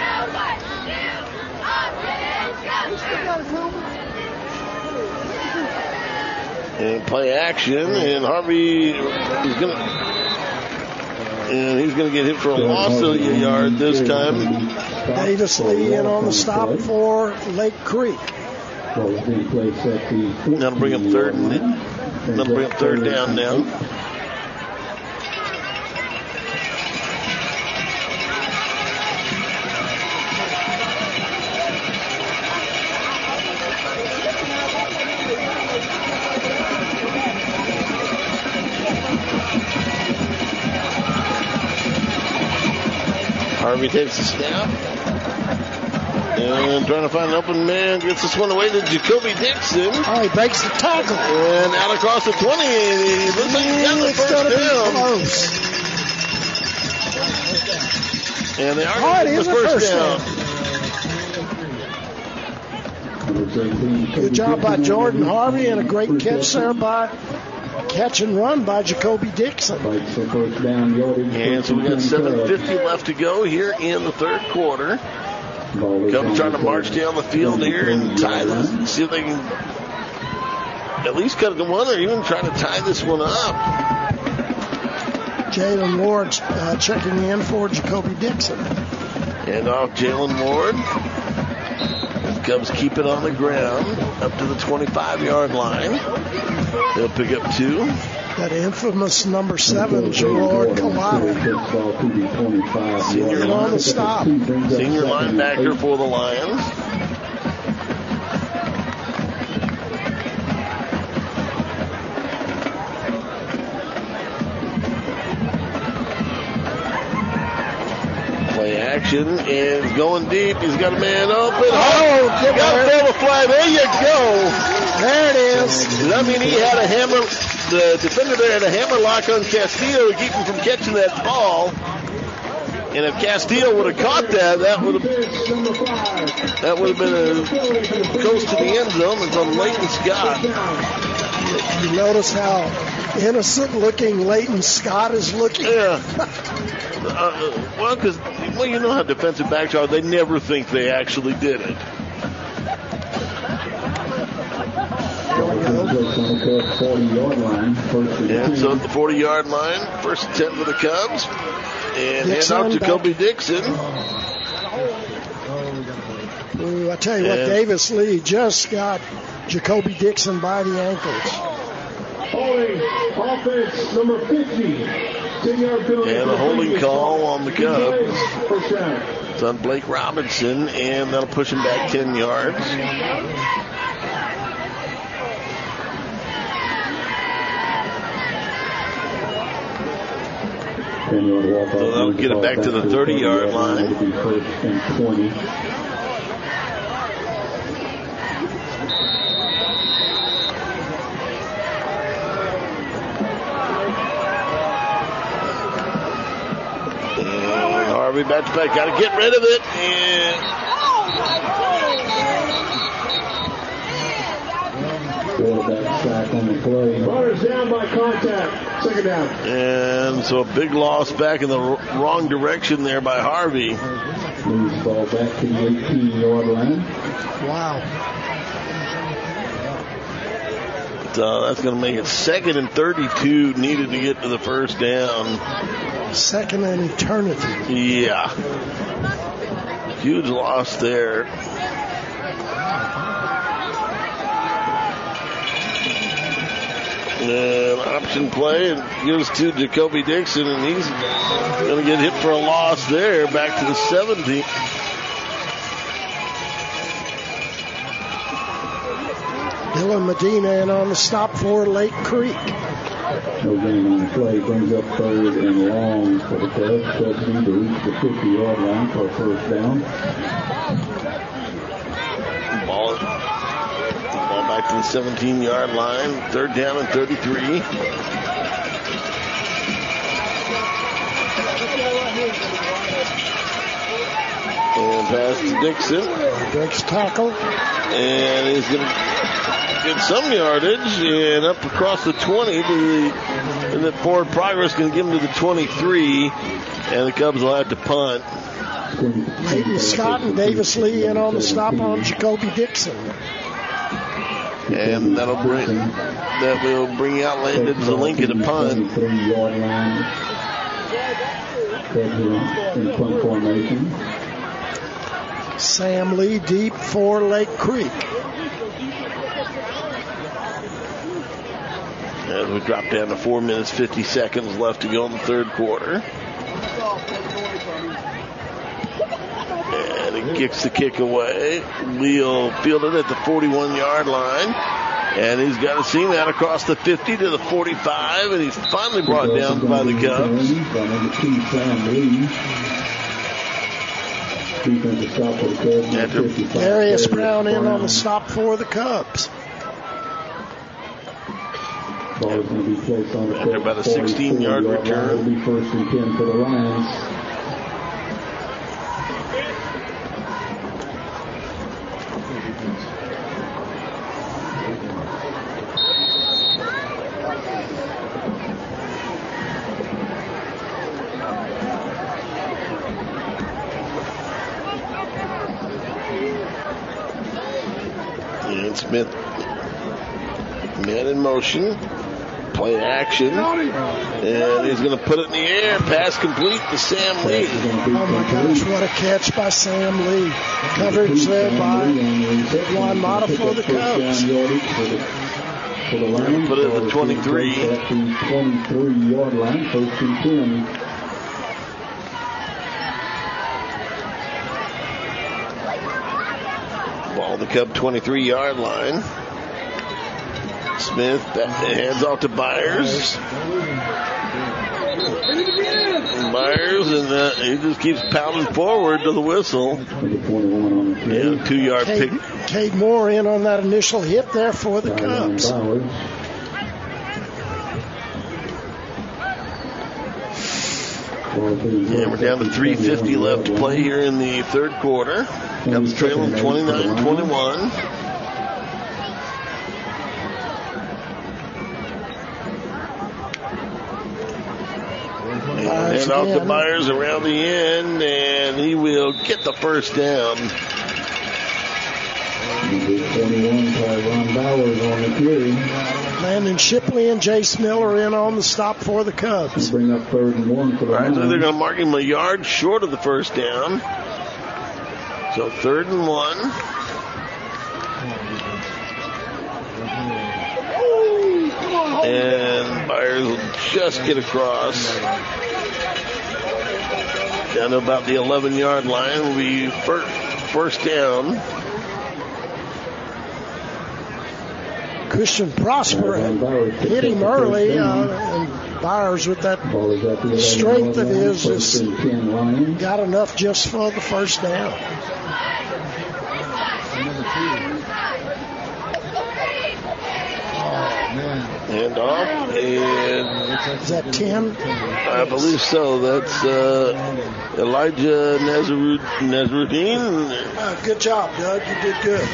And play action, and Harvey is going to, and he's going to get hit for a loss of a yard this time. Davis Lee in on the stop for Lake Creek. That'll bring up third down now. Harvey takes the snap. And trying to find an open man. Gets this one away to Jacoby Dixon. Oh, he breaks the tackle. And out across the 20. He looks like he got the first down. And they are getting the first down. Good job by Jordan Harvey and a great catch there by catch and run by Jacoby Dixon. And so we got 7:50 left to go here in the third quarter. Cubs trying to march down the field here and tie this, see if they can at least cut it to one or even try to tie this one up. Jalen Ward checking in for Jacoby Dixon. And off Jalen Ward. Cubs keep it on the ground up to the 25-yard line. They'll pick up 2. That infamous number 7, Gerard Kalata. Senior on the stop. Senior linebacker for the Lions. Play action is going deep. He's got a man open. Oh, got to throw the flag. There you go. There it is. Does that mean he had a hammer? The defender there had a hammer lock on Castillo to keep him from catching that ball. And if Castillo would have caught that, that would have been a close to the end zone. It's on Leighton Scott. You notice how innocent looking Leighton Scott is looking? Yeah. Well, you know how defensive backs are. They never think they actually did it. And so at the 40-yard line, first and 10 for the Cubs. And hand off Jacoby Dixon. Ooh, I tell you what, Davis Lee just got Jacoby Dixon by the ankles. Holding offense number 50. And a holding call on the Cubs. It's on Blake Robinson, and that'll push him back 10 yards. So that'll get it back to the 30-yard line. And Harvey back to back. Got to get rid of it. And sack on the play. Runners down by contact. Second down. And so a big loss back in the wrong direction there by Harvey. Moves ball back to the 18-yard line. Wow. So that's going to make it 2nd and 32 needed to get to the first down. Second and eternity. Yeah. Huge loss there. And option play, and gives to Jacoby Dixon, and he's going to get hit for a loss there, back to the 70. Dylan Medina in on the stop for Lake Creek. No gain on the play, brings up 3rd and long for the Cubs. Cubs need to reach the 50-yard line for a first down. Ball back to the 17-yard line. 3rd down and 33. And pass to Dixon. Breaks tackle. And he's going to get some yardage and up across the 20 to the, and that forward progress going to give him to the 23. And the Cubs will have to punt. Leighton Scott and Davis Lee in on the stop on Jacoby Dixon. And that will bring out Landon Zelinka to punt. 3-yard line. In punt formation. Sam Lee deep for Lake Creek. As we drop down to 4 minutes, 50 seconds left to go in the third quarter. And he kicks the kick away. Leal fielded at the 41-yard line. And he's got a seam out across the 50 to the 45. And he's finally brought down by the Cubs. Darius Brown in on the stop for the Cubs. Ball is going to be placed on the after about a 16-yard return. It'll be 1st and 10 for the Lions. And Smith, man in motion. Play action. And he's going to put it in the air. Pass complete to Sam Lee. Oh, my gosh, what a catch by Sam Lee. Coverage there by Juan Mata for the Cubs. Put it at the 23. 23-yard line, first and 10. Ball the Cub 23-yard line. Smith hands off to Byers. Byers, and he just keeps pounding forward to the whistle. Yeah, 2-yard pick. Cade Moore in on that initial hit there for the Cubs. Yeah, we're down to 3:50 left to play here in the third quarter. Cubs trailing 29-21. And off to Byers around the end, and he will get the first down. Landon Shipley and Jace Miller in on the stop for the Cubs. Bring up 3rd and 1 for the Right, so they're going to mark him a yard short of the first down. So 3rd and 1. And Byers will just get across. Down to about the 11-yard line will be first down. Christian Prosper hit him early, and Byers, with that strength of his, just got enough just for the first down. And off, and is that 10? I believe so. That's Elijah Nazruddin. Good job, Doug. You did good.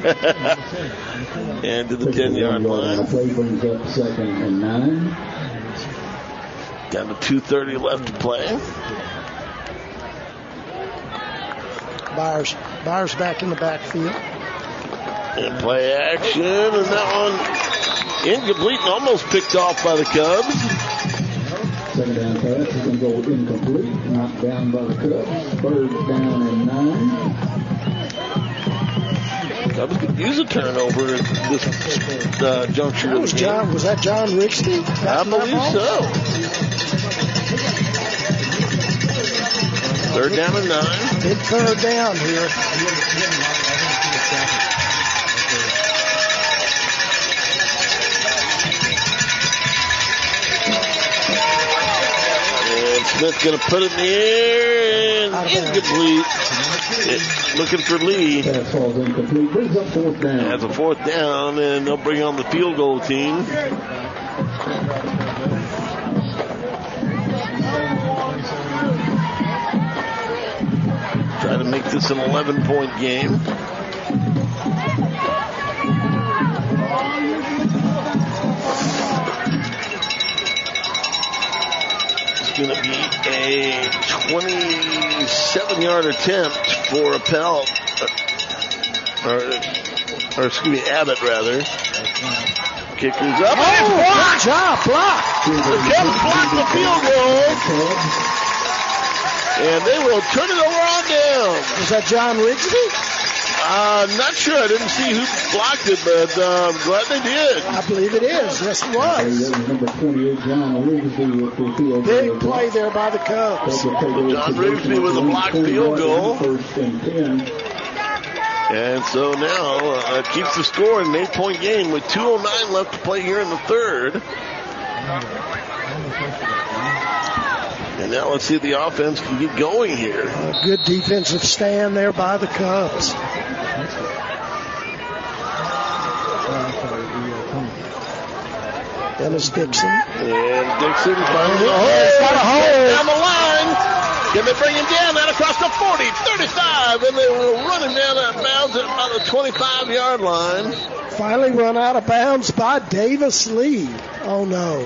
And to the 10-yard line. Play brings up 2nd and 9. Down to 2:30 left to play. Byers back in the backfield. And play action, and that one incomplete and almost picked off by the Cubs. Second down pass is going to go incomplete. Knocked down by the Cubs. 3rd down and 9. Cubs could use a turnover at this juncture. Was that John Rigsby? I believe so. 3rd down and 9. Big 3rd down here. Smith's going to put it in the air and incomplete. Looking for Lee. Pass falls incomplete. Brings up 4th down. That's a 4th down, and they'll bring on the field goal team. Try to make this an 11-point game. Going to be a 27-yard attempt for Appel, or excuse me, Abbott rather. Kicker's up. Good job, block. The Cubs block the field goal, and they will turn it over on down. Was that John Rigsby? Not sure. I didn't see who blocked it, but I'm glad they did. I believe it is. Yes, it was. Number 28, John Rigsby with the field goal. Big play there by the Cubs. John Rigsby with a blocked field goal. 1st and 10. And so now it keeps the score in an 8-point game with 2:09 left to play here in the third. And now let's see if the offense can get going here. Good defensive stand there by the Cubs. Dennis Dixon. And Dixon finds a hole. Got a hole. Down the line. Can they bring him down? That across the 40, 35, and they will run him down out of bounds at about the 25-yard line. Finally run out of bounds by Davis Lee. Oh, no.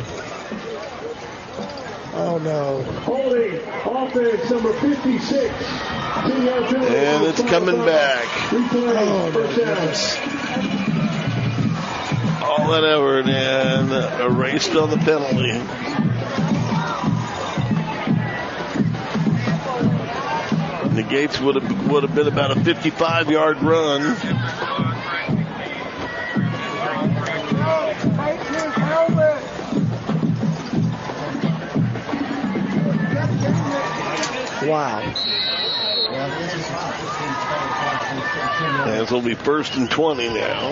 Oh, no. Holding offense number 56. And it's coming back. Oh, no. all that effort and erased on the penalty. Negates would have been about a 55-yard run. Wow. And this will be 1st and 20 now.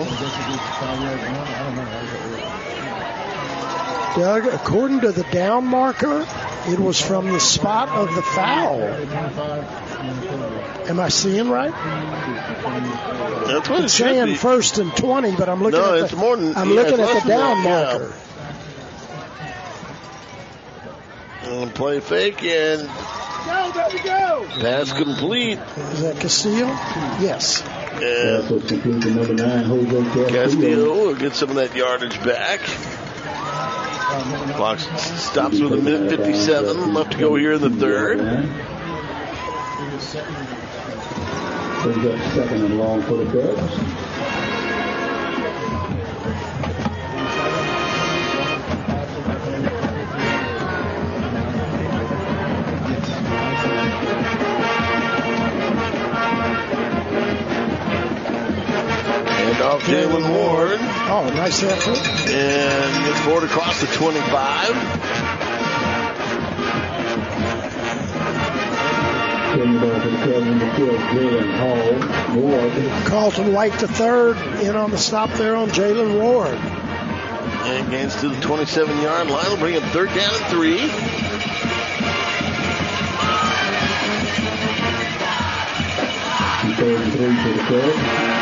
Doug, according to the down marker, it was from the spot of the foul. Am I seeing right? That's what it's saying. 1st and 20, but I'm looking at the looking at the down marker. And play fake and pass complete. Is that Castillo? Yes. And Castillo will get some of that yardage back. Clock stops with a minute 57 left to go here in the third. Brings up 2nd and long for the Cubs. Off Jalen Ward. Oh, nice effort. And gets forward across the 25. Carlton White the third in on the stop there on Jalen Ward. And gains to the 27-yard line. Will bring him 3rd down and 3. Third and 3 for the Cubs.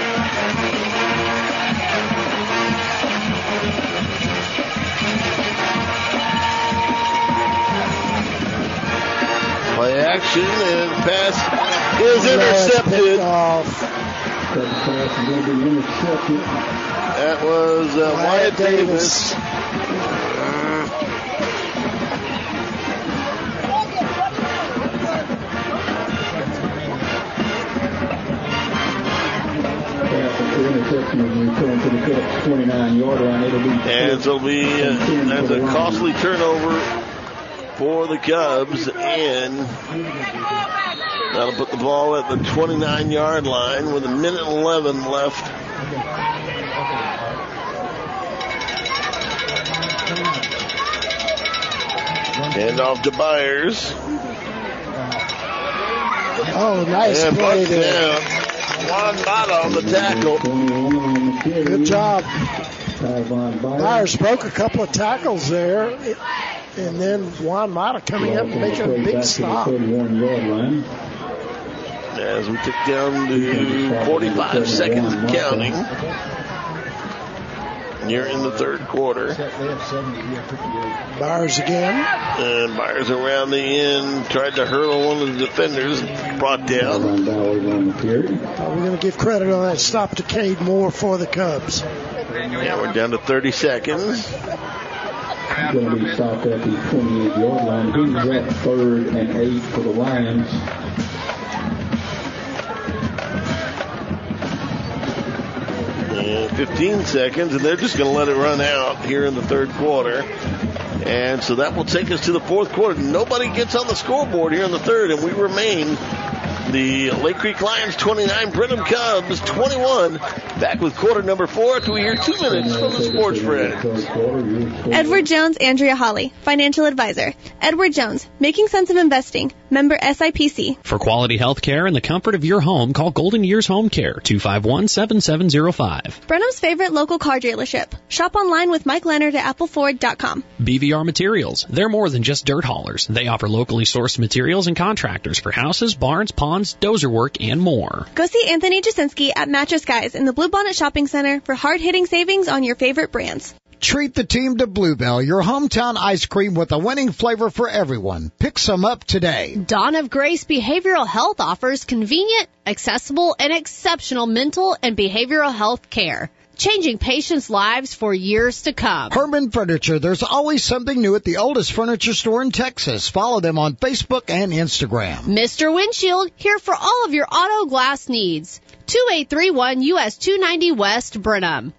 Play action and pass is intercepted. That was Wyatt Davis. And so that's a costly turnover for the Cubs, and that'll put the ball at the 29-yard line with 1:11 left. Hand off to Byers. Oh, nice play there. Juan Mata on the tackle. Good job. Byers broke a couple of tackles there, and then Juan Mata coming up and making a big stop. As we tick down to 45 seconds and counting. You're in the third quarter. Byers again. And Byers around the end, tried to hurdle one of the defenders, brought down. We're going to give credit on that stop to Cade Moore for the Cubs. Yeah, we're down to 30 seconds. Going to be stopped at the 28-yard line. He's at 3rd and 8 for the Lions. And 15 seconds, and they're just going to let it run out here in the third quarter. And so that will take us to the fourth quarter. Nobody gets on the scoreboard here in the third, and we remain the Lake Creek Lions 29, Brenham Cubs 21. Back with quarter number 4 after we hear 2 minutes from the Sports Friends. Edward Jones, Andrea Holly, Financial Advisor. Edward Jones, Making Sense of Investing. Member SIPC. For quality health care and the comfort of your home, call Golden Years Home Care, 251-7705. Brenham's favorite local car dealership. Shop online with Mike Leonard at appleford.com. BVR Materials. They're more than just dirt haulers. They offer locally sourced materials and contractors for houses, barns, ponds, dozer work, and more. Go see Anthony Jasinski at Mattress Guys in the Bluebonnet Shopping Center for hard-hitting savings on your favorite brands. Treat the team to Bluebell, your hometown ice cream with a winning flavor for everyone. Pick some up today. Dawn of Grace Behavioral Health offers convenient, accessible, and exceptional mental and behavioral health care. changing patients' lives for years to come. Herman Furniture. There's always something new at the oldest furniture store in Texas. Follow them on Facebook and Instagram. Mr. Windshield, here for all of your auto glass needs. 2831 US 290 West, Brenham.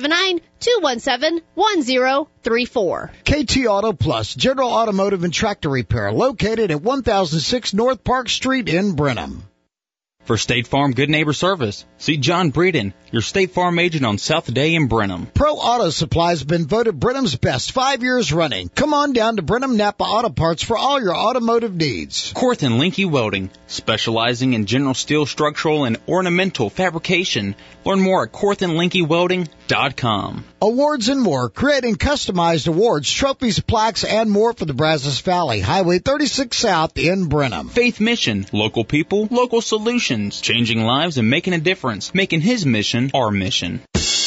979-217-1034. KT Auto Plus, General Automotive and Tractor Repair, located at 1006 North Park Street in Brenham. For State Farm Good Neighbor Service, see John Breeden, your State Farm agent on South Day in Brenham. Pro Auto Supply has been voted Brenham's best 5 years running. Come on down to Brenham Napa Auto Parts for all your automotive needs. Corthan Linky Welding, specializing in general steel structural and ornamental fabrication. Learn more at CorthanLinkyWelding.com. Awards and more, creating customized awards, trophies, plaques, and more for the Brazos Valley, Highway 36 South in Brenham. Faith Mission, local people, local solutions, changing lives and making a difference, making his mission our mission.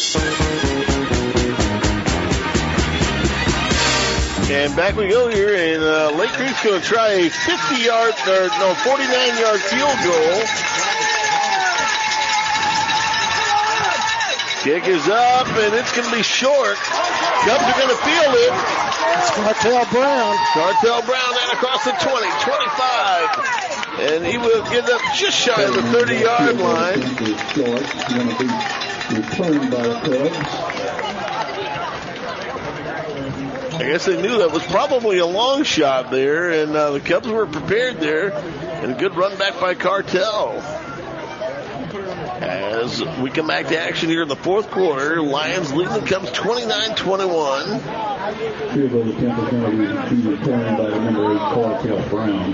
And back we go here, and Lake Creek's going to try a 49-yard field goal. Kick is up, and it's going to be short. Cubs are going to field it. It's Cartel Brown. Cartel Brown and across the 20, 25. And he will get up just shy of the 30-yard line. I guess they knew that was probably a long shot there, and the Cubs were prepared there. And a good run back by Cartel. As we come back to action here in the fourth quarter, Lions leading the Cubs 29-21. Field goal attempt is going to be returned by the number 8, Cartel Brown.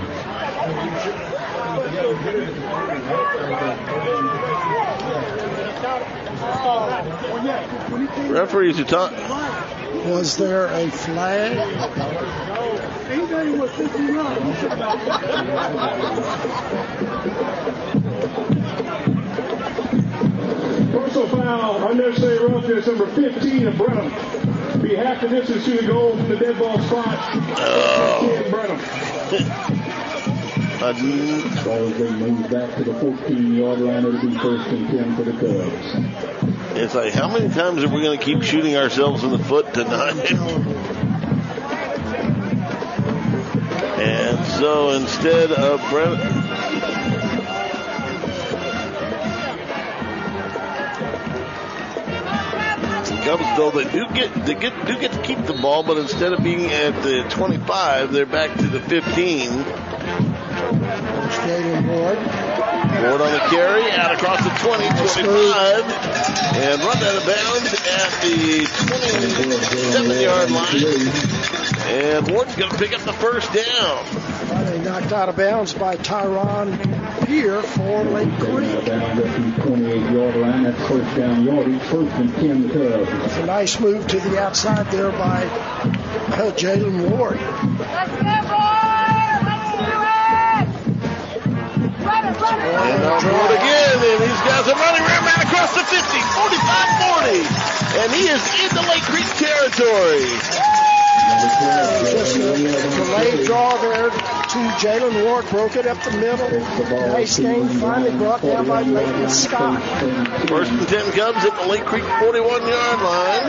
Referees are talking. Was there a flag? Personal foul, unnecessary roughness, number 15 of Brenham. Be half the distance to the goal from the dead ball spot. Brenham. Ball is being moved back to the 14-yard line. It'll be first and 10 for the Cubs. It's like, how many times are we going to keep shooting ourselves in the foot tonight? And so instead of Brenham. Cubs, though, they do get to keep the ball, but instead of being at the 25, they're back to the 15. Ward on the carry, out across the 20, 25, and run out of bounds at the 27-yard line. And Ward's going to pick up the first down. They knocked out of bounds by Tyron Pierre for Lake Creek. Down at the 28-yard line. That's first down yardage. First and 10 Cubs. It's a nice move to the outside there by Jalen Ward. And on board again, and these guys are running around across the 50, 45-40, and he is into Lake Creek territory. Just a delayed draw there to Jalen Ward, broke it up the middle. Nice game, finally brought down by Leighton Scott. First and 10 Cubs at the Lake Creek 41-yard line.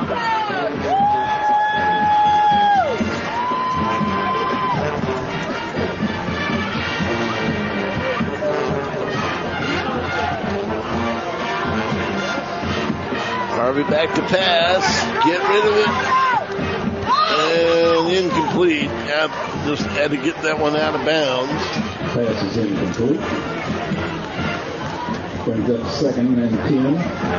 Harvey back to pass, get rid of it, and incomplete. Just had to get that one out of bounds. Pass is incomplete. Brings up second and 10.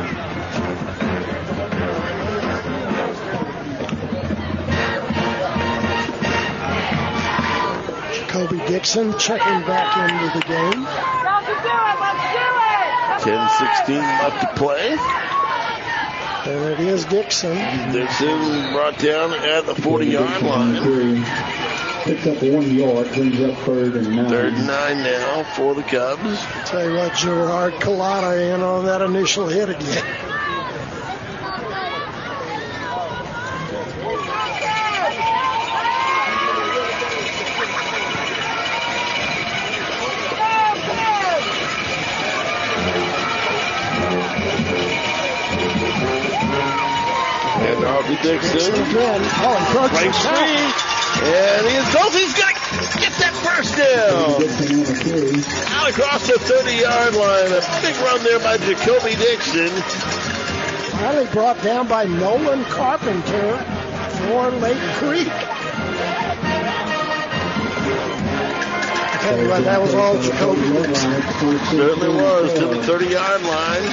Jacoby Dixon checking back into the game. 10-16 left to play. And it is Dixon. Dixon brought down at the 40-yard line. Picks up 1 yard, brings up third and 9. Third and 9 now for the Cubs. Tell you what, Gerard Collada in on that initial hit again. to Dixon. Again. Oh, Breaks free. And he's going to get that first down. Out across the 30-yard line. A big run there by Jacoby Dixon. Finally brought down by Nolan Carpenter for Lake Creek. But that was all Jacoby Dixon. Certainly was, to the 30-yard line.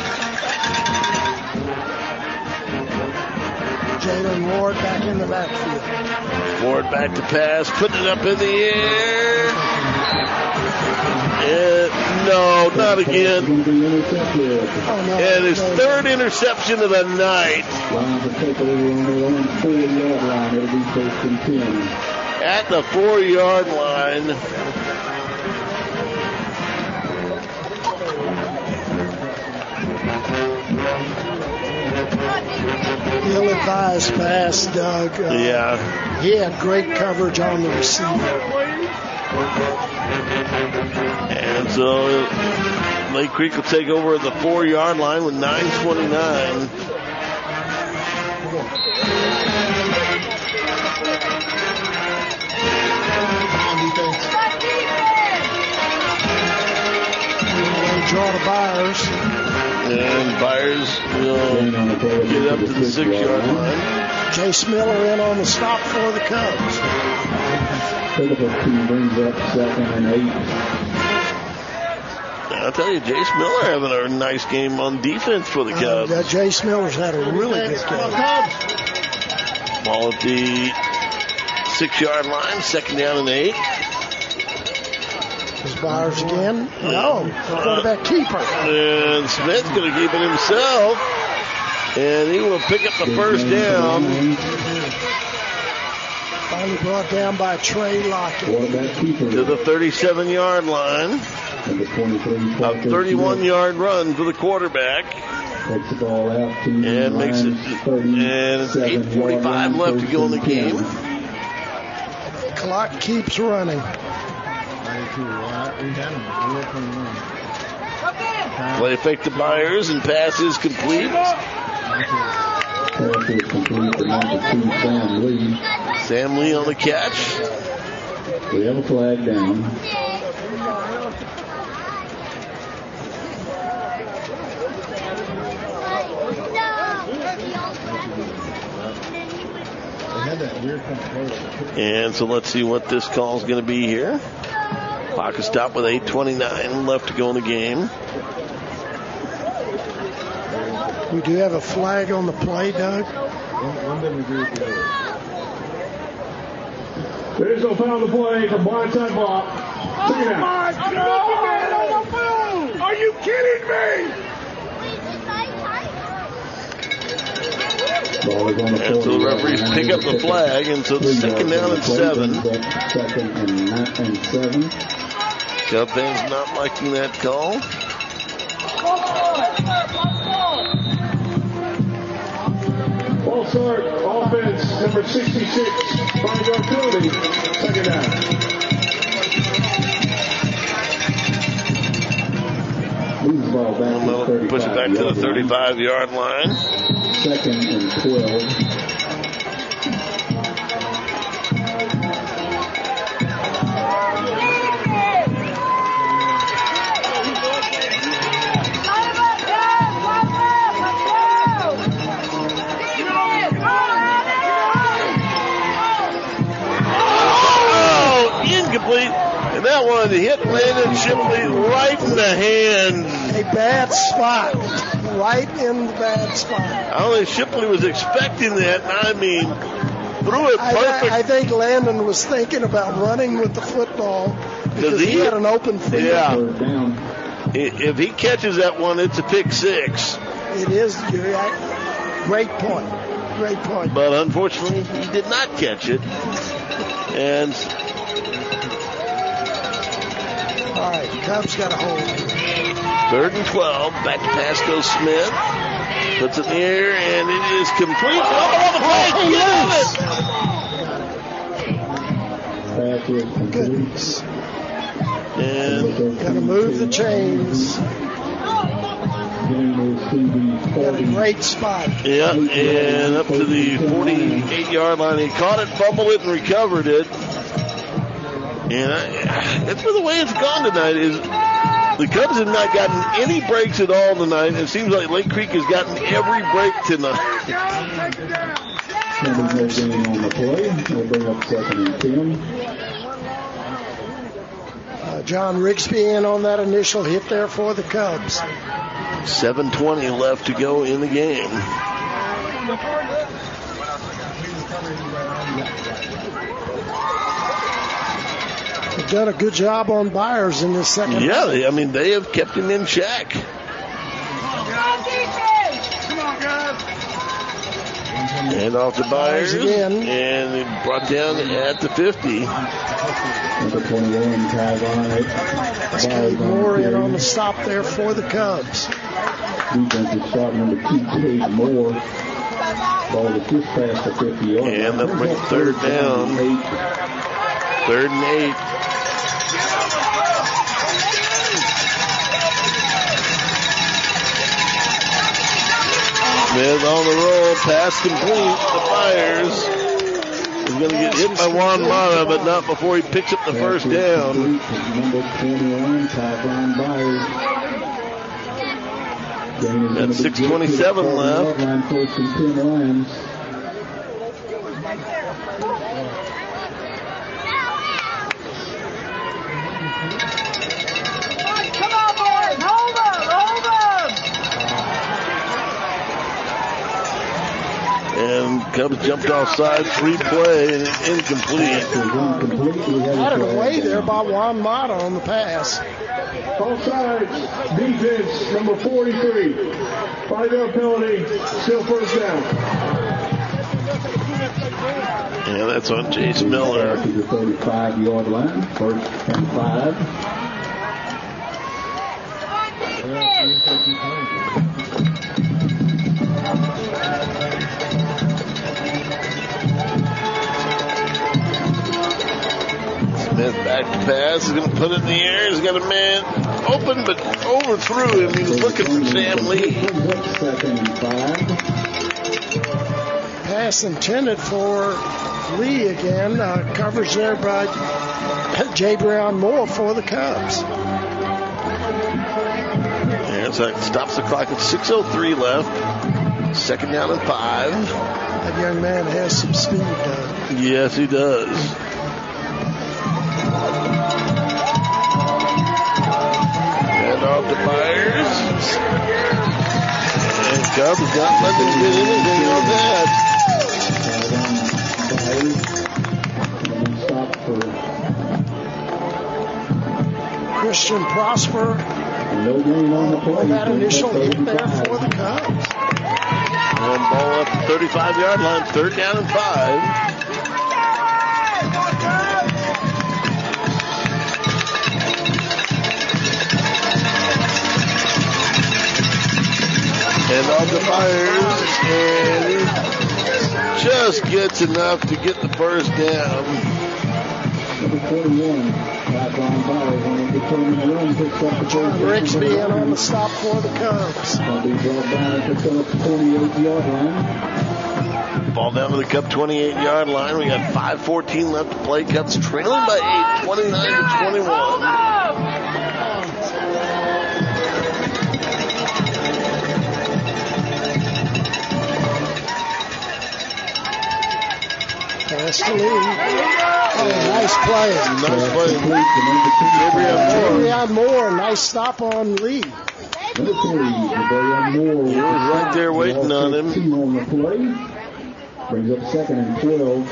Jalen Ward back in the backfield. Ward back to pass, putting it up in the air. No, not again. And his third interception of the night. At the 4-yard line. Ill-advised pass, Doug. Yeah. He had great coverage on the receiver. And so Lake Creek will take over at the 4-yard line with 9:29. Draw to Byers. And Byers will get up to the 6-yard line. Jace Miller in on the stop for the Cubs. Critical team brings up 2nd and 8. I'll tell you, Jace Miller having a nice game on defense for the Cubs. Jace Miller's had a really good game. Ball at the 6-yard line, 2nd down and 8. Is Byers again? No. Quarterback keeper. And Smith's going to keep it himself. And he will pick up the first down. Finally brought down by Trey Lockett. To the 37-yard line. A 31-yard run for the quarterback. Takes the ball out to and makes it. And it's 8:45 left to go in the game. Clock keeps running. Play fake to Byers and pass is complete. Sam Lee on the catch. We have a flag down. And so let's see what this call is going to be here. Clock is stopped with 8:29 left to go in the game. We do have a flag on the play, Doug. There's no foul on the play for blindside block. Oh my God! Are you kidding me? And so the referees pick up the flag, and so it's 2nd down and 7. 2nd and 7. Cub fans not liking that call. Ball start, offense, number 66, 5-yard penalty, 2nd down. They'll push it back to the 35-yard line. 2nd and 12. Incomplete. And that one hit Landon Shipley right in the hand. A bad spot. Right in the bad spot. I don't think Shipley was expecting that. I mean, threw it perfect. I think Landon was thinking about running with the football because he had an open field. Yeah. If he catches that one, it's a pick 6. It is. Great point. Great point. But unfortunately, he did not catch it. And all right, Cubs got a hold. 3rd and 12. Back to Pasco Smith. Puts it in the air, and it is complete. Goodness. And gotta move the chains. Got a great spot. Yeah, and up to the 48-yard line. He caught it, fumbled it, and recovered it. And that's the way it's gone tonight. Is the Cubs have not gotten any breaks at all tonight. It seems like Lake Creek has gotten every break tonight. No gain on the play. We'll bring up 2nd and 10. John Rigsby in on that initial hit there for the Cubs. 7:20 left to go in the game. They've done a good job on Byers in this second. Yeah, they have kept him in check. Come on, guys. And off to Byers. Again. And it brought down at the 50. Number 21, Kate Moore in on the stop there for the Cubs. Defensive start number 2, Kate Moore. Ball is just past the 50-yard line. And that'll bring 3rd down. 3rd and 8. Smith on the roll, pass complete to Byers. He's going to get hit by Juan Mata, but not before he picks up the first down. Number 21, Tyron Byers. That's 6:27 left. Come on, boys. Hold up. And Cubs jumped offside, free play, and incomplete. Got it away there by Juan Mata on the pass. Offside, defense, number 43. 5-yard penalty, still first down. Yeah, that's on Jace Miller. To the 35-yard line, 1st and 5. Smith back to pass. He's going to put it in the air. He's got a man open, but overthrew him. He was looking for Sam Lee. 2nd and 5. Pass intended for Lee again. Coverage there by J. Brown Moore for the Cubs. And so it stops the clock at 6:03 left. 2nd down and 5. That young man has some speed, though. Yes, he does. And off to Byers. And Cubs not letting him get anything on that. Christian Prosper. No gain on the play. That initial hit there for the Cubs. And ball up the 35-yard line, 3rd down and 5. And off the Byers, and he just gets enough to get the first down. Number 41, Tyron Byers on the turn and run, picks up the John Rigsby in on the stop for the Cubs. Going to be brought down at the Cubs 28-yard line. Ball down to the Cub 28-yard line. We got 5:14 left to play. Cubs trailing by 8, 29-21. Pass to Lee. Oh, nice play. Nice play. Jabrion Moore. Nice stop on Lee. Number 3, Jabrion Moore. He was right there waiting on him. On the play. Brings up 2nd and 12.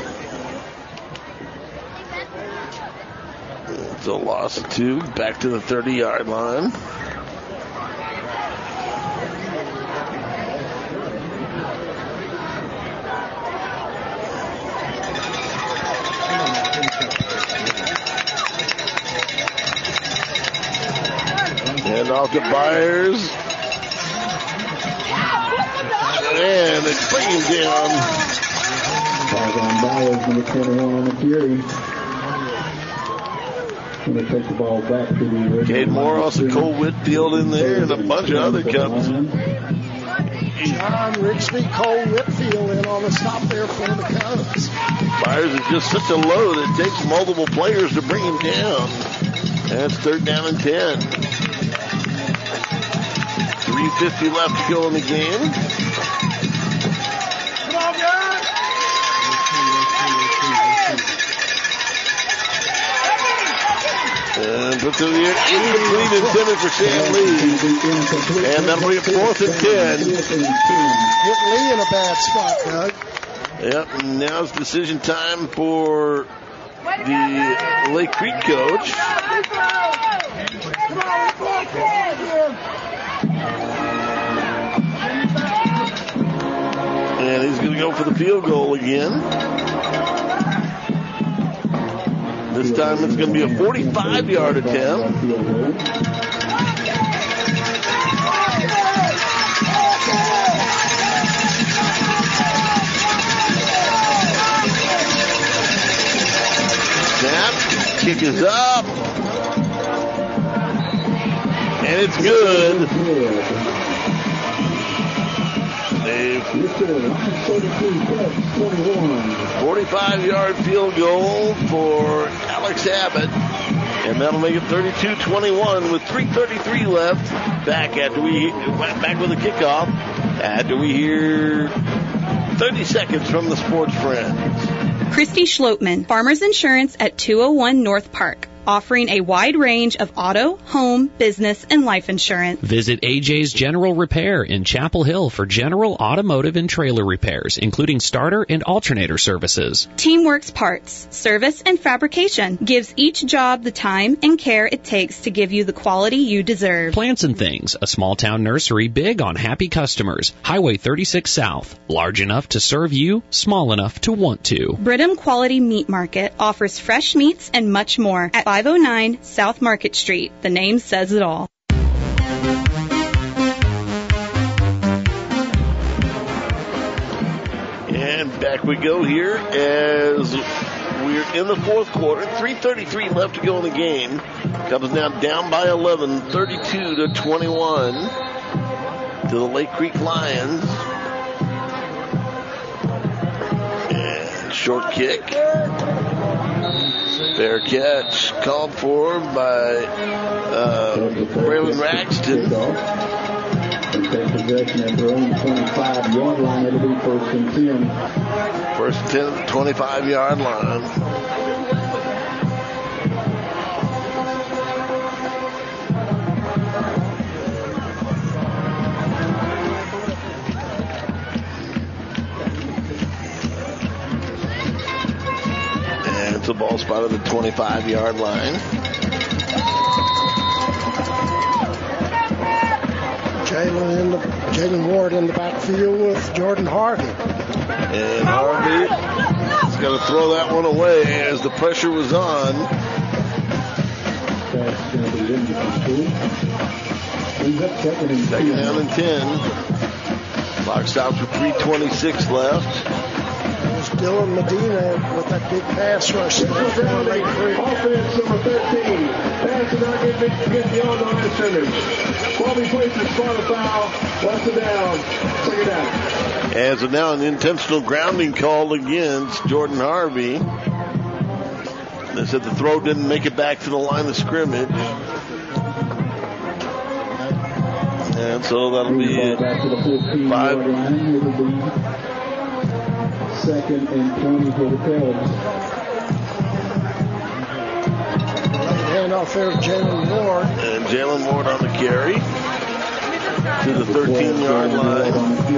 It's a loss of 2. Back to the 30-yard line. And off to Byers. And they bring him down. Tyron Byers, number 21 on the carry. going to take the ball back to the Cade Morehouse and Cole Whitfield in there, and a bunch of other Cubs. John Rigsby, Cole Whitfield in on the stop there for the Cubs. Myers is just such a load, it takes multiple players to bring him down. That's 3rd down and 10. 3:50 left to go in the game. Come on, guys! And put to the air, incomplete intended for Sam Lee. And that'll be a 4th and 10. Hit Lee in a bad spot, Doug. Yep, and now it's decision time for the Lake Creek coach. And he's going to go for the field goal again. This time it's going to be a 45-yard attempt. Snap, kick is up, and it's good. 45-yard field goal for Alex Abbott, and that'll make it 32-21 with 3:33 left. Back with a kickoff after we hear 30 seconds from the sports friends. Christy Schlotman, Farmers Insurance at 201 North Park, offering a wide range of auto, home, business, and life insurance. Visit AJ's General Repair in Chapel Hill for general automotive and trailer repairs, including starter and alternator services. Teamworks Parts, service and fabrication gives each job the time and care it takes to give you the quality you deserve. Plants and Things, a small town nursery big on happy customers. Highway 36 South, large enough to serve you, small enough to want to. Bridham Quality Meat Market offers fresh meats and much more at 509 South Market Street. The name says it all. And back we go here as we're in the 4th quarter. 3:33 left to go in the game. Cubs now down by 11, 32-21 to the Lake Creek Lions. And short kick. Fair catch called for by Braylon Raxton. And take possession at their own 25-yard line. It'll be 1st and 10. 1st and 10 at the 25-yard line. And it's a ball spot at the 25-yard line. Jalen Ward in the backfield with Jordan Harvey. And Harvey is going to throw that one away as the pressure was on. Second down and 10. Clock stops with 3:26 left. There's Dylan Medina with that big pass rush. Offense number 13. Pass and not get beyond the line of scrimmage. 12 places, spot a foul. Left it down. Second down. And so now an intentional grounding call against Jordan Harvey. They said the throw didn't make it back to the line of scrimmage. And so that'll be back to the 15-yard line. It'll be 2nd and 20 for the Cubs. Hand off there, Jalen Ward. And Jalen Ward on the carry to the 13-yard line.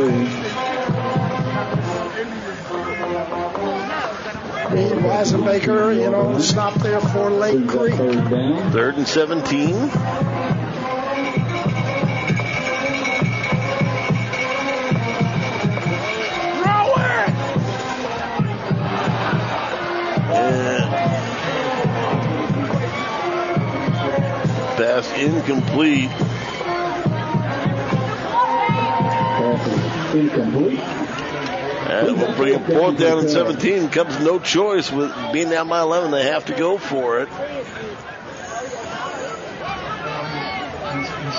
Reed Weisenbaker, on the stop there for Lake Creek. 3rd and 17. Pass incomplete. And we'll bring it 4th down and 17. Cubs no choice with being down by 11. They have to go for it.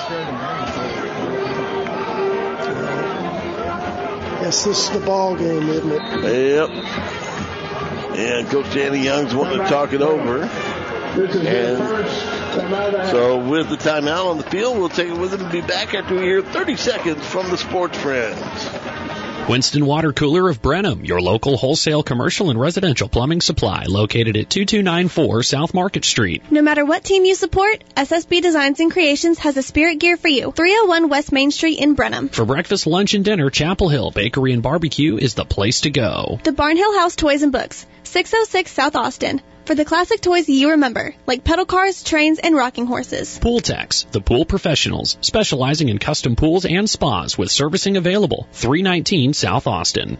Guess this is the ball game, isn't it? Yep. And Coach Danny Young's wanting to talk it over. And so with the timeout on the field, we'll take it with him and be back after we hear 30 seconds from the Sports Friends. Winston Water Cooler of Brenham, your local wholesale commercial and residential plumbing supply, located at 2294 South Market Street. No matter what team you support, SSB Designs and Creations has a spirit gear for you. 301 West Main Street in Brenham. For breakfast, lunch, and dinner, Chapel Hill Bakery and Barbecue is the place to go. The Barnhill House Toys and Books, 606 South Austin. For the classic toys you remember, like pedal cars, trains, and rocking horses. Pool Techs, the pool professionals, specializing in custom pools and spas with servicing available. 319 South Austin.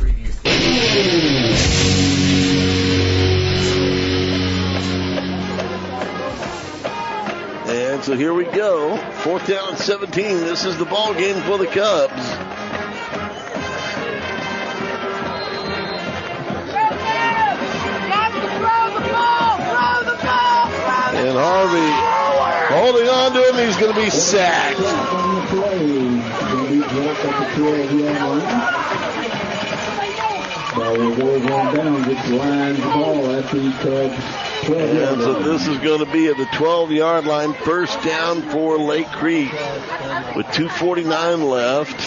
And so here we go. 4th down and 17. This is the ball game for the Cubs. And Harvey holding on to him. He's going to be sacked. And so this is going to be at the 12-yard line. First down for Lake Creek with 2:49 left.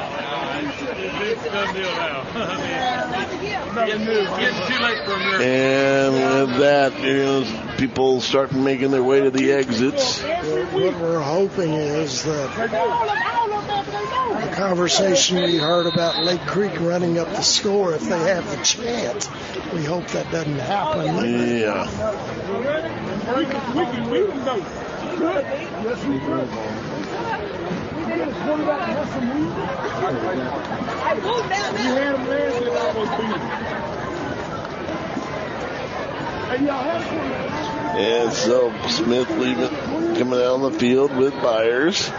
And with that, people start making their way to the exits. What we're hoping is that the conversation we heard about Lake Creek running up the score, if they have the chance, we hope that doesn't happen. Yeah. And so Smith coming out on the field with Byers.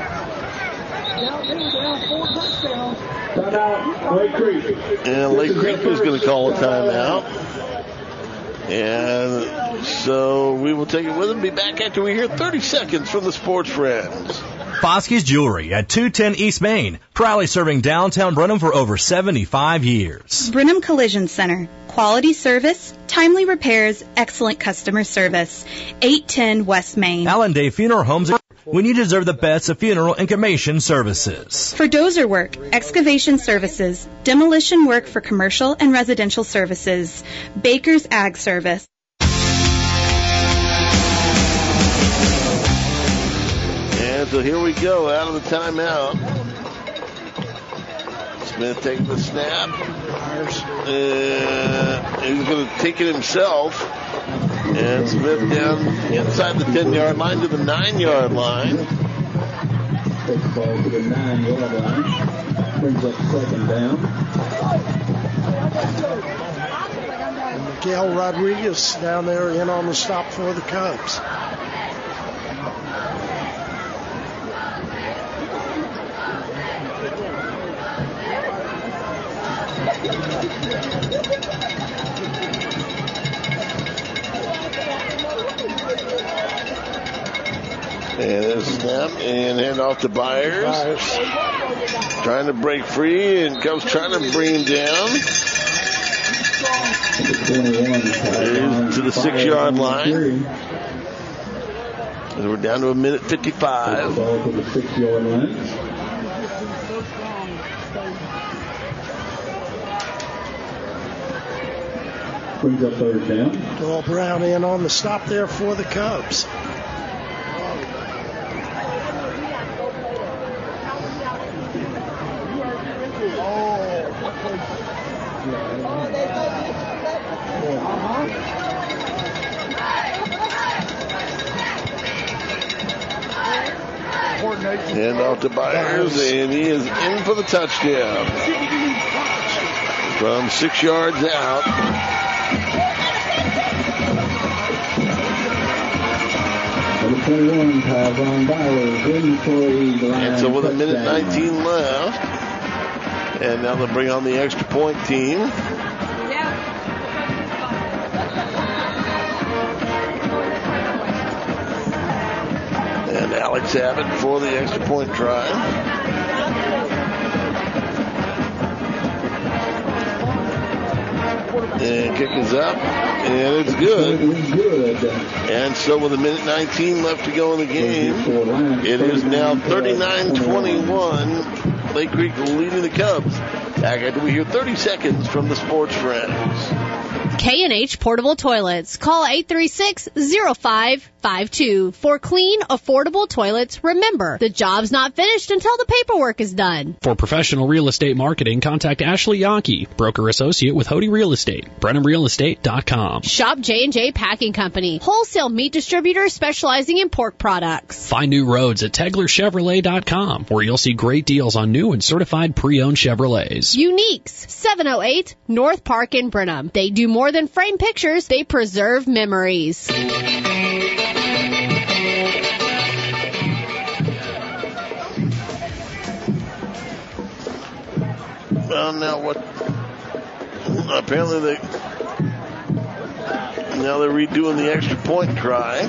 And Lake Creek is going to call a timeout. And so we will take it with him. Be back after we hear 30 seconds from the Sports Friends. Foskey's Jewelry at 210 East Main, proudly serving downtown Brenham for over 75 years. Brenham Collision Center. Quality service, timely repairs, excellent customer service. 810 West Main. Allen Day Funeral Homes. When you deserve the best of funeral and cremation services. For dozer work, excavation services, demolition work for commercial and residential services. Baker's Ag Service. And so here we go, out of the timeout. Smith taking the snap. He's going to take it himself. And Smith down inside the 10-yard line to the 9-yard line. Takes the ball to the 9-yard line. Brings up 2nd down. Miguel Rodriguez down there in on the stop for the Cubs. And there's a snap and hand off to Byers. Trying to break free, and Cubs trying to bring him down. To the 6-yard line. And we're down to a minute 55. Ball to the 6-yard line. Brings up 3rd down. Doyle Brown in on the stop there for the Cubs. Hand off to Byers, and he is in for the touchdown. From 6 yards out. Number 21, Tyron Byers, in for the line. And so with a minute 19 left, and now they'll bring on the extra point team. And Alex Abbott for the extra point try. And kick is up, and it's good. And so with 1:19 left to go in the game, it is now 39-21. Lake Creek leading the Cubs. Back after we hear 30 seconds from the Sports Friends. K&H Portable Toilets. Call 836-0552 for clean, affordable toilets. Remember, the job's not finished until the paperwork is done. For professional real estate marketing, contact Ashley Yankee, broker associate with Hody Real Estate, BrenhamRealEstate.com. Shop J&J Packing Company, wholesale meat distributor specializing in pork products. Find new roads at TeglerChevrolet.com, where you'll see great deals on new and certified pre-owned Chevrolets. Uniques, 708 North Park in Brenham. They do more than frame pictures, they preserve memories. Well, now what? Apparently they're redoing the extra point try.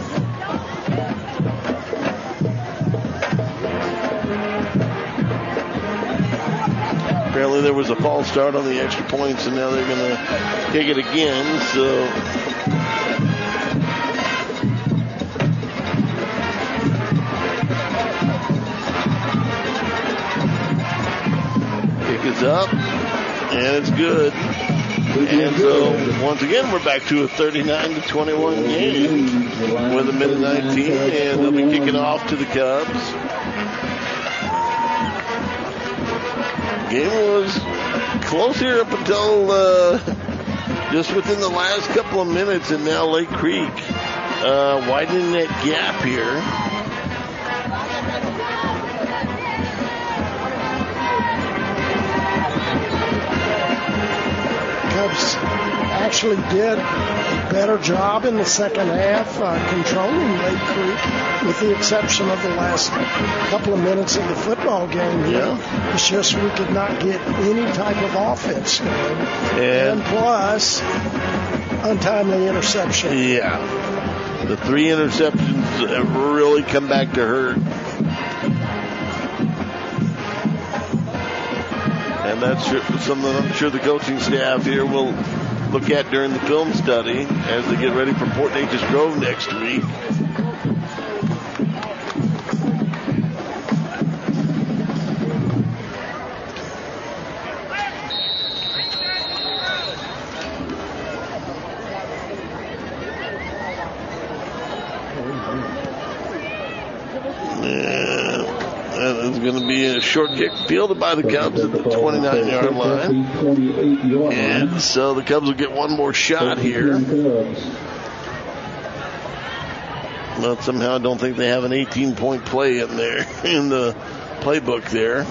Apparently there was a false start on the extra points, and now they're going to kick it again. So kick is up, and it's good. And so once again we're back to a 39-21 game with 1:19, and they'll be kicking off to the Cubs. Game was close here up until just within the last couple of minutes, and now Lake Creek widening that gap here. Cubs actually did a better job in the second half controlling Lake Creek, with the exception of the last couple of minutes of the football game here. Yeah. It's just we could not get any type of offense going. And plus, untimely interception. Yeah. The 3 interceptions have really come back to hurt. And that's something I'm sure the coaching staff here will look at during the film study as they get ready for Port Neches Grove next week. It's going to be a short kick fielded by the Cubs at the 29-yard line. And so the Cubs will get one more shot here. But somehow I don't think they have an 18-point play in there, in the playbook there.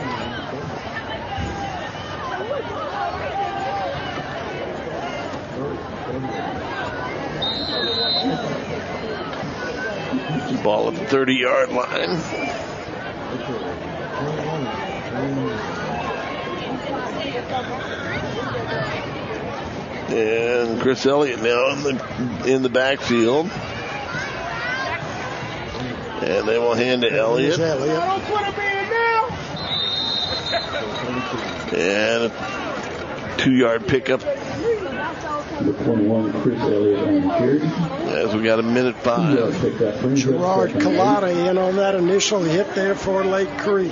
Ball at the 30-yard line. And Chris Elliott now in the backfield. And they will hand to Elliott. And a 2-yard pickup. As we got 1:05. Gerard Collada in on that initial hit there for Lake Creek.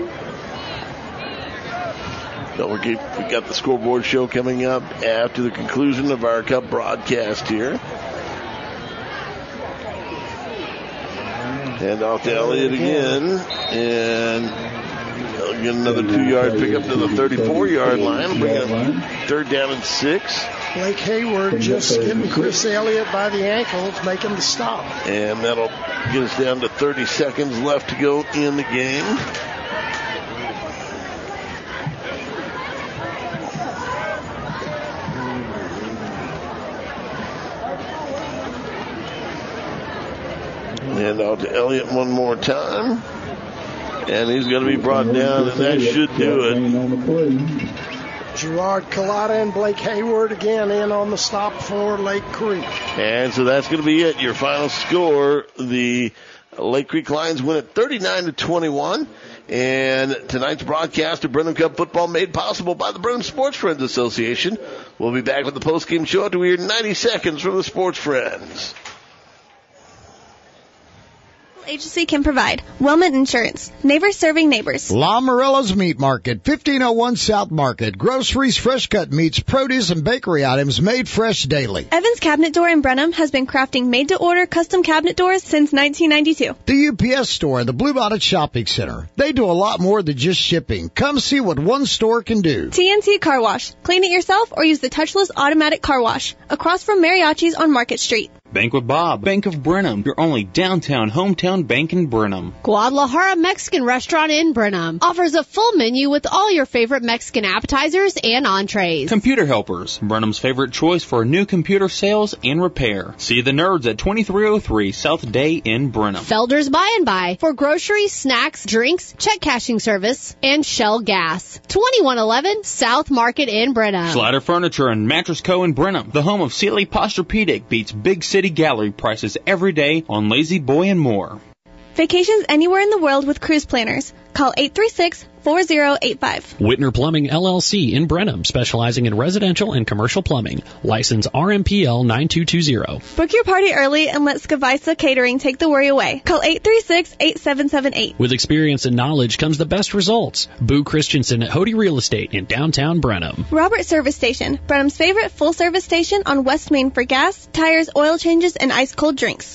Don't forget, we got the scoreboard show coming up after the conclusion of our Cup broadcast here. Hand off to Elliott again, and they'll get another 2-yard pickup to the 34-yard line. Bring up 3rd down and 6. Blake Hayward just getting Chris Elliott by the ankles, making the stop. And that'll get us down to 30 seconds left to go in the game. Hand out to Elliott one more time. And he's going to be brought down, and that should do it. Gerard Collada and Blake Hayward again in on the stop for Lake Creek. And so that's going to be it. Your final score, the Lake Creek Lions win at 39-21. And tonight's broadcast of Brenham Cup football made possible by the Brenham Sports Friends Association. We'll be back with the postgame show after we hear 90 seconds from the Sports Friends. Agency can provide. Wellman Insurance. Neighbors serving neighbors. La Morella's Meat Market, 1501 South Market. Groceries, fresh cut meats, produce, and bakery items made fresh daily. Evans Cabinet Door in Brenham has been crafting made-to-order custom cabinet doors since 1992. The UPS Store and the Bluebonnet Shopping Center. They do a lot more than just shipping. Come see what one store can do. TNT Car Wash. Clean it yourself or use the touchless automatic car wash. Across from Mariachi's on Market Street. Bank with Bob, Bank of Brenham, your only downtown hometown bank in Brenham. Guadalajara Mexican Restaurant in Brenham offers a full menu with all your favorite Mexican appetizers and entrees. Computer Helpers, Brenham's favorite choice for new computer sales and repair. See the nerds at 2303 South Day in Brenham. Felder's Buy and Buy for groceries, snacks, drinks, check cashing service, and Shell Gas. 2111 South Market in Brenham. Slider Furniture and Mattress Co. in Brenham, the home of Sealy Posturepedic, beats big city gallery prices every day on Lazy Boy and more. Vacations anywhere in the world with Cruise Planners. Call 836-4085. Whitner Plumbing LLC in Brenham, specializing in residential and commercial plumbing. License RMPL 9220. Book your party early and let Skavisa Catering take the worry away. Call 836-8778. With experience and knowledge comes the best results. Boo Christensen at Hody Real Estate in downtown Brenham. Robert Service Station, Brenham's favorite full-service station on West Main for gas, tires, oil changes, and ice-cold drinks.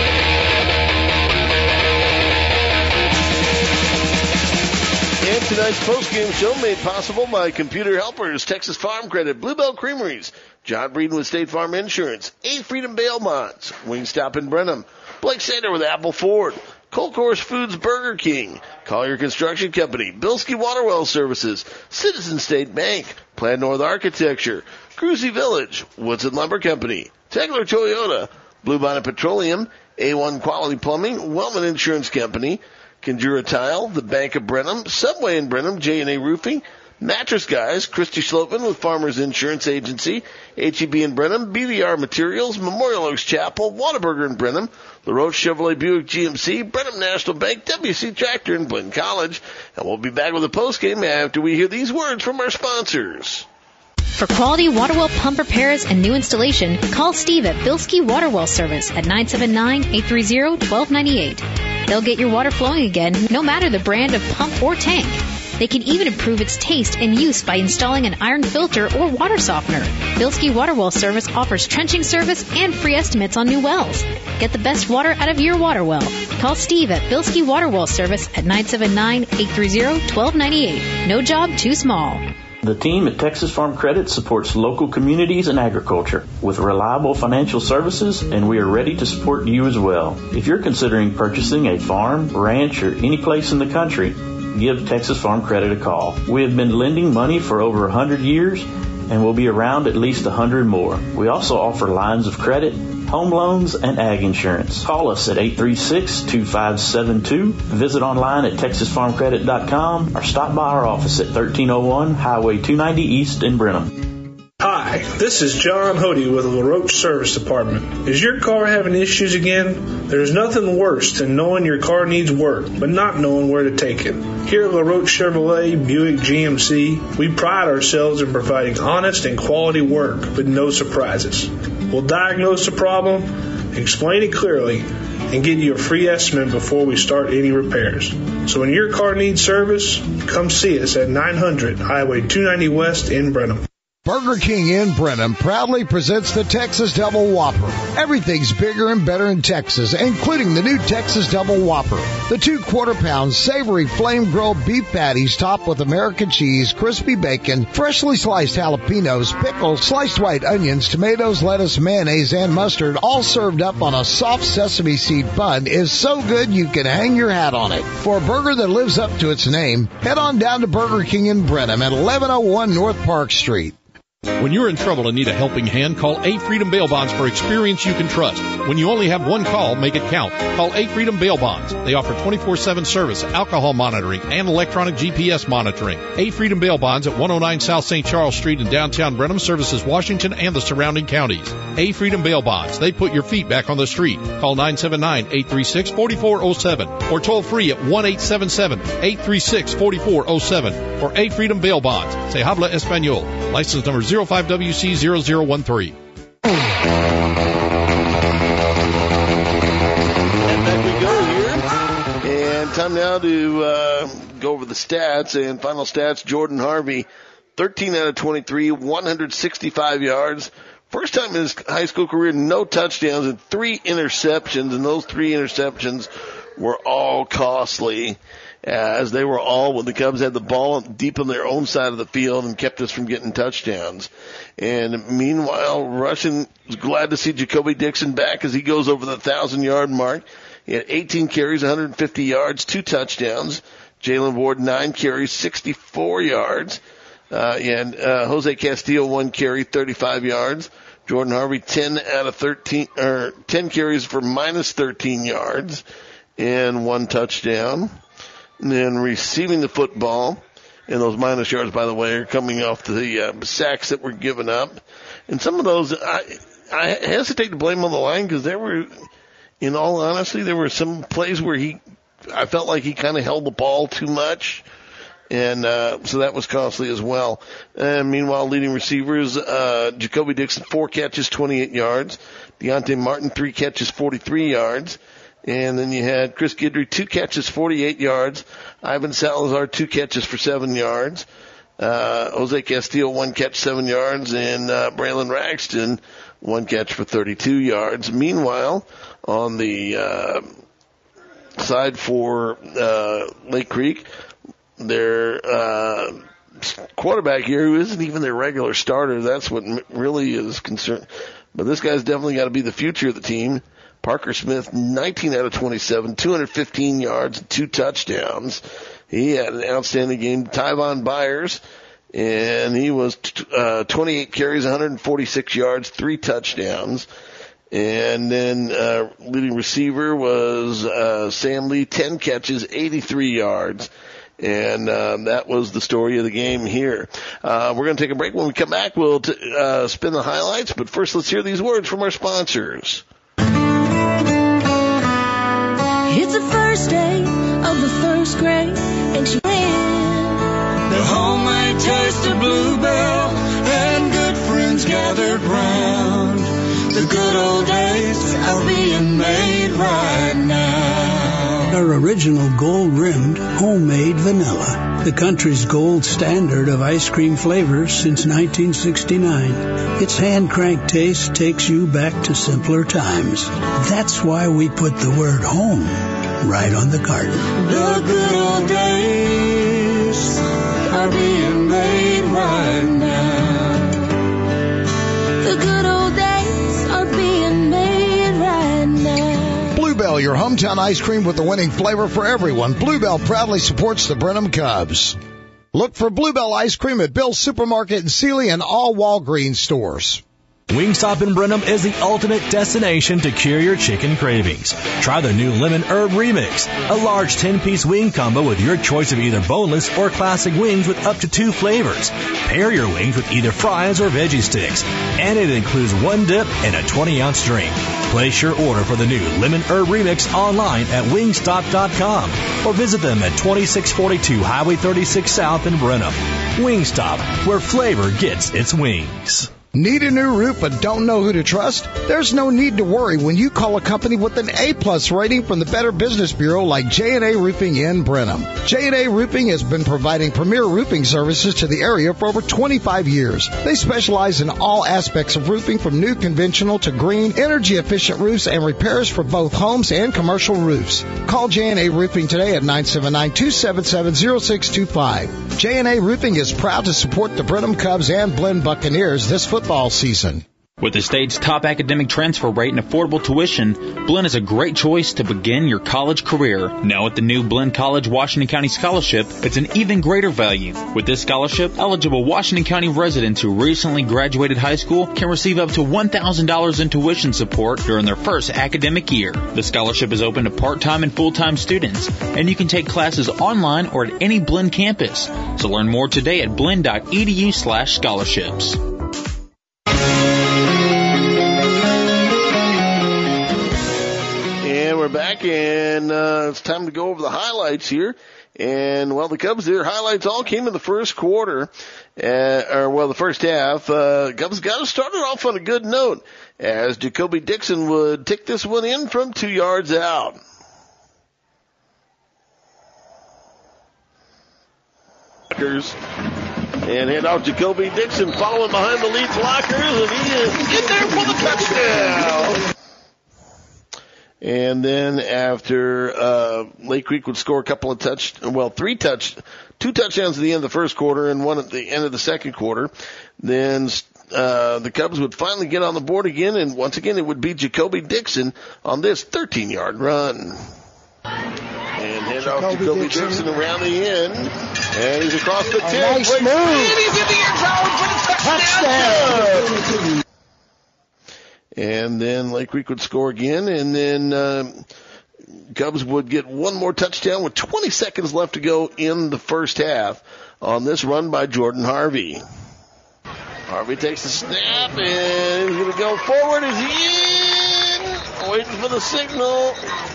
And tonight's postgame show made possible by Computer Helpers, Texas Farm Credit, Bluebell Creameries, John Breeden with State Farm Insurance, A Freedom Bail Bonds, Wingstop in Brenham, Blake Sander with Apple Ford, Cold Course Foods Burger King, Collier Construction Company, Bilski Waterwell Services, Citizen State Bank, Plan North Architecture, Cruzy Village, Woodson Lumber Company, Tegler Toyota, Bluebonnet Petroleum, A1 Quality Plumbing, Wellman Insurance Company, Conjura Tile, the Bank of Brenham, Subway in Brenham, J&A Roofing, Mattress Guys, Christy Schlotman with Farmers Insurance Agency, HEB in Brenham, BVR Materials, Memorial Oaks Chapel, Whataburger in Brenham, LaRoche Chevrolet Buick GMC, Brenham National Bank, WC Tractor in Blinn College. And we'll be back with a postgame after we hear these words from our sponsors. For quality water well pump repairs and new installation, call Steve at Bilski Waterwell Service at 979-830-1298. They'll get your water flowing again, no matter the brand of pump or tank. They can even improve its taste and use by installing an iron filter or water softener. Bilski Waterwell Service offers trenching service and free estimates on new wells. Get the best water out of your water well. Call Steve at Bilski Waterwell Service at 979-830-1298. No job too small. The team at Texas Farm Credit supports local communities and agriculture with reliable financial services, and we are ready to support you as well. If you're considering purchasing a farm, ranch, or any place in the country, give Texas Farm Credit a call. We have been lending money for over 100 years and will be around at least 100 more. We also offer lines of credit, home loans, and ag insurance. Call us at 836-2572. Visit online at TexasFarmCredit.com or stop by our office at 1301 Highway 290 East in Brenham. Hi, this is John Hody with the LaRoche Service Department. Is your car having issues again? There's nothing worse than knowing your car needs work, but not knowing where to take it. Here at LaRoche Chevrolet Buick GMC, we pride ourselves in providing honest and quality work with no surprises. We'll diagnose the problem, explain it clearly, and get you a free estimate before we start any repairs. So when your car needs service, come see us at 900 Highway 290 West in Brenham. Burger King in Brenham proudly presents the Texas Double Whopper. Everything's bigger and better in Texas, including the new Texas Double Whopper. The 2 quarter-pound savory flame-grilled beef patties topped with American cheese, crispy bacon, freshly sliced jalapenos, pickles, sliced white onions, tomatoes, lettuce, mayonnaise, and mustard, all served up on a soft sesame seed bun, is so good you can hang your hat on it. For a burger that lives up to its name, head on down to Burger King in Brenham at 1101 North Park Street. When you're in trouble and need a helping hand, call A Freedom Bail Bonds for experience you can trust. When you only have one call, make it count. Call A Freedom Bail Bonds. They offer 24/7 service, alcohol monitoring, and electronic GPS monitoring. A Freedom Bail Bonds at 109 South St. Charles Street in downtown Brenham services Washington and the surrounding counties. A Freedom Bail Bonds. They put your feet back on the street. Call 979-836-4407 or toll free at 1-877-836-4407 for A Freedom Bail Bonds. Se habla español. License number 05WC0013. And back we go here. And time now to go over the stats and final stats. Jordan Harvey, 13 out of 23, 165 yards. First time in his high school career, no touchdowns and 3 interceptions. And those 3 interceptions were all costly, as they were all when the Cubs had the ball deep on their own side of the field and kept us from getting touchdowns. And meanwhile, Russian was glad to see Jacoby Dixon back as he goes over the 1,000-yard mark. He had 18 carries, 150 yards, 2 touchdowns. Jalen Ward, 9 carries, 64 yards. And Jose Castillo, 1 carry, 35 yards. Jordan Harvey, 10 carries for minus 13 yards and 1 touchdown. And then receiving the football, and those minus yards, by the way, are coming off the sacks that were given up. And some of those, I hesitate to blame on the line because there were, in all honesty, there were some plays where I felt like he kind of held the ball too much. And so that was costly as well. And meanwhile, leading receivers, Jacoby Dixon, 4 catches, 28 yards. Deontay Martin, 3 catches, 43 yards. And then you had Chris Guidry, 2 catches, 48 yards. Ivan Salazar, 2 catches for 7 yards. Jose Castillo, 1 catch, 7 yards. And Braylon Ragston, 1 catch for 32 yards. Meanwhile, on the side for Lake Creek, their quarterback here, who isn't even their regular starter, that's what really is concerned. But this guy's definitely got to be the future of the team. Parker Smith, 19 out of 27, 215 yards, 2 touchdowns. He had an outstanding game. Tyvon Byers, and he was 28 carries, 146 yards, 3 touchdowns. And then leading receiver was Sam Lee, 10 catches, 83 yards. And that was the story of the game here. We're going to take a break. When we come back, we'll spin the highlights. But first, let's hear these words from our sponsors. It's the first day of the first grade, and she ran. The homemade taste of Bluebell, and good friends gathered round. The good old days are being made right now. Our original gold-rimmed homemade vanilla, the country's gold standard of ice cream flavors since 1969. Its hand-cranked taste takes you back to simpler times. That's why we put the word home right on the carton. The good old days are being made right now. The good old days are being made right now. Bluebell, your hometown ice cream with the winning flavor for everyone. Bluebell proudly supports the Brenham Cubs. Look for Bluebell ice cream at Bill's Supermarket in Sealy and all Walgreens stores. Wingstop in Brenham is the ultimate destination to cure your chicken cravings. Try the new Lemon Herb Remix, a large 10-piece wing combo with your choice of either boneless or classic wings with up to 2 flavors. Pair your wings with either fries or veggie sticks, and it includes 1 dip and a 20-ounce drink. Place your order for the new Lemon Herb Remix online at Wingstop.com or visit them at 2642 Highway 36 South in Brenham. Wingstop, where flavor gets its wings. Need a new roof but don't know who to trust? There's no need to worry when you call a company with an A-plus rating from the Better Business Bureau like J&A Roofing in Brenham. J&A Roofing has been providing premier roofing services to the area for over 25 years. They specialize in all aspects of roofing from new conventional to green, energy-efficient roofs and repairs for both homes and commercial roofs. Call J&A Roofing today at 979-277-0625. J&A Roofing is proud to support the Brenham Cubs and Blinn Buccaneers this football season. With the state's top academic transfer rate and affordable tuition, Blinn is a great choice to begin your college career. Now with the new Blinn College Washington County Scholarship, it's an even greater value. With this scholarship, eligible Washington County residents who recently graduated high school can receive up to $1,000 in tuition support during their first academic year. The scholarship is open to part-time and full-time students, and you can take classes online or at any Blinn campus. So learn more today at blinn.edu/scholarships. We're back, and it's time to go over the highlights here. And, well, the Cubs, their highlights all came in the first quarter, the first half. Cubs got started off on a good note as Jacoby Dixon would tick this one in from 2 yards out. And hand off Jacoby Dixon following behind the lead blockers, and he is in there for the touchdown. And then after Lake Creek would score a couple of two touchdowns at the end of the first quarter and one at the end of the second quarter, then the Cubs would finally get on the board again, and once again it would be Jacoby Dixon on this 13-yard run. And hand off Jacoby Dixon around the end, and he's across the 10. Nice move. And he's in the end zone for the touchdown. And then Lake Creek would score again, and then Cubs would get one more touchdown with 20 seconds left to go in the first half on this run by Jordan Harvey. Harvey takes the snap, and he's going to go forward. Is he in? Waiting for the signal.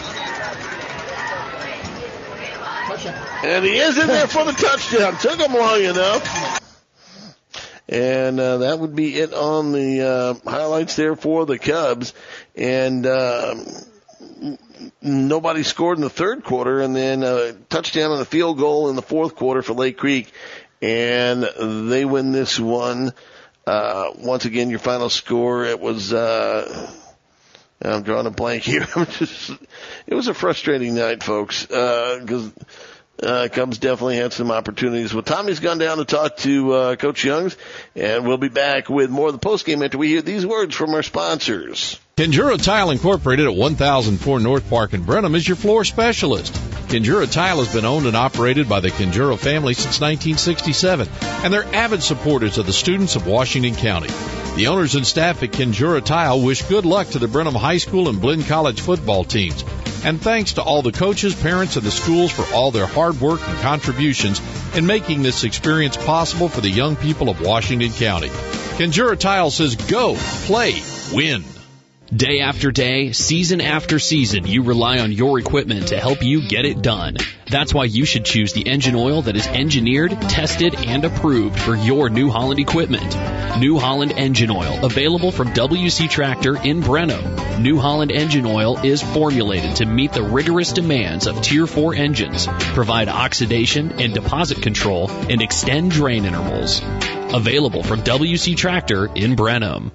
And he is in there for the touchdown. Took him long enough. And that would be it on the highlights there for the Cubs. And nobody scored in the third quarter, and then a touchdown and a field goal in the fourth quarter for Lake Creek. And they win this one. Once again, your final score, it was I'm drawing a blank here. It was a frustrating night, folks, because Cubs definitely had some opportunities. Well, Tommy's gone down to talk to Coach Youngs, and we'll be back with more of the postgame after we hear these words from our sponsors. Kenjura Tile Incorporated at 1004 North Park in Brenham is your floor specialist. Kenjura Tile has been owned and operated by the Kenjura family since 1967, and they're avid supporters of the students of Washington County. The owners and staff at Kenjura Tile wish good luck to the Brenham High School and Blinn College football teams. And thanks to all the coaches, parents, and the schools for all their hard work and contributions in making this experience possible for the young people of Washington County. Kenjura Tile says go, play, win. Day after day, season after season, you rely on your equipment to help you get it done. That's why you should choose the engine oil that is engineered, tested, and approved for your New Holland equipment. New Holland Engine Oil, available from WC Tractor in Brenham. New Holland Engine Oil is formulated to meet the rigorous demands of Tier 4 engines, provide oxidation and deposit control, and extend drain intervals. Available from WC Tractor in Brenham.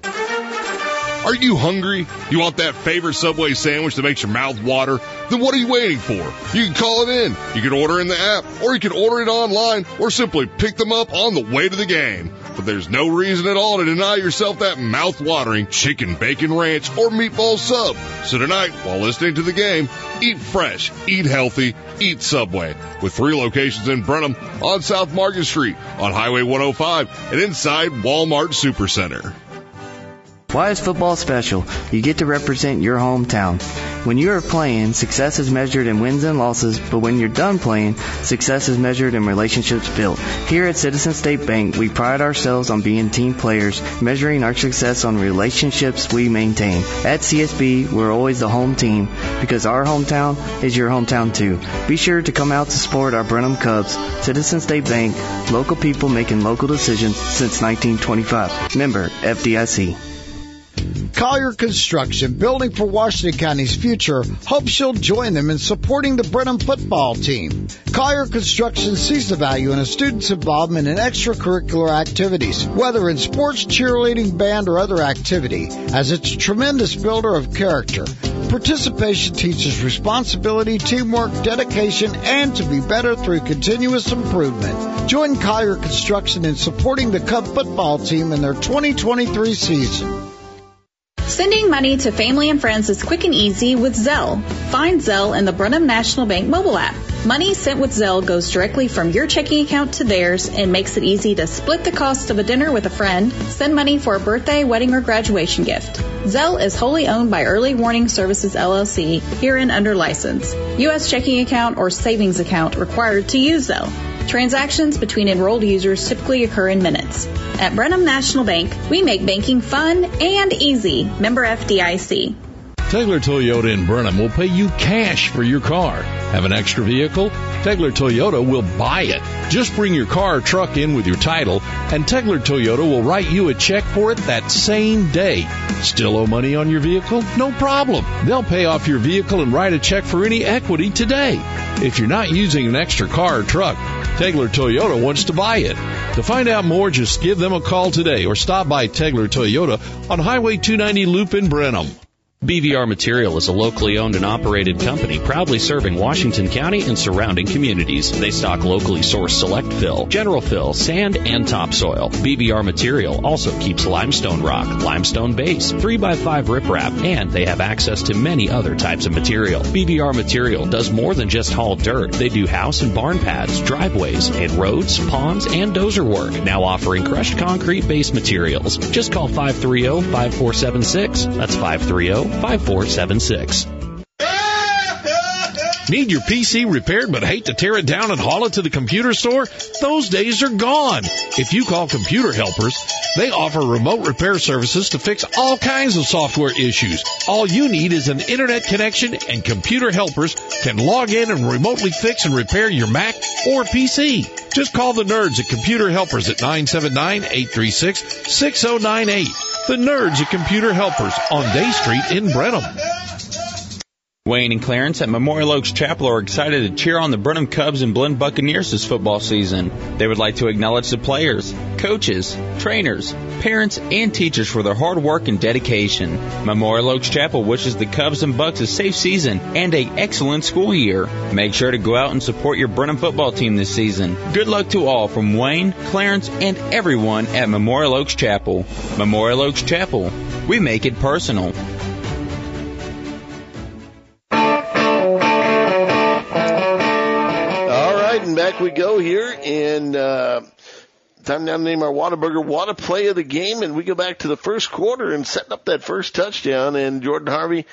Are you hungry? You want that favorite Subway sandwich that makes your mouth water? Then what are you waiting for? You can call it in. You can order in the app, or you can order it online, or simply pick them up on the way to the game. But there's no reason at all to deny yourself that mouth-watering chicken, bacon, ranch, or meatball sub. So tonight, while listening to the game, eat fresh, eat healthy, eat Subway. With 3 locations in Brenham, on South Market Street, on Highway 105, and inside Walmart Supercenter. Why is football special? You get to represent your hometown. When you are playing, success is measured in wins and losses, but when you're done playing, success is measured in relationships built. Here at Citizen State Bank, we pride ourselves on being team players, measuring our success on relationships we maintain. At CSB, we're always the home team, because our hometown is your hometown too. Be sure to come out to support our Brenham Cubs. Citizen State Bank, local people making local decisions since 1925. Member FDIC. Collier Construction, building for Washington County's future, hopes you'll join them in supporting the Brenham football team. Collier Construction sees the value in a student's involvement in extracurricular activities, whether in sports, cheerleading, band, or other activity, as it's a tremendous builder of character. Participation teaches responsibility, teamwork, dedication, and to be better through continuous improvement. Join Collier Construction in supporting the Cub football team in their 2023 season. Sending money to family and friends is quick and easy with Zelle. Find Zelle in the Brenham National Bank mobile app. Money sent with Zelle goes directly from your checking account to theirs and makes it easy to split the cost of a dinner with a friend, send money for a birthday, wedding, or graduation gift. Zelle is wholly owned by Early Warning Services, LLC, herein under license. U.S. checking account or savings account required to use Zelle. Transactions between enrolled users typically occur in minutes. At Brenham National Bank, we make banking fun and easy. Member FDIC. Tegler Toyota in Brenham will pay you cash for your car. Have an extra vehicle? Tegler Toyota will buy it. Just bring your car or truck in with your title, and Tegler Toyota will write you a check for it that same day. Still owe money on your vehicle? No problem. They'll pay off your vehicle and write a check for any equity today. If you're not using an extra car or truck, Tegler Toyota wants to buy it. To find out more, just give them a call today or stop by Tegler Toyota on Highway 290 Loop in Brenham. BVR Material is a locally owned and operated company proudly serving Washington County and surrounding communities. They stock locally sourced select fill, general fill, sand, and topsoil. BVR Material also keeps limestone rock, limestone base, 3x5 riprap, and they have access to many other types of material. BVR Material does more than just haul dirt. They do house and barn pads, driveways, and roads, ponds, and dozer work. Now offering crushed concrete base materials. Just call 530-5476. That's 530-5476. Need your PC repaired but hate to tear it down and haul it to the computer store? Those days are gone. If you call Computer Helpers, they offer remote repair services to fix all kinds of software issues. All you need is an internet connection, and Computer Helpers can log in and remotely fix and repair your Mac or PC. Just call the nerds at Computer Helpers at 979-836-6098. The nerds at Computer Helpers on Day Street in Brenham. Wayne and Clarence at Memorial Oaks Chapel are excited to cheer on the Brenham Cubs and Blinn Buccaneers this football season. They would like to acknowledge the players, coaches, trainers, parents, and teachers for their hard work and dedication. Memorial Oaks Chapel wishes the Cubs and Bucks a safe season and an excellent school year. Make sure to go out and support your Brenham football team this season. Good luck to all from Wayne, Clarence, and everyone at Memorial Oaks Chapel. Memorial Oaks Chapel. We make it personal. Back we go here, and time now to name our Whataburger Whata play of the game, and we go back to the first quarter and setting up that first touchdown, and Jordan Harvey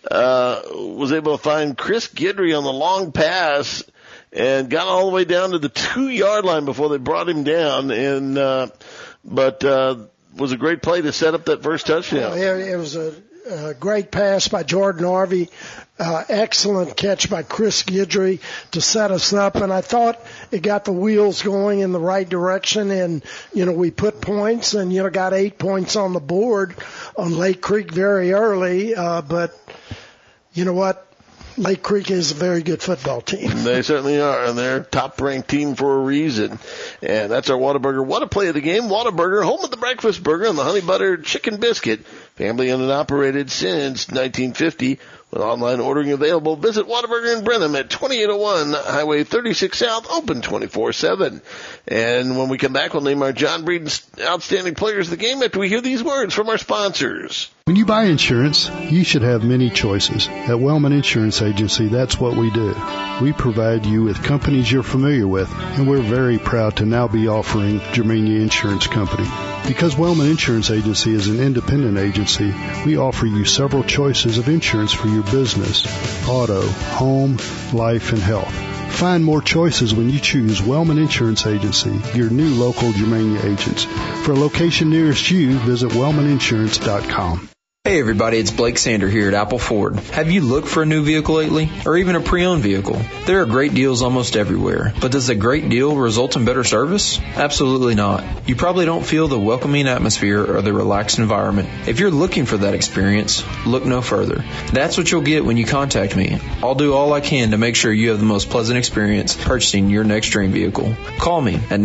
was able to find Chris Guidry on the long pass and got all the way down to the 2-yard line before they brought him down, and but was a great play to set up that first touchdown. It was a great pass by Jordan Harvey. Excellent catch by Chris Guidry to set us up, and I thought it got the wheels going in the right direction, and, we put points and, got 8 points on the board on Lake Creek very early, but you know what? Lake Creek is a very good football team. They certainly are, and they're a top-ranked team for a reason. And that's our Whataburger Whata play of the game. Whataburger, home of the breakfast burger and the honey butter chicken biscuit. Family owned and operated since 1950. With online ordering available, visit Whataburger in Brenham at 2801 Highway 36 South, open 24/7. And when we come back, we'll name our John Breeden Outstanding Players of the Game after we hear these words from our sponsors. When you buy insurance, you should have many choices. At Wellman Insurance Agency, that's what we do. We provide you with companies you're familiar with, and we're very proud to now be offering Germania Insurance Company. Because Wellman Insurance Agency is an independent agency, we offer you several choices of insurance for your business: auto, home, life, and health. Find more choices when you choose Wellman Insurance Agency, your new local Germania agents. For a location nearest you, visit wellmaninsurance.com. Hey everybody, it's Blake Sander here at Apple Ford. Have you looked for a new vehicle lately? Or even a pre-owned vehicle? There are great deals almost everywhere. But does a great deal result in better service? Absolutely not. You probably don't feel the welcoming atmosphere or the relaxed environment. If you're looking for that experience, look no further. That's what you'll get when you contact me. I'll do all I can to make sure you have the most pleasant experience purchasing your next dream vehicle. Call me at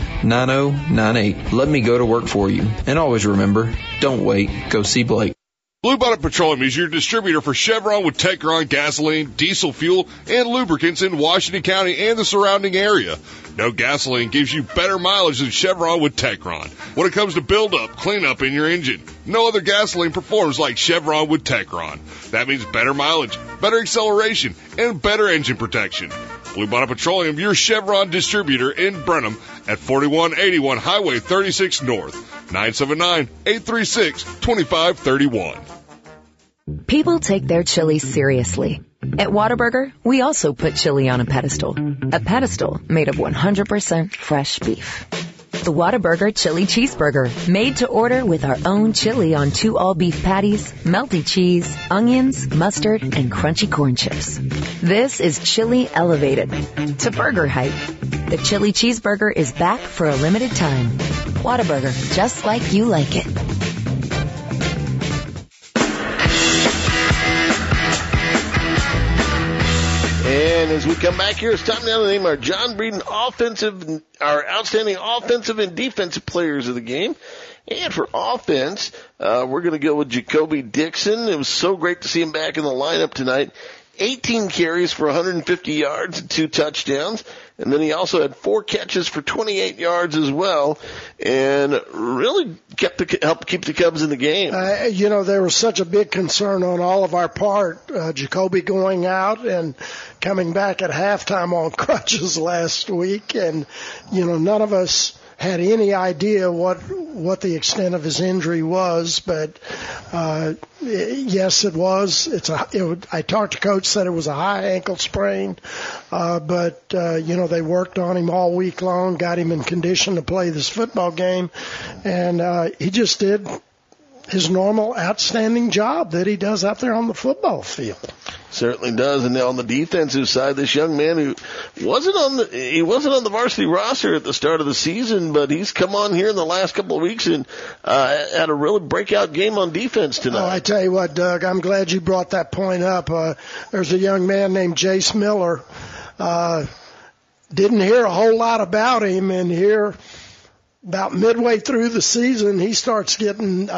9-203-9098. Let me go to work for you. And always remember, don't wait. Go see Blake. Blue Bonnet Petroleum is your distributor for Chevron with Techron gasoline, diesel fuel, and lubricants in Washington County and the surrounding area. No gasoline gives you better mileage than Chevron with Techron. When it comes to build-up, cleanup in your engine, no other gasoline performs like Chevron with Techron. That means better mileage, better acceleration, and better engine protection. Blue Bonnet Petroleum, your Chevron distributor in Brenham at 4181 Highway 36 North. 979-836-2531. People take their chili seriously. At Whataburger, we also put chili on a pedestal made of 100% fresh beef. The Whataburger Chili Cheeseburger, made to order with our own chili on 2 all-beef patties, melty cheese, onions, mustard, and crunchy corn chips. This is chili elevated to burger height. The Chili Cheeseburger is back for a limited time. Whataburger, just like you like it. And as we come back here, it's time now to name our John Breeden our outstanding offensive and defensive players of the game. And for offense, we're going to go with Jacoby Dixon. It was so great to see him back in the lineup tonight. 18 carries for 150 yards and 2 touchdowns. And then he also had 4 catches for 28 yards as well, and really helped keep the Cubs in the game. There was such a big concern on all of our part, Jacoby going out and coming back at halftime on crutches last week, and none of us had any idea what the extent of his injury was, but yes, it was. I talked to Coach, said it was a high ankle sprain, but they worked on him all week long, got him in condition to play this football game, and he just did his normal outstanding job that he does out there on the football field. Certainly does. And now on the defensive side, this young man who wasn't on the varsity roster at the start of the season, but he's come on here in the last couple of weeks and had a really breakout game on defense tonight. Oh, I tell you what, Doug, I'm glad you brought that point up. There's a young man named Jace Miller. Didn't hear a whole lot about him, and here about midway through the season, he starts seeing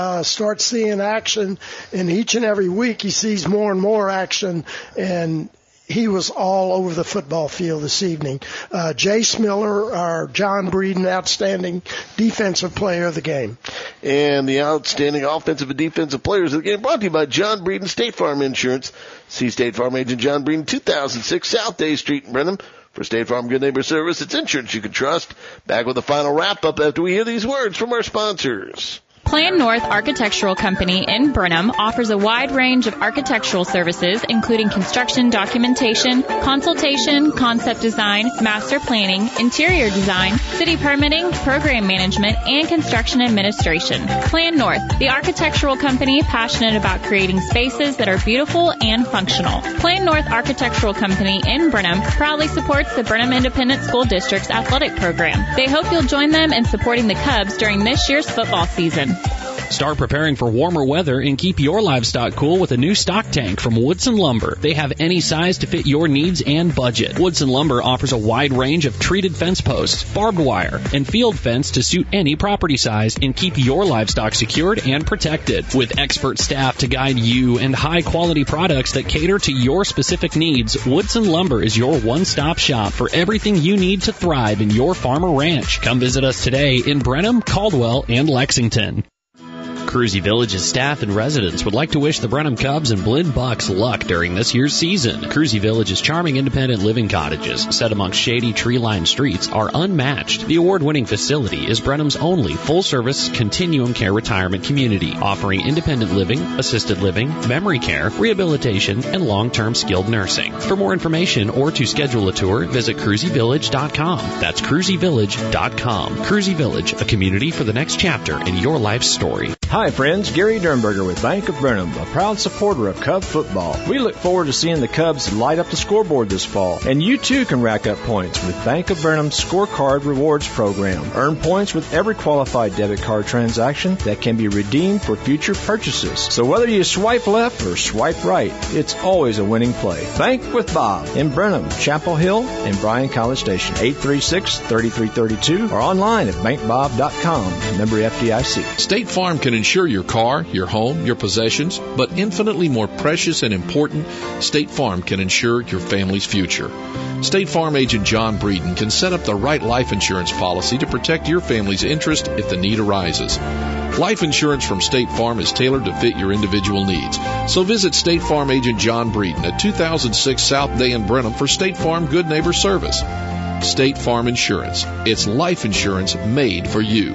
action, and each and every week he sees more and more action, and he was all over the football field this evening. Jace Miller, our John Breeden outstanding defensive player of the game. And the outstanding offensive and defensive players of the game brought to you by John Breeden State Farm Insurance. See State Farm agent John Breeden, 2006 South Day Street in Brenham. For State Farm Good Neighbor Service, it's insurance you can trust. Back with the final wrap-up after we hear these words from our sponsors. Plan North Architectural Company in Brenham offers a wide range of architectural services, including construction documentation, consultation, concept design, master planning, interior design, city permitting, program management, and construction administration. Plan North, the architectural company passionate about creating spaces that are beautiful and functional. Plan North Architectural Company in Brenham proudly supports the Brenham Independent School District's athletic program. They hope you'll join them in supporting the Cubs during this year's football season. Start preparing for warmer weather and keep your livestock cool with a new stock tank from Woodson Lumber. They have any size to fit your needs and budget. Woodson Lumber offers a wide range of treated fence posts, barbed wire, and field fence to suit any property size and keep your livestock secured and protected. With expert staff to guide you and high-quality products that cater to your specific needs, Woodson Lumber is your one-stop shop for everything you need to thrive in your farm or ranch. Come visit us today in Brenham, Caldwell, and Lexington. Cruzy Village's staff and residents would like to wish the Brenham Cubs and Blinn Bucks luck during this year's season. Cruzy Village's charming independent living cottages, set amongst shady tree-lined streets, are unmatched. The award-winning facility is Brenham's only full-service continuum care retirement community, offering independent living, assisted living, memory care, rehabilitation, and long-term skilled nursing. For more information or to schedule a tour, visit cruzyvillage.com. That's cruzyvillage.com. Cruzy Village, a community for the next chapter in your life's story. Hi friends, Gary Dernberger with Bank of Brenham, a proud supporter of Cub football. We look forward to seeing the Cubs light up the scoreboard this fall. And you too can rack up points with Bank of Brenham's Scorecard Rewards program. Earn points with every qualified debit card transaction that can be redeemed for future purchases. So whether you swipe left or swipe right, it's always a winning play. Bank with Bob in Brenham, Chapel Hill, and Bryan College Station. 836-3332 or online at bankbob.com. Member FDIC. State Farm can insure your car, your home, your possessions, but infinitely more precious and important, State Farm can insure your family's future. State Farm agent John Breeden can set up the right life insurance policy to protect your family's interest if the need arises. Life insurance from State Farm is tailored to fit your individual needs. So visit State Farm agent John Breeden at 2006 South Day in Brenham for State Farm Good Neighbor Service. State Farm Insurance. It's life insurance made for you.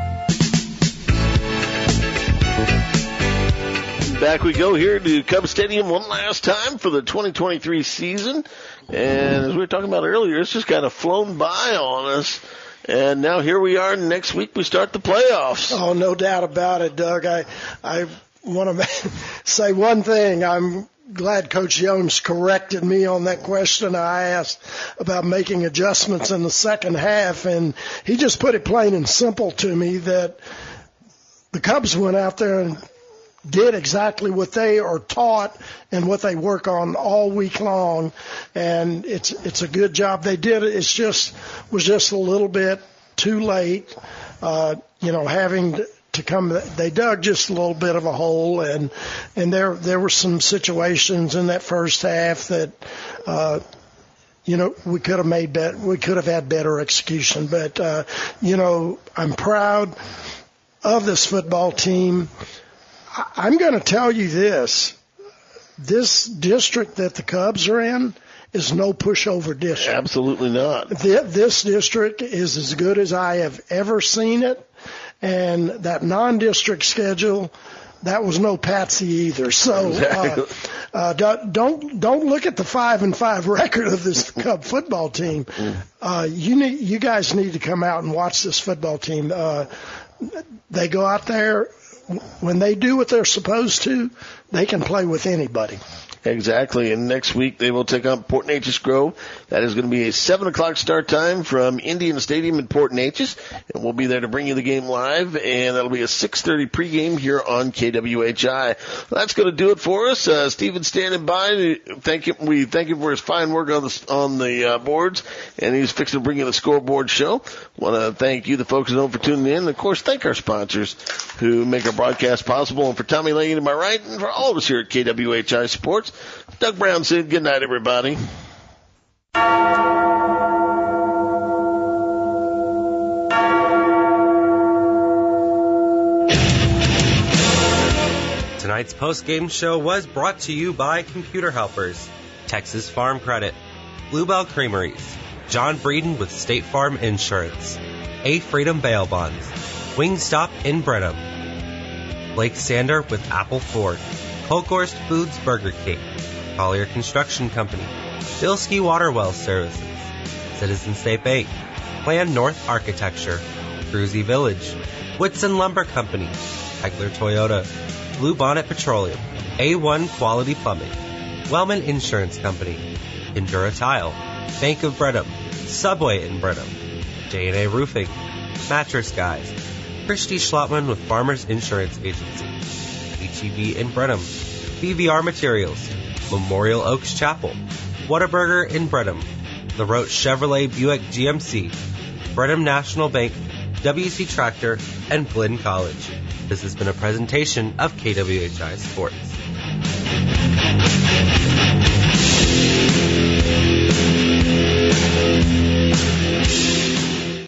Back we go here to Cubs Stadium one last time for the 2023 season. And as we were talking about earlier, it's just kind of flown by on us. And now here we are. Next week we start the playoffs. Oh, no doubt about it, Doug. I want to say one thing. I'm glad Coach Youngs corrected me on that question I asked about making adjustments in the second half. And he just put it plain and simple to me that the Cubs went out there and did exactly what they are taught and what they work on all week long, and it's a good job they did it. It's just was just a little bit too late, having to come. They dug just a little bit of a hole, and there were some situations in that first half that we could have made better. We could have had better execution, but I'm proud of this football team. I'm going to tell you this district that the Cubs are in is no pushover district. Absolutely not. This district is as good as I have ever seen it, and that non-district schedule, that was no patsy either. So exactly. Don't look at the 5-5 record of this Cub football team. You guys need to come out and watch this football team. They go out there. When they do what they're supposed to, they can play with anybody. Exactly. And next week they will take on Port Neches Grove. That is going to be a 7 o'clock start time from Indian Stadium in Port Neches. And we'll be there to bring you the game live. And that'll be a 6:30 pregame here on KWHI. Well, that's going to do it for us. Steven's standing by. We thank him for his fine work on the boards. And he's fixing to bring you the scoreboard show. Want to thank you, the folks at home, for tuning in. And of course, thank our sponsors who make our broadcast possible. And for Tommy Lane to my right, and for all of us here at KWHI Sports, Doug Brown said good night, everybody. Tonight's post-game show was brought to you by Computer Helpers, Texas Farm Credit, Bluebell Creameries, John Breeden with State Farm Insurance, A Freedom Bail Bonds, Wingstop in Brenham, Blake Sander with Apple Ford, Colkhorst Foods Burger King, Collier Construction Company, Bilski Water Well Services, Citizen State Bank, Plan North Architecture, Cruzy Village, Whitson Lumber Company, Hegler Toyota, Blue Bonnet Petroleum, A1 Quality Plumbing, Wellman Insurance Company, Endura Tile, Bank of Brenham, Subway in Brenham, J&A Roofing, Mattress Guys, Christy Schlottman with Farmers Insurance Agency, HEB in Brenham, BVR Materials, Memorial Oaks Chapel, Whataburger in Brenham, LaRoche Chevrolet Buick GMC, Brenham National Bank, WC Tractor, and Blinn College. This has been a presentation of KWHI Sports.